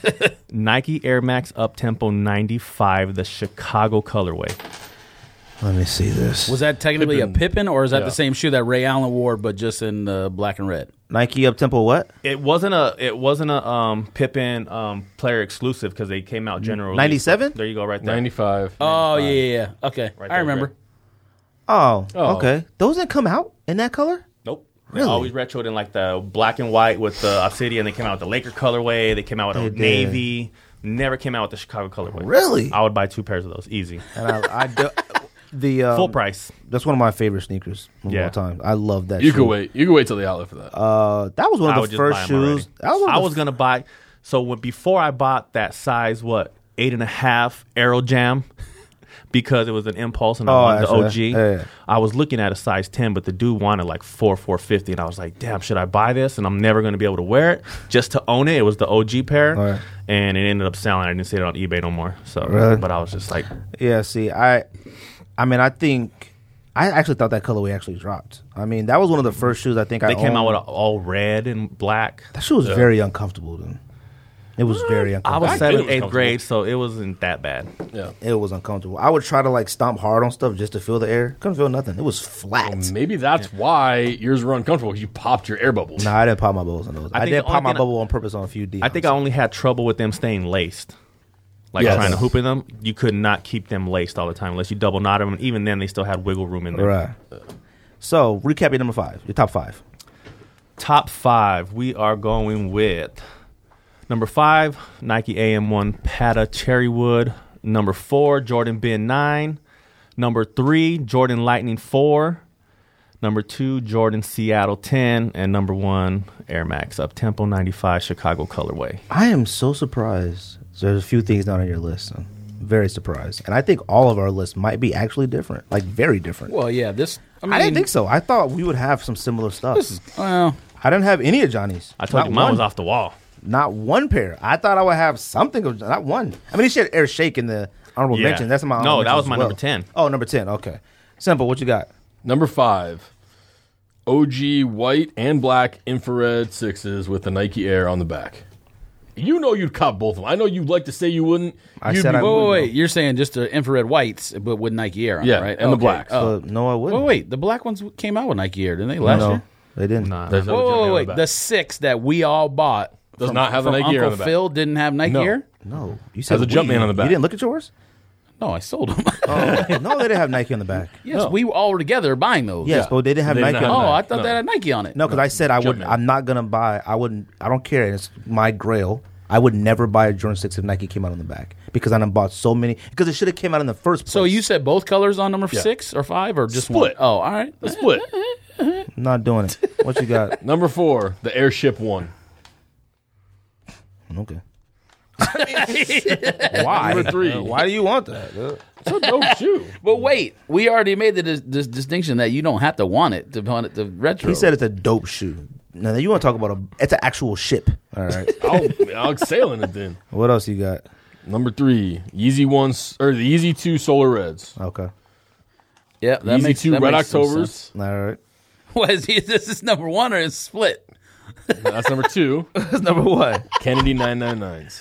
Speaker 4: Nike Air Max Uptempo 95, the Chicago colorway.
Speaker 3: Let me see this.
Speaker 6: Was that technically
Speaker 1: Pippen.
Speaker 6: a Pippen, or is that
Speaker 1: Yeah.
Speaker 6: the same shoe that Ray Allen wore, but just in black and red?
Speaker 3: Nike Uptempo what?
Speaker 4: It wasn't a Pippen player exclusive because they came out general. release.
Speaker 3: 97?
Speaker 4: There you go, right there.
Speaker 1: 95.
Speaker 6: Oh yeah. Okay,
Speaker 4: Right
Speaker 6: I
Speaker 4: there,
Speaker 6: remember.
Speaker 4: Greg.
Speaker 3: Oh,
Speaker 1: Oh.
Speaker 3: okay. Those didn't come out in that color?
Speaker 4: Nope.
Speaker 3: Really?
Speaker 4: They always retroed in like the black and white with the Obsidian. They came out with the Laker colorway. They came out with
Speaker 3: They
Speaker 4: a
Speaker 3: did.
Speaker 4: navy. Never came out with the Chicago colorway.
Speaker 3: Really?
Speaker 4: I would buy 2 pairs of those easy.
Speaker 3: And I do, the
Speaker 4: Full price.
Speaker 3: That's one of my favorite sneakers of
Speaker 4: Yeah.
Speaker 3: all time. I love that.
Speaker 1: You
Speaker 3: shoe.
Speaker 1: could wait. You could wait till the outlet for that.
Speaker 3: That was one
Speaker 4: I
Speaker 3: of
Speaker 4: would
Speaker 3: the
Speaker 4: just
Speaker 3: first
Speaker 4: buy 'em already.
Speaker 3: shoes. That was one of
Speaker 4: I
Speaker 3: the
Speaker 4: was gonna buy. So before I bought that size, 8.5 Aero Jam, because it was an impulse and I
Speaker 3: Oh,
Speaker 4: wanted the
Speaker 3: actually,
Speaker 4: OG.
Speaker 3: yeah.
Speaker 4: I was looking at a size 10, but the dude wanted like 450, and I was like, damn, should I buy this? And I'm never gonna be able to wear it just to own it. It was the OG pair,
Speaker 3: Right.
Speaker 4: and it ended up selling. I didn't see it on eBay no more. So,
Speaker 3: Really?
Speaker 4: but I was just like,
Speaker 3: Yeah, see, I mean, I think I actually thought that colorway actually dropped. I mean, that was one of the first shoes I think I
Speaker 4: they came out
Speaker 3: owned.
Speaker 4: with all red and black.
Speaker 3: That shoe was very uncomfortable. Then it was very
Speaker 4: I
Speaker 3: uncomfortable.
Speaker 4: was
Speaker 1: Back then it
Speaker 4: 7th,
Speaker 1: was
Speaker 4: 8th
Speaker 1: comfortable.
Speaker 4: grade, so it wasn't that bad.
Speaker 1: Yeah.
Speaker 3: It was uncomfortable. I would try to like stomp hard on stuff just to feel the air. Couldn't feel nothing. It was flat.
Speaker 1: Maybe that's why yours were uncomfortable. You popped your air bubbles.
Speaker 3: Nah, I didn't pop my bubbles on those. I
Speaker 4: think
Speaker 3: did
Speaker 4: the
Speaker 3: pop
Speaker 4: only
Speaker 3: my
Speaker 4: thing I-
Speaker 3: bubble on purpose on a few D's.
Speaker 4: I think I only had trouble with them staying laced. Like
Speaker 3: Yes.
Speaker 4: trying to hoop in them, you could not keep them laced all the time unless you double knot them. And even then, they still had wiggle room in there.
Speaker 3: Right. So recap your number 5. Your top 5.
Speaker 4: Top 5, we are going with number 5, Nike AM1 Pata Cherrywood. Number 4, Jordan Ben 9. Number 3, Jordan Lightning 4. Number 2, Jordan Seattle 10. And number 1, Air Max Uptempo 95 Chicago colorway.
Speaker 3: I am so surprised. There's a few things not on your list. I'm very surprised. And I think all of our lists might be actually different. Like very different.
Speaker 6: Well, yeah. This. I mean,
Speaker 3: I didn't think so. I thought we would have some similar stuff.
Speaker 6: This is, well,
Speaker 3: I didn't have any of Johnny's.
Speaker 4: I told
Speaker 3: Not
Speaker 4: you mine
Speaker 3: one.
Speaker 4: was off the wall.
Speaker 3: Not one pair. I thought I would have something of not one. I mean, he said Air Shake in the honorable
Speaker 4: Yeah.
Speaker 3: mention. That's my
Speaker 4: No,
Speaker 3: honorable
Speaker 4: that was
Speaker 3: mention
Speaker 4: my
Speaker 3: as well.
Speaker 4: number 10.
Speaker 3: Oh, number 10. Okay. Simple. What you got?
Speaker 1: Number 5, OG white and black infrared 6s with the Nike Air on the back. You know you'd cop both of them. I know you'd like to say you wouldn't.
Speaker 3: I
Speaker 1: You'd
Speaker 3: said
Speaker 1: be-
Speaker 3: I wouldn't.
Speaker 6: Wait. You're saying just the infrared whites, but with Nike Air on
Speaker 1: Yeah,
Speaker 6: it, right?
Speaker 1: and the blacks.
Speaker 6: Oh.
Speaker 3: No, I wouldn't.
Speaker 6: Wait. The black ones came out with Nike Air, didn't they? Last
Speaker 3: no,
Speaker 6: year?
Speaker 3: they didn't.
Speaker 4: Nah.
Speaker 1: There's no
Speaker 6: Whoa,
Speaker 1: Nike on
Speaker 6: wait.
Speaker 1: back.
Speaker 6: The 6 that we all bought
Speaker 1: Does not have the
Speaker 6: from
Speaker 1: Nike Air
Speaker 6: Uncle
Speaker 1: on the back.
Speaker 6: Phil didn't have Nike
Speaker 1: No.
Speaker 6: Air?
Speaker 3: No, you said
Speaker 1: Has a Jumpman on the back.
Speaker 3: You didn't look at yours?
Speaker 6: No, I sold them.
Speaker 3: Oh, no, they didn't have Nike on the back.
Speaker 6: yes,
Speaker 1: No.
Speaker 6: we were all together buying those.
Speaker 3: Yes,
Speaker 1: Yeah.
Speaker 3: but they didn't have
Speaker 1: They
Speaker 3: Nike
Speaker 1: didn't
Speaker 3: on
Speaker 1: have
Speaker 3: the
Speaker 6: Oh,
Speaker 3: back.
Speaker 6: I thought
Speaker 1: No.
Speaker 6: they had Nike on it.
Speaker 3: No, because I said I would.
Speaker 1: Jumpman.
Speaker 3: I'm not gonna buy. I wouldn't. I don't care. It's my grail. I would never buy a Jordan 6 if Nike came out on the back because I done bought so many. Because it should have came out in the first place.
Speaker 6: So you said both colors on number
Speaker 1: Yeah.
Speaker 6: 6 or 5 or just
Speaker 1: Split.
Speaker 6: one? Oh, all right.
Speaker 1: A split.
Speaker 3: I'm not doing it. What you got?
Speaker 1: Number 4, the Airship 1.
Speaker 3: Okay. Why?
Speaker 1: Number 3.
Speaker 3: Why do you want that?
Speaker 1: It's a dope shoe.
Speaker 6: But wait, we already made this distinction that you don't have to want it to retro.
Speaker 3: He said it's a dope shoe. Now you want to talk about it's an actual ship. All right.
Speaker 1: I'll sail in it then.
Speaker 3: What else you got?
Speaker 1: Number 3, Yeezy 1 or the Yeezy 2 Solar Reds.
Speaker 3: Okay.
Speaker 6: yeah, that
Speaker 1: Yeezy
Speaker 6: makes
Speaker 1: 2
Speaker 6: that
Speaker 1: Red
Speaker 6: makes some
Speaker 1: Octobers.
Speaker 6: sense.
Speaker 3: All right.
Speaker 6: What is this is number 1 or is split?
Speaker 1: That's number 2.
Speaker 3: That's number one.
Speaker 1: Kennedy 999s.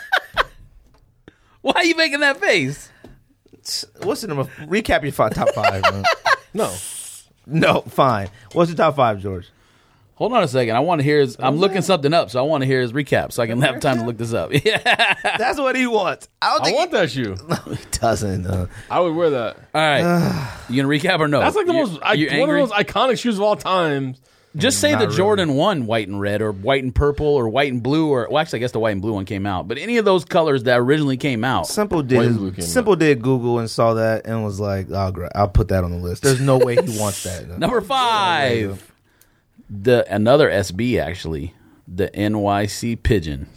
Speaker 6: Why are you making that face?
Speaker 3: What's the number? Recap your top 5. Man.
Speaker 1: No.
Speaker 3: No, fine. What's your top 5, George?
Speaker 6: Hold on a second. I want to hear his. I'm looking something up, so I want to hear his recap, so I can have time to look this up. Yeah.
Speaker 3: That's what he wants. I don't
Speaker 1: I
Speaker 3: think
Speaker 1: want that shoe.
Speaker 3: he doesn't.
Speaker 1: I would wear that.
Speaker 6: All right. You gonna recap or no?
Speaker 1: That's like the most
Speaker 6: You
Speaker 1: one of
Speaker 6: angry?
Speaker 1: those iconic shoes of all time.
Speaker 6: Just say
Speaker 3: Not
Speaker 6: the
Speaker 3: really.
Speaker 6: Jordan 1 white and red or white and purple or white and blue or well actually I guess the white and blue one came out. But any of those colors that originally came out.
Speaker 3: Simple
Speaker 1: White and blue
Speaker 3: did
Speaker 1: came
Speaker 3: Simple did Google and saw that and was like, I'll put that on the list. There's no way he wants that.
Speaker 6: Number 5. Another SB actually. The NYC Pigeon.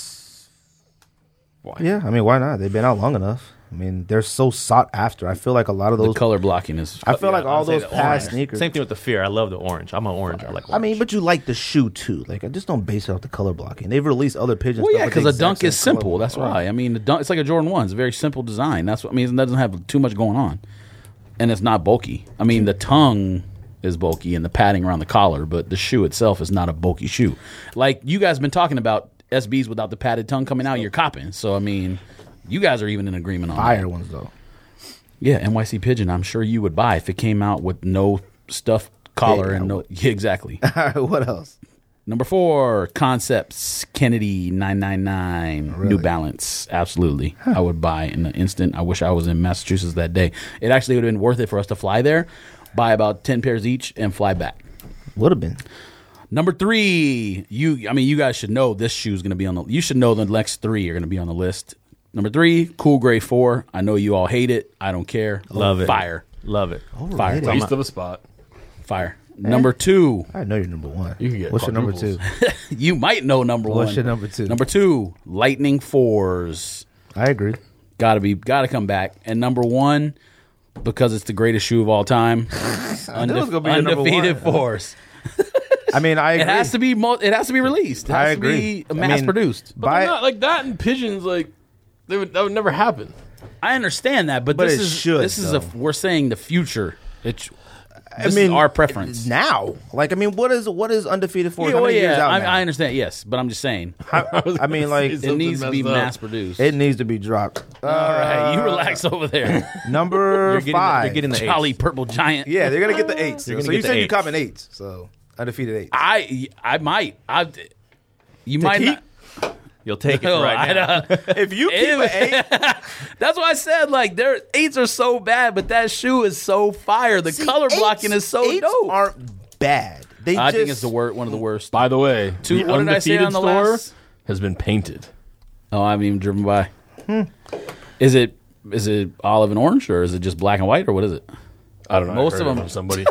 Speaker 3: Yeah, I mean, why not? They've been out long enough. I mean, they're so sought after. I feel like a lot of
Speaker 6: The
Speaker 3: those.
Speaker 6: color blocking is
Speaker 3: I feel like all
Speaker 4: I'd say
Speaker 3: those
Speaker 4: the
Speaker 3: past
Speaker 4: orange.
Speaker 3: sneakers.
Speaker 4: Same thing with the Fear. I love the orange. I'm an orange. I like orange.
Speaker 3: I mean, but you like the shoe too. Like, I just don't base it off the color blocking. They've released other pigeons.
Speaker 6: Well, yeah, because a dunk is simple. That's why. I mean, the dunk. It's like a Jordan 1. It's a very simple design. That's what I mean. It doesn't have too much going on, and it's not bulky. I mean, the tongue is bulky and the padding around the collar, but the shoe itself is not a bulky shoe. Like you guys been talking about SBs without the padded tongue coming out, you're copping. So I mean, you guys are even in agreement on
Speaker 3: Fire
Speaker 6: that.
Speaker 3: ones though.
Speaker 6: Yeah, NYC Pigeon. I'm sure you would buy if it came out with no stuffed collar
Speaker 3: Yeah,
Speaker 6: and
Speaker 3: I
Speaker 6: no. Yeah, exactly.
Speaker 3: All right, what else?
Speaker 6: Number 4, Concepts Kennedy 999 New Balance. Absolutely, I would buy in an instant. I wish I was in Massachusetts that day. It actually would have been worth it for us to fly there, buy about 10 pairs each, and fly back.
Speaker 3: Would have been.
Speaker 6: Number 3, you guys should know this shoe is going to be on the. You should know the next 3 are going to be on the list. Number 3, Cool Gray 4. I know you all hate it. I don't care.
Speaker 4: love it.
Speaker 6: Fire,
Speaker 4: Love it.
Speaker 6: fire,
Speaker 3: Overrated.
Speaker 1: East of a spot.
Speaker 6: fire. Number 2.
Speaker 3: I know you're number one.
Speaker 1: You can get
Speaker 3: What's your number 2?
Speaker 1: quadruples.
Speaker 6: You might know number 1.
Speaker 3: What's your number 2?
Speaker 6: Number 2, Lightning 4s.
Speaker 3: I agree.
Speaker 6: Gotta come back. And number 1, because it's the greatest shoe of all time,
Speaker 3: knew it was gonna be your number
Speaker 6: undefeated
Speaker 3: one.
Speaker 6: Force.
Speaker 3: I mean, I agree.
Speaker 6: It has to be. It has to be released. It has
Speaker 3: I
Speaker 6: to
Speaker 3: agree.
Speaker 6: be
Speaker 3: I
Speaker 6: mass
Speaker 3: mean,
Speaker 6: produced.
Speaker 1: But they're not like that and pigeons. Like that would never happen.
Speaker 6: I understand that, but
Speaker 3: But
Speaker 6: this
Speaker 3: it
Speaker 6: is
Speaker 3: should,
Speaker 6: this is
Speaker 3: though.
Speaker 6: we're saying the future.
Speaker 3: I
Speaker 6: This
Speaker 3: mean,
Speaker 6: is our preference.
Speaker 3: now. Like, I mean, what is undefeated for?
Speaker 6: Yeah,
Speaker 3: How
Speaker 6: well,
Speaker 3: many years
Speaker 6: yeah,
Speaker 3: out now?
Speaker 6: I understand. Yes, but I'm just saying
Speaker 3: I mean, like,
Speaker 1: say
Speaker 6: it needs to be
Speaker 1: messed up.
Speaker 6: mass produced.
Speaker 3: it needs to be dropped.
Speaker 6: All right, you relax over there,
Speaker 3: Number
Speaker 4: getting the-
Speaker 3: 5.
Speaker 4: you're getting the
Speaker 6: Jolly
Speaker 4: eights.
Speaker 6: Purple Giant.
Speaker 3: Yeah, they're gonna get the 8s. So
Speaker 4: gonna
Speaker 3: you
Speaker 4: get the
Speaker 3: said you
Speaker 4: eights.
Speaker 3: copping 8s. So undefeated 8s.
Speaker 6: I might. You might
Speaker 3: keep?
Speaker 6: not.
Speaker 4: You'll take it
Speaker 6: No,
Speaker 4: right now.
Speaker 3: If you keep an 8,
Speaker 6: That's why I said like their 8s are so bad, but that shoe is so fire. The color blocking is so
Speaker 3: 8s
Speaker 6: dope.
Speaker 3: aren't bad. They
Speaker 6: I
Speaker 3: just,
Speaker 6: think it's one of the worst.
Speaker 1: By the way,
Speaker 6: Two-
Speaker 1: the
Speaker 6: what did I say
Speaker 1: undefeated
Speaker 6: on the
Speaker 1: store
Speaker 6: last?
Speaker 1: has been painted.
Speaker 6: Oh, I haven't even driven by. Is it olive and orange or is it just black and white or what is it?
Speaker 1: I don't know.
Speaker 6: Most
Speaker 1: I
Speaker 6: of
Speaker 1: heard it
Speaker 6: them-
Speaker 1: from somebody.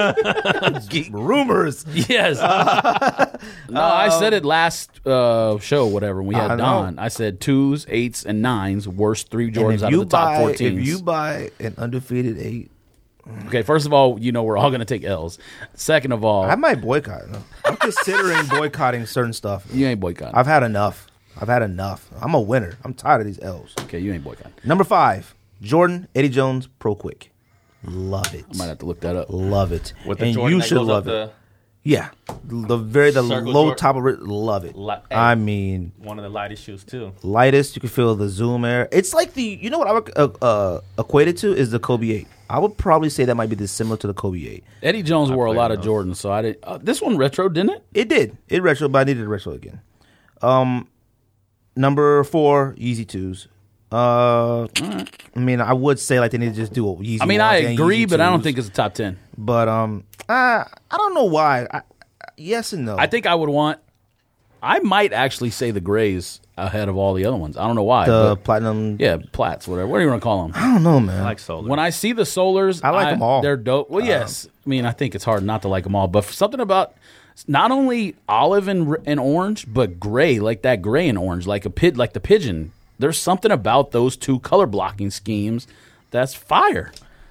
Speaker 3: rumors.
Speaker 6: Yes. No, I said it last show, whatever. When we had
Speaker 3: I know.
Speaker 6: Don. I said 2s, 8s, and 9s, worst 3
Speaker 3: And
Speaker 6: Jordans
Speaker 3: if
Speaker 6: out of
Speaker 3: you
Speaker 6: the top
Speaker 3: buy,
Speaker 6: 14.
Speaker 3: if you buy an undefeated 8,
Speaker 6: Okay, first of all, we're all going to take L's. Second of all,
Speaker 3: I might boycott. I'm considering boycotting certain stuff.
Speaker 6: you ain't boycotting.
Speaker 3: I've had enough. I'm a winner. I'm tired of these L's.
Speaker 6: Okay, you ain't boycotting.
Speaker 3: Number 5, Jordan Eddie Jones Pro Quick. Love it.
Speaker 6: I might have to look that up.
Speaker 3: Love it.
Speaker 4: With the
Speaker 3: and
Speaker 4: Jordan
Speaker 3: you
Speaker 4: that
Speaker 3: should
Speaker 4: goes
Speaker 3: love
Speaker 4: up
Speaker 3: it. Yeah, the
Speaker 4: Circle
Speaker 3: low
Speaker 4: Jordan.
Speaker 3: top of it. Love it.
Speaker 4: Hey,
Speaker 3: I mean,
Speaker 4: one of the lightest shoes too.
Speaker 3: lightest. You can feel the zoom air. It's like you know what I would equate it to is the Kobe 8. I would probably say that might be similar to the Kobe 8.
Speaker 6: Eddie Jones wore a
Speaker 4: played
Speaker 6: lot of
Speaker 4: those.
Speaker 6: Jordans, so I did. This one retro, didn't it?
Speaker 3: It did. It retro, but I needed a retro again. Number 4, Yeezy 2s. I mean, I would say like they need to just do a Yeezy.
Speaker 6: I mean, I
Speaker 3: 1s and
Speaker 6: agree,
Speaker 3: Yeezy
Speaker 6: but I don't
Speaker 3: 2s.
Speaker 6: think it's a top 10.
Speaker 3: But I don't know why. Yes and no.
Speaker 6: I think I would want. I might actually say the grays ahead of all the other ones. I don't know why.
Speaker 3: the
Speaker 6: but
Speaker 3: platinum.
Speaker 6: yeah, plats, whatever. What do you want to call them?
Speaker 3: I don't know, man.
Speaker 4: I like Solar.
Speaker 6: When I see the Solars,
Speaker 3: I like them all.
Speaker 6: They're dope. Well, yes. I mean, I think it's hard not to like them all, but something about not only olive and orange, but gray, like that gray and orange, like like the pigeon. There's something about those two color blocking schemes that's fire.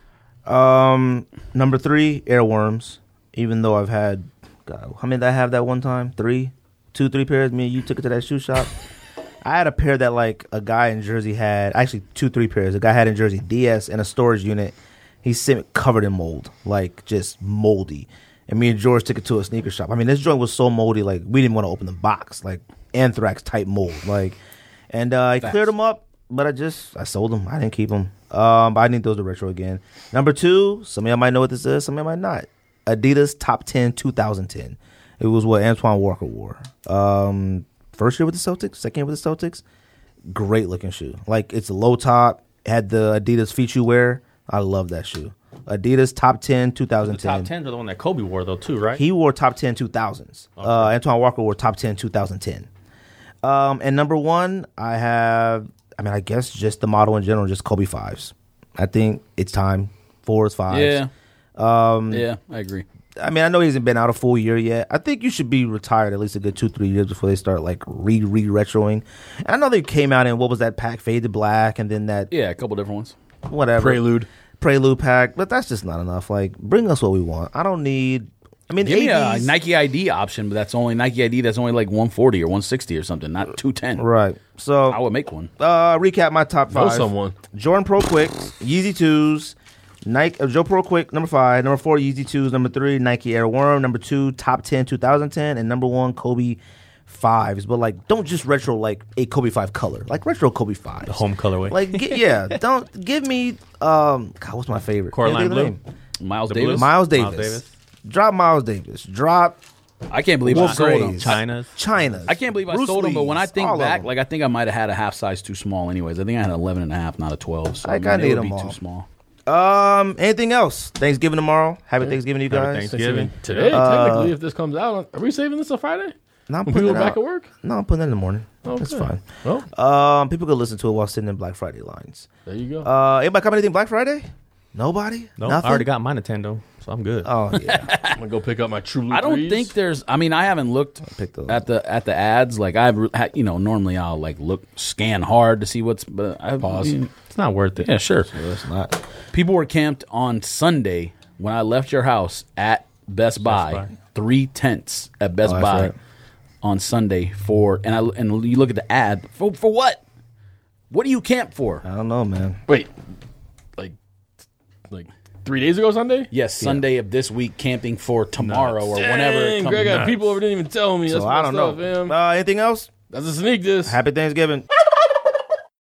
Speaker 3: Number 3, Airworms. Even though I've had, God, how many did I have that one time? 3 pairs. Me and you took it to that shoe shop. I had a pair that like a guy in Jersey had. Actually, 3 pairs. A guy had in Jersey, DS in a storage unit. He sent it covered in mold, like just moldy. And me and George took it to a sneaker shop. I mean, this joint was so moldy, like we didn't want to open the box, like anthrax type mold, like. And I cleared them up, but I sold them. I didn't keep them. But I need those to retro again. Number 2, some of y'all might know what this is, some of y'all might not. Adidas Top 10 2010. It was what Antoine Walker wore. First year with the Celtics, second year with the Celtics. Great looking shoe. Like it's a low top, had the Adidas feature wear. I love that shoe. Adidas Top 10
Speaker 4: The
Speaker 3: 2010.
Speaker 4: top 10s are the one that Kobe wore though too, right?
Speaker 3: He wore Top 10 2000s. Antoine Walker wore Top 10 2010. And number 1, I guess just the model in general, just Kobe 5s. I think it's time. 4s, 5s.
Speaker 6: Yeah. Yeah, I agree.
Speaker 3: I mean, I know he hasn't been out a full year yet. I think you should be retired at least a good 2-3 years before they start like re-retroing. And I know they came out in, what was that pack? Fade to Black, and then that,
Speaker 6: Yeah, a couple different ones.
Speaker 3: whatever.
Speaker 1: Prelude.
Speaker 3: Pack. But that's just not enough. Like, bring us what we want. I don't need, I mean,
Speaker 6: Give me a
Speaker 3: ABs
Speaker 6: Nike ID option, but that's only Nike ID. That's only like 140 or 160 or something, not 210.
Speaker 3: Right. So,
Speaker 6: I would make one.
Speaker 3: recap my top
Speaker 1: Know
Speaker 3: 5.
Speaker 1: someone.
Speaker 3: Jordan Pro Quicks, Yeezy 2s, Nike Joe Pro Quick, number 5, number 4, Yeezy 2s, number 3, Nike Air Worm, number 2, Top 10 2010, and number 1, Kobe 5s. But like, don't just retro like a Kobe 5 color, like retro Kobe 5s.
Speaker 4: The home colorway.
Speaker 3: Like, don't give me God, what's my favorite?
Speaker 4: Coraline
Speaker 3: Can't think of the
Speaker 4: Blue?
Speaker 3: name.
Speaker 6: Miles
Speaker 4: The
Speaker 6: Davis.
Speaker 4: Blues?
Speaker 3: Miles Davis.
Speaker 4: Miles Davis.
Speaker 3: Drop Miles Davis. Drop
Speaker 6: I can't believe I
Speaker 3: Wolf
Speaker 6: sold him.
Speaker 3: Grays.
Speaker 4: China's.
Speaker 3: China's.
Speaker 6: I can't believe I
Speaker 3: Bruce
Speaker 6: sold him, but
Speaker 3: Lee's,
Speaker 6: when I think
Speaker 3: all of
Speaker 6: back,
Speaker 3: them.
Speaker 6: like I think I might have had a half size too small. Anyways, I think I had 11 and a half, not a 12. So
Speaker 3: I
Speaker 6: I mean,
Speaker 3: gotta
Speaker 6: it
Speaker 3: need
Speaker 6: would
Speaker 3: them
Speaker 6: be
Speaker 3: all.
Speaker 6: too small.
Speaker 3: Anything else? Thanksgiving tomorrow. Happy Thanksgiving to you
Speaker 4: Happy
Speaker 3: guys.
Speaker 4: Thanksgiving.
Speaker 1: Today, technically, if this comes out, are we saving this on Friday?
Speaker 3: No, I'm
Speaker 1: When
Speaker 3: putting
Speaker 1: people
Speaker 3: it
Speaker 1: are back
Speaker 3: out.
Speaker 1: at work?
Speaker 3: No, I'm putting it in the morning.
Speaker 1: Okay.
Speaker 3: That's fine.
Speaker 1: Well,
Speaker 3: People could listen to it while sitting in Black Friday lines.
Speaker 1: there you go.
Speaker 3: Anybody come anything Black Friday? Nobody?
Speaker 4: No,
Speaker 3: Nothing?
Speaker 4: I already got my Nintendo, so I'm good.
Speaker 3: Oh yeah,
Speaker 1: I'm gonna go pick up my True Blue
Speaker 6: I don't
Speaker 1: 3s.
Speaker 6: think there's. I mean, I haven't looked
Speaker 3: picked those.
Speaker 6: at the ads. Like normally I'll like scan hard to see what's. But I
Speaker 1: Pause.
Speaker 4: It's not worth it.
Speaker 6: Yeah, sure.
Speaker 3: it's not.
Speaker 6: People were camped on Sunday when I left your house at Best Buy.
Speaker 4: Buy.
Speaker 6: 3 tents at Best
Speaker 3: Oh, that's
Speaker 6: Buy
Speaker 3: right.
Speaker 6: on Sunday and you look at the ad for what? What do you camp for?
Speaker 3: I don't know, man.
Speaker 1: Wait, like 3 days ago Sunday?
Speaker 6: Yes, Sunday of this week, camping for tomorrow or whenever. It
Speaker 1: Dang,
Speaker 6: comes
Speaker 1: Greg,
Speaker 6: out.
Speaker 1: people over didn't even tell me. That's
Speaker 3: So I don't know.
Speaker 1: Stuff,
Speaker 3: Anything else?
Speaker 1: That's a sneak this.
Speaker 3: Happy Thanksgiving.